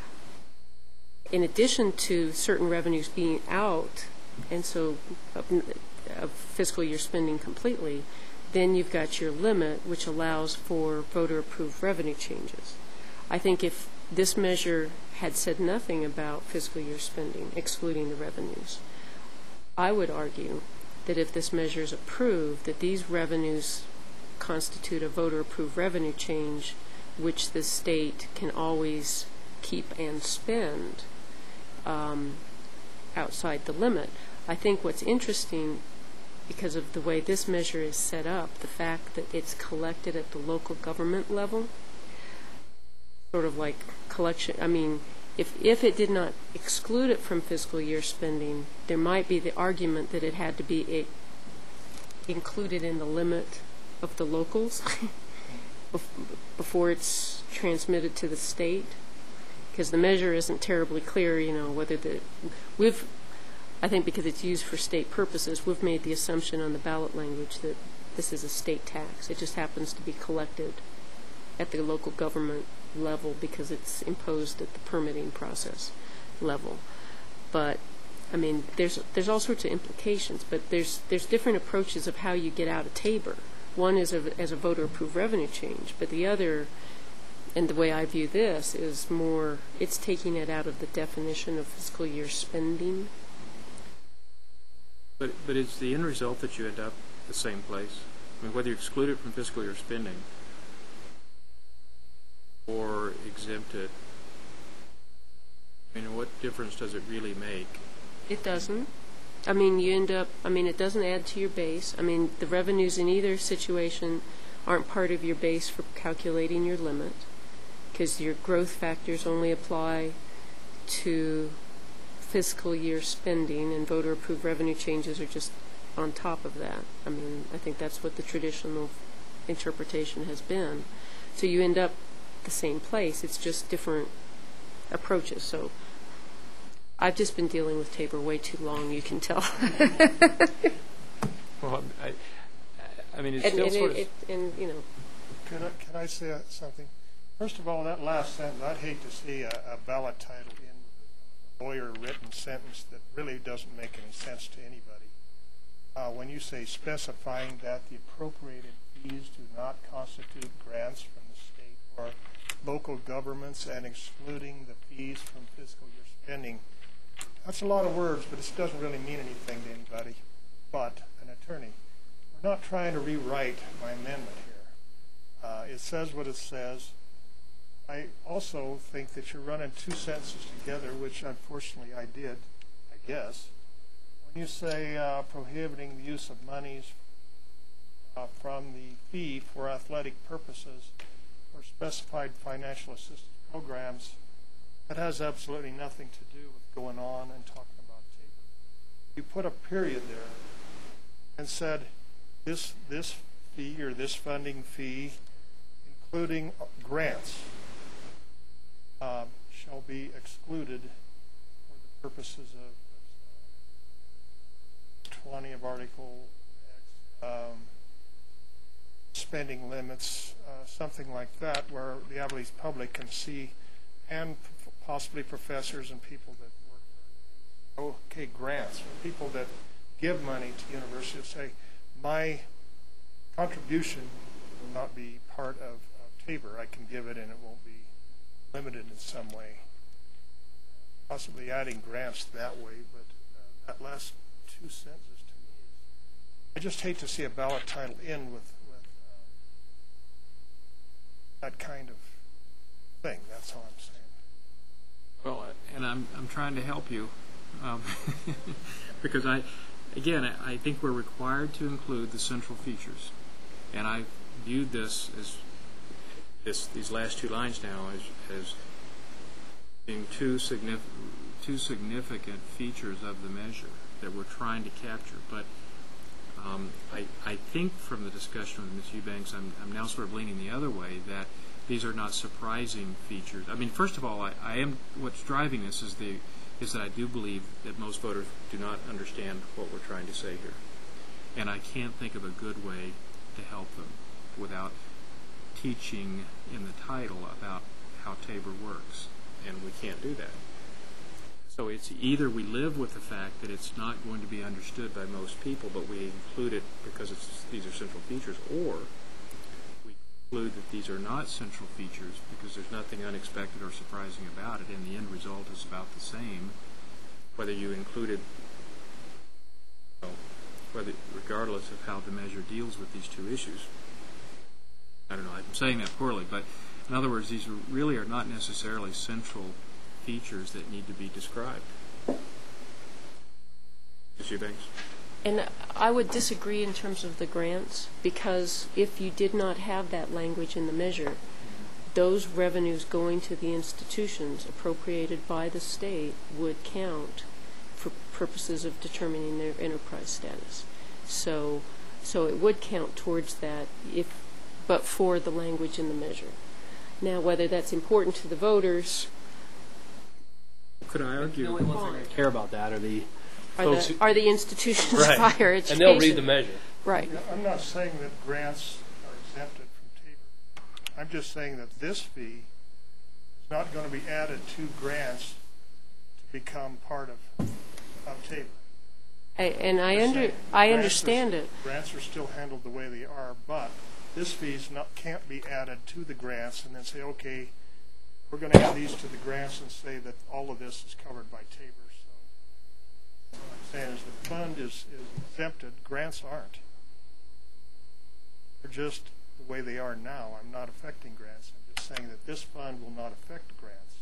In addition to certain revenues being out, and so of, of fiscal year spending completely, then you've got your limit, which allows for voter-approved revenue changes. I think if this measure had said nothing about fiscal year spending, excluding the revenues, I would argue that if this measure is approved, that these revenues constitute a voter-approved revenue change, which the state can always keep and spend um, outside the limit. I think what's interesting, because of the way this measure is set up, the fact that it's collected at the local government level, sort of like collection, I mean, if, if it did not exclude it from fiscal year spending, there might be the argument that it had to be it included in the limit of the locals before it's transmitted to the state, because the measure isn't terribly clear, you know, whether the, we've, I think because it's used for state purposes, we've made the assumption on the ballot language that this is a state tax. It just happens to be collected at the local government level because it's imposed at the permitting process level. But I mean, there's there's all sorts of implications, but there's there's different approaches of how you get out of Tabor. One is a, as a voter-approved revenue change, but the other, and the way I view this, is more, it's taking it out of the definition of fiscal year spending. But but it's the end result that you end up the same place. I mean, whether you exclude it from fiscal year spending or exempt it, I mean, what difference does it really make? It doesn't. I mean, you end up, I mean, it doesn't add to your base. I mean, the revenues in either situation aren't part of your base for calculating your limit, because your growth factors only apply to fiscal year spending, and voter-approved revenue changes are just on top of that. I mean, I think that's what the traditional interpretation has been. So you end up the same place. It's just different approaches. So I've just been dealing with Tabor way too long, you can tell. Well, I, I mean, it's and, still and, sort it, of... it, and, you know. Can I, can I say something? First of all, that last sentence, I'd hate to see a, a ballot title in a lawyer-written sentence that really doesn't make any sense to anybody. Uh, when you say specifying that the appropriated fees do not constitute grants from the state or local governments and excluding the fees from fiscal year spending, that's a lot of words, but it doesn't really mean anything to anybody but an attorney. We're not trying to rewrite my amendment here. Uh, it says what it says. I also think that you're running two sentences together, which unfortunately I did, I guess. When you say uh, prohibiting the use of monies uh, from the fee for athletic purposes or specified financial assistance programs, that has absolutely nothing to do with going on and talking about Tabor. You put a period there and said this this fee or this funding fee, including grants, um, shall be excluded for the purposes of twenty of Article X, um, spending limits, uh, something like that, where the Abilene public can see, and p- possibly professors and people that work there. Okay, grants for people that give money to universities. Say, my contribution will not be part of, of Tabor. I can give it, and it won't be limited in some way. Possibly adding grants that way, but uh, that last two sentences to me, I just hate to see a ballot title end with, with um, that kind of thing. That's all I'm saying. Well, and I'm I'm trying to help you, um, because I, again, I, I think we're required to include the central features, and I viewed this as this, these last two lines now as, as being two significant, two significant features of the measure that we're trying to capture. But um, I, I think from the discussion with Miz Eubanks, I'm, I'm now sort of leaning the other way, that these are not surprising features. I mean, first of all, I, I am, what's driving this is the is that I do believe that most voters do not understand what we're trying to say here. And I can't think of a good way to help them without teaching in the title about how Tabor works. And we can't do that. So it's either we live with the fact that it's not going to be understood by most people, but we include it because it's, these are central features, or we conclude that these are not central features because there's nothing unexpected or surprising about it, and the end result is about the same, whether you included, you know, whether, regardless of how the measure deals with these two issues. I don't know, I'm saying that poorly, but in other words, these really are not necessarily central features that need to be described. Miz Eubanks? And I would disagree in terms of the grants, because if you did not have that language in the measure, those revenues going to the institutions appropriated by the state would count for purposes of determining their enterprise status. So, so it would count towards that, if, but for the language in the measure. Now, whether that's important to the voters, Could I argue? The only ones that care about that are the are folks the, who, are the institutions right. of higher education. And they'll read the measure. Right. Yeah, I'm not saying that grants are exempted from Tabor. I'm just saying that this fee is not going to be added to grants to become part of, of Tabor. I, and I You're under saying I grants understand are, it. Grants are still handled the way they are, but this fee is not, can't be added to the grants and then say, okay, we're going to add these to the grants and say that all of this is covered by Tabor. So what I'm saying is the fund is, is exempted. Grants aren't. They're just the way they are now. I'm not affecting grants. I'm just saying that this fund will not affect grants.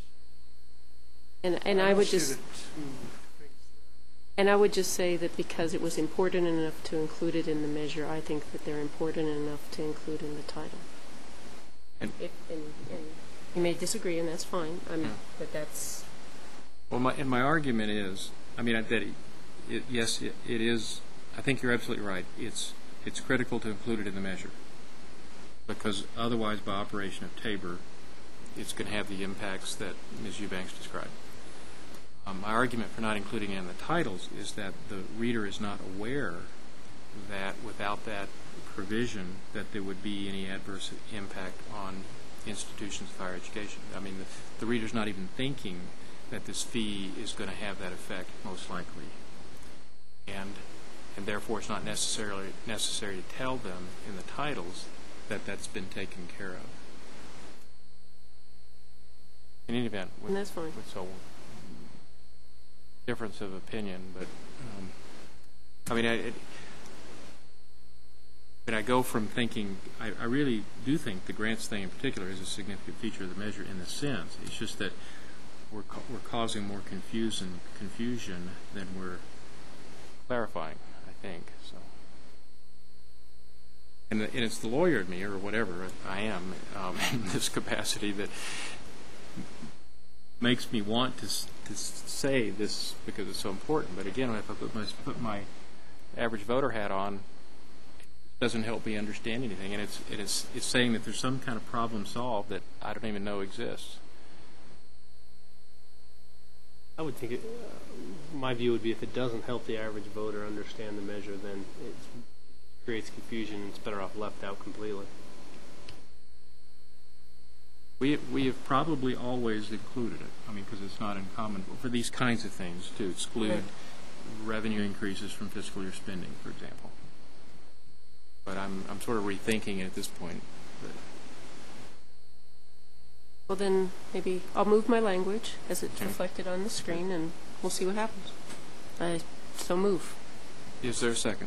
And and I, don't would see just the two things and I would just say that because it was important enough to include it in the measure, I think that they're important enough to include in the title. And, If, and, and you may disagree, and that's fine. I'm, Yeah. but that's well, my, and my argument is, I mean, that it, it, yes, it, it is. I think you're absolutely right. It's it's critical to include it in the measure, because otherwise, by operation of Tabor, it's going to have the impacts that Miz Eubanks described. Um, my argument for not including it in the titles is that the reader is not aware that without that provision that there would be any adverse impact on institutions of higher education. I mean, the, the reader's not even thinking that this fee is going to have that effect, most likely. And and therefore it's not necessarily necessary to tell them in the titles that that's been taken care of. In any event, with, and that's fine. with so difference of opinion, but um, I mean, I, it, but I go from thinking, I, I really do think the grants thing in particular is a significant feature of the measure in the sense. It's just that we're ca- we're causing more confusion confusion than we're clarifying, I think. So, and, the, and it's the lawyer in me, or whatever I am, um, in this capacity, that makes me want to to say this because it's so important. But again, if I put my put my average voter hat on, it doesn't help me understand anything, and it's it is it's saying that there's some kind of problem solved that I don't even know exists. I would think it, uh, my view would be if it doesn't help the average voter understand the measure, then it creates confusion and it's better off left out completely. We we have probably always included it. I mean, because it's not uncommon for these kinds of things to exclude Right. revenue increases from fiscal year spending, for example. But I'm I'm sort of rethinking it at this point. But Well, then maybe I'll move my language as it's Okay. reflected on the screen, and we'll see what happens. I so move. is there a second?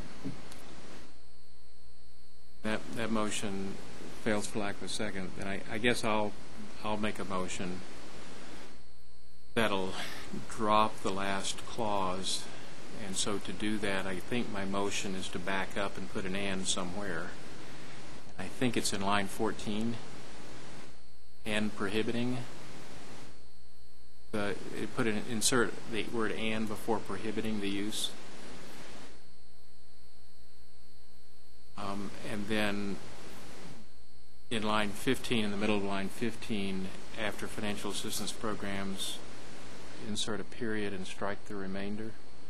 That that motion fails for lack of a second. Then I, I guess I'll I'll make a motion that'll drop the last clause. And so to do that, I think my motion is to back up and put an and somewhere. I think it's in line fourteen. and prohibiting. The, it put an, insert the word and before prohibiting the use. Um, and then in line fifteen, in the middle of line fifteen, after financial assistance programs, insert a period and strike the remainder.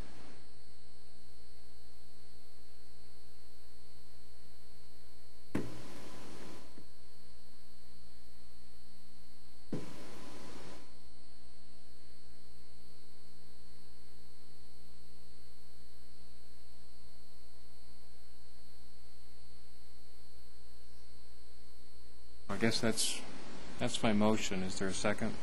I guess that's that's my motion. Is there a second?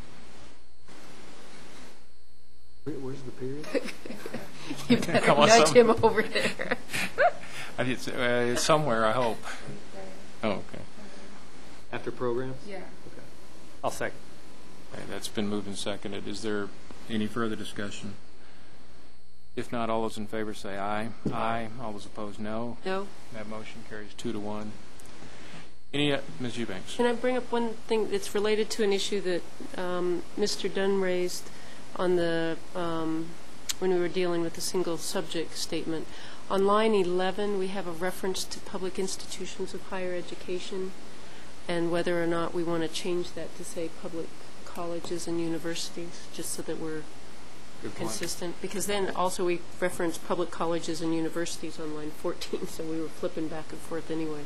Where, where's the period? You better Come on, nudge some- him over there. I did, uh, somewhere, I hope. Oh, okay. After programs? Yeah. Okay. I'll second. Okay, that's been moved and seconded. Is there any further discussion? If not, all those in favor say aye. Aye. All those opposed, no. No? That motion carries two to one. Any, uh, Miz Eubanks? Can I bring up one thing that's related to an issue that um, Mister Dunn raised on the, um, when we were dealing with the single subject statement? On line eleven, we have a reference to public institutions of higher education and whether or not we want to change that to say public colleges and universities, just so that we're Good point. consistent. Because then also we reference public colleges and universities on line fourteen, so we were flipping back and forth anyway.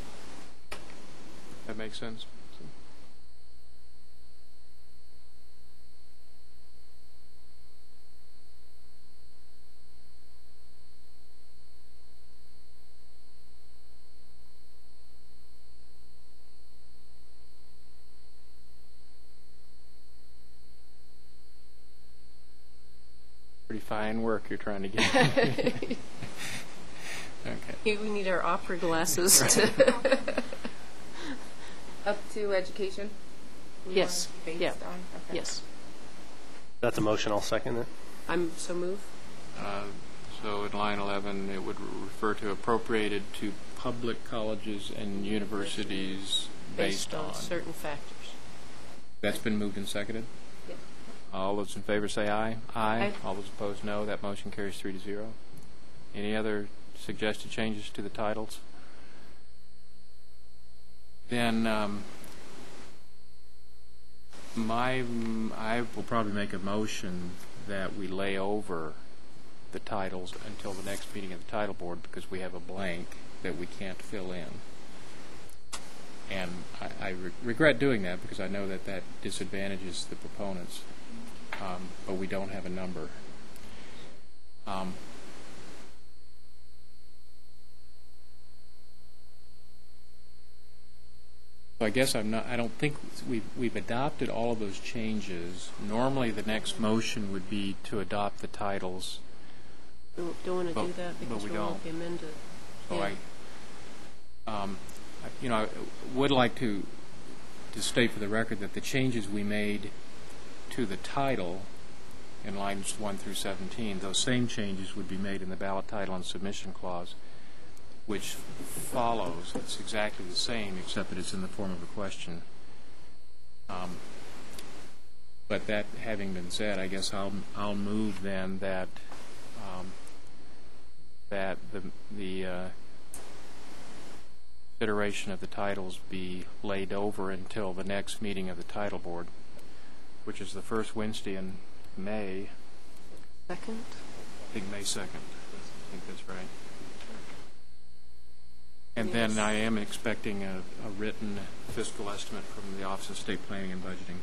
That makes sense. Pretty fine work you're trying to get. Okay. Here we need our opera glasses to... Up to education? We Yes. want based Yeah. on? Okay. Yes. That's a motion. I'll second it. I'm so moved. Uh, So in line eleven, it would refer to appropriated to public colleges and universities based on. certain factors. That's been moved and seconded? Yes. All those in favor say aye. Aye. All those opposed, no. That motion carries three to zero. Any other suggested changes to the titles? Then um, my, I will probably make a motion that we lay over the titles until the next meeting of the title board because we have a blank that we can't fill in. And I, I re- regret doing that because I know that that disadvantages the proponents, um, but we don't have a number. Um, So I guess I'm not, I don't think we've, we've adopted all of those changes. Normally, the next motion would be to adopt the titles. We don't want to But- do that but because we we don't. won't be amended. So Yeah. I, um, I- you know, I would like to, to state for the record that the changes we made to the title in lines one through seventeen, those same changes would be made in the ballot title and submission clause, which follows. It's exactly the same, except that it's in the form of a question. Um, but that having been said, I guess I'll I'll move then that um, that the the uh, consideration of the titles be laid over until the next meeting of the title board, which is the first Wednesday in May. Second? I think May second. I think that's right. And then I am expecting a, a written fiscal estimate from the Office of State Planning and Budgeting.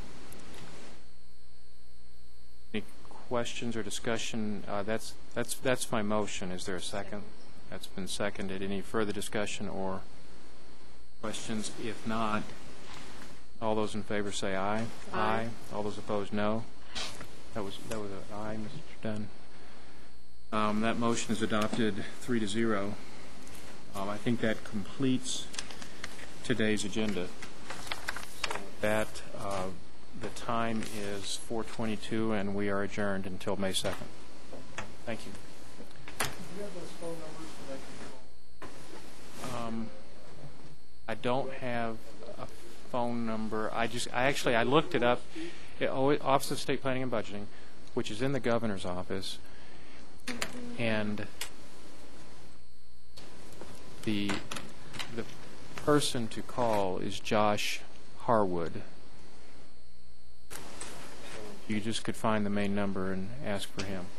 Any questions or discussion? Uh, that's that's that's my motion. Is there a second? That's been seconded. Any further discussion or questions? If not, all those in favor say aye. Aye. All those opposed, no. That was that was an aye, Mister Dunn. Um, that motion is adopted three to zero. Um, I think that completes today's agenda. That uh, the time is four twenty-two, and we are adjourned until May second. Thank you. Do you have those phone numbers that I can call? Um, I don't have a phone number. I just, I actually, I looked it up. It, oh, Office of State Planning and Budgeting, which is in the governor's office, and the the person to call is Josh Harwood. You just could find the main number and ask for him.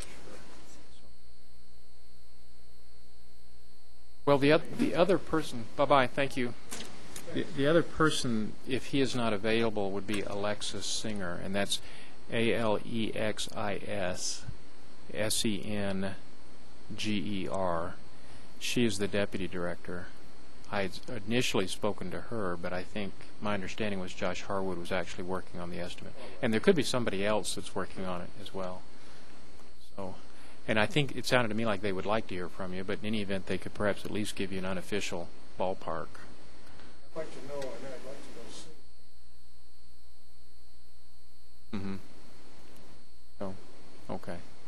Well, the other, the other person, bye-bye, thank you. The, the other person, if he is not available, would be Alexis Singer, and that's A L E X I S S E N G E R. She is the deputy director. I had initially spoken to her, but I think my understanding was Josh Harwood was actually working on the estimate. And there could be somebody else that's working on it as well. So, and I think it sounded to me like they would like to hear from you, but in any event, they could perhaps at least give you an unofficial ballpark. I'd like to know, and I'd like to go see. Mm-hmm. Oh, okay.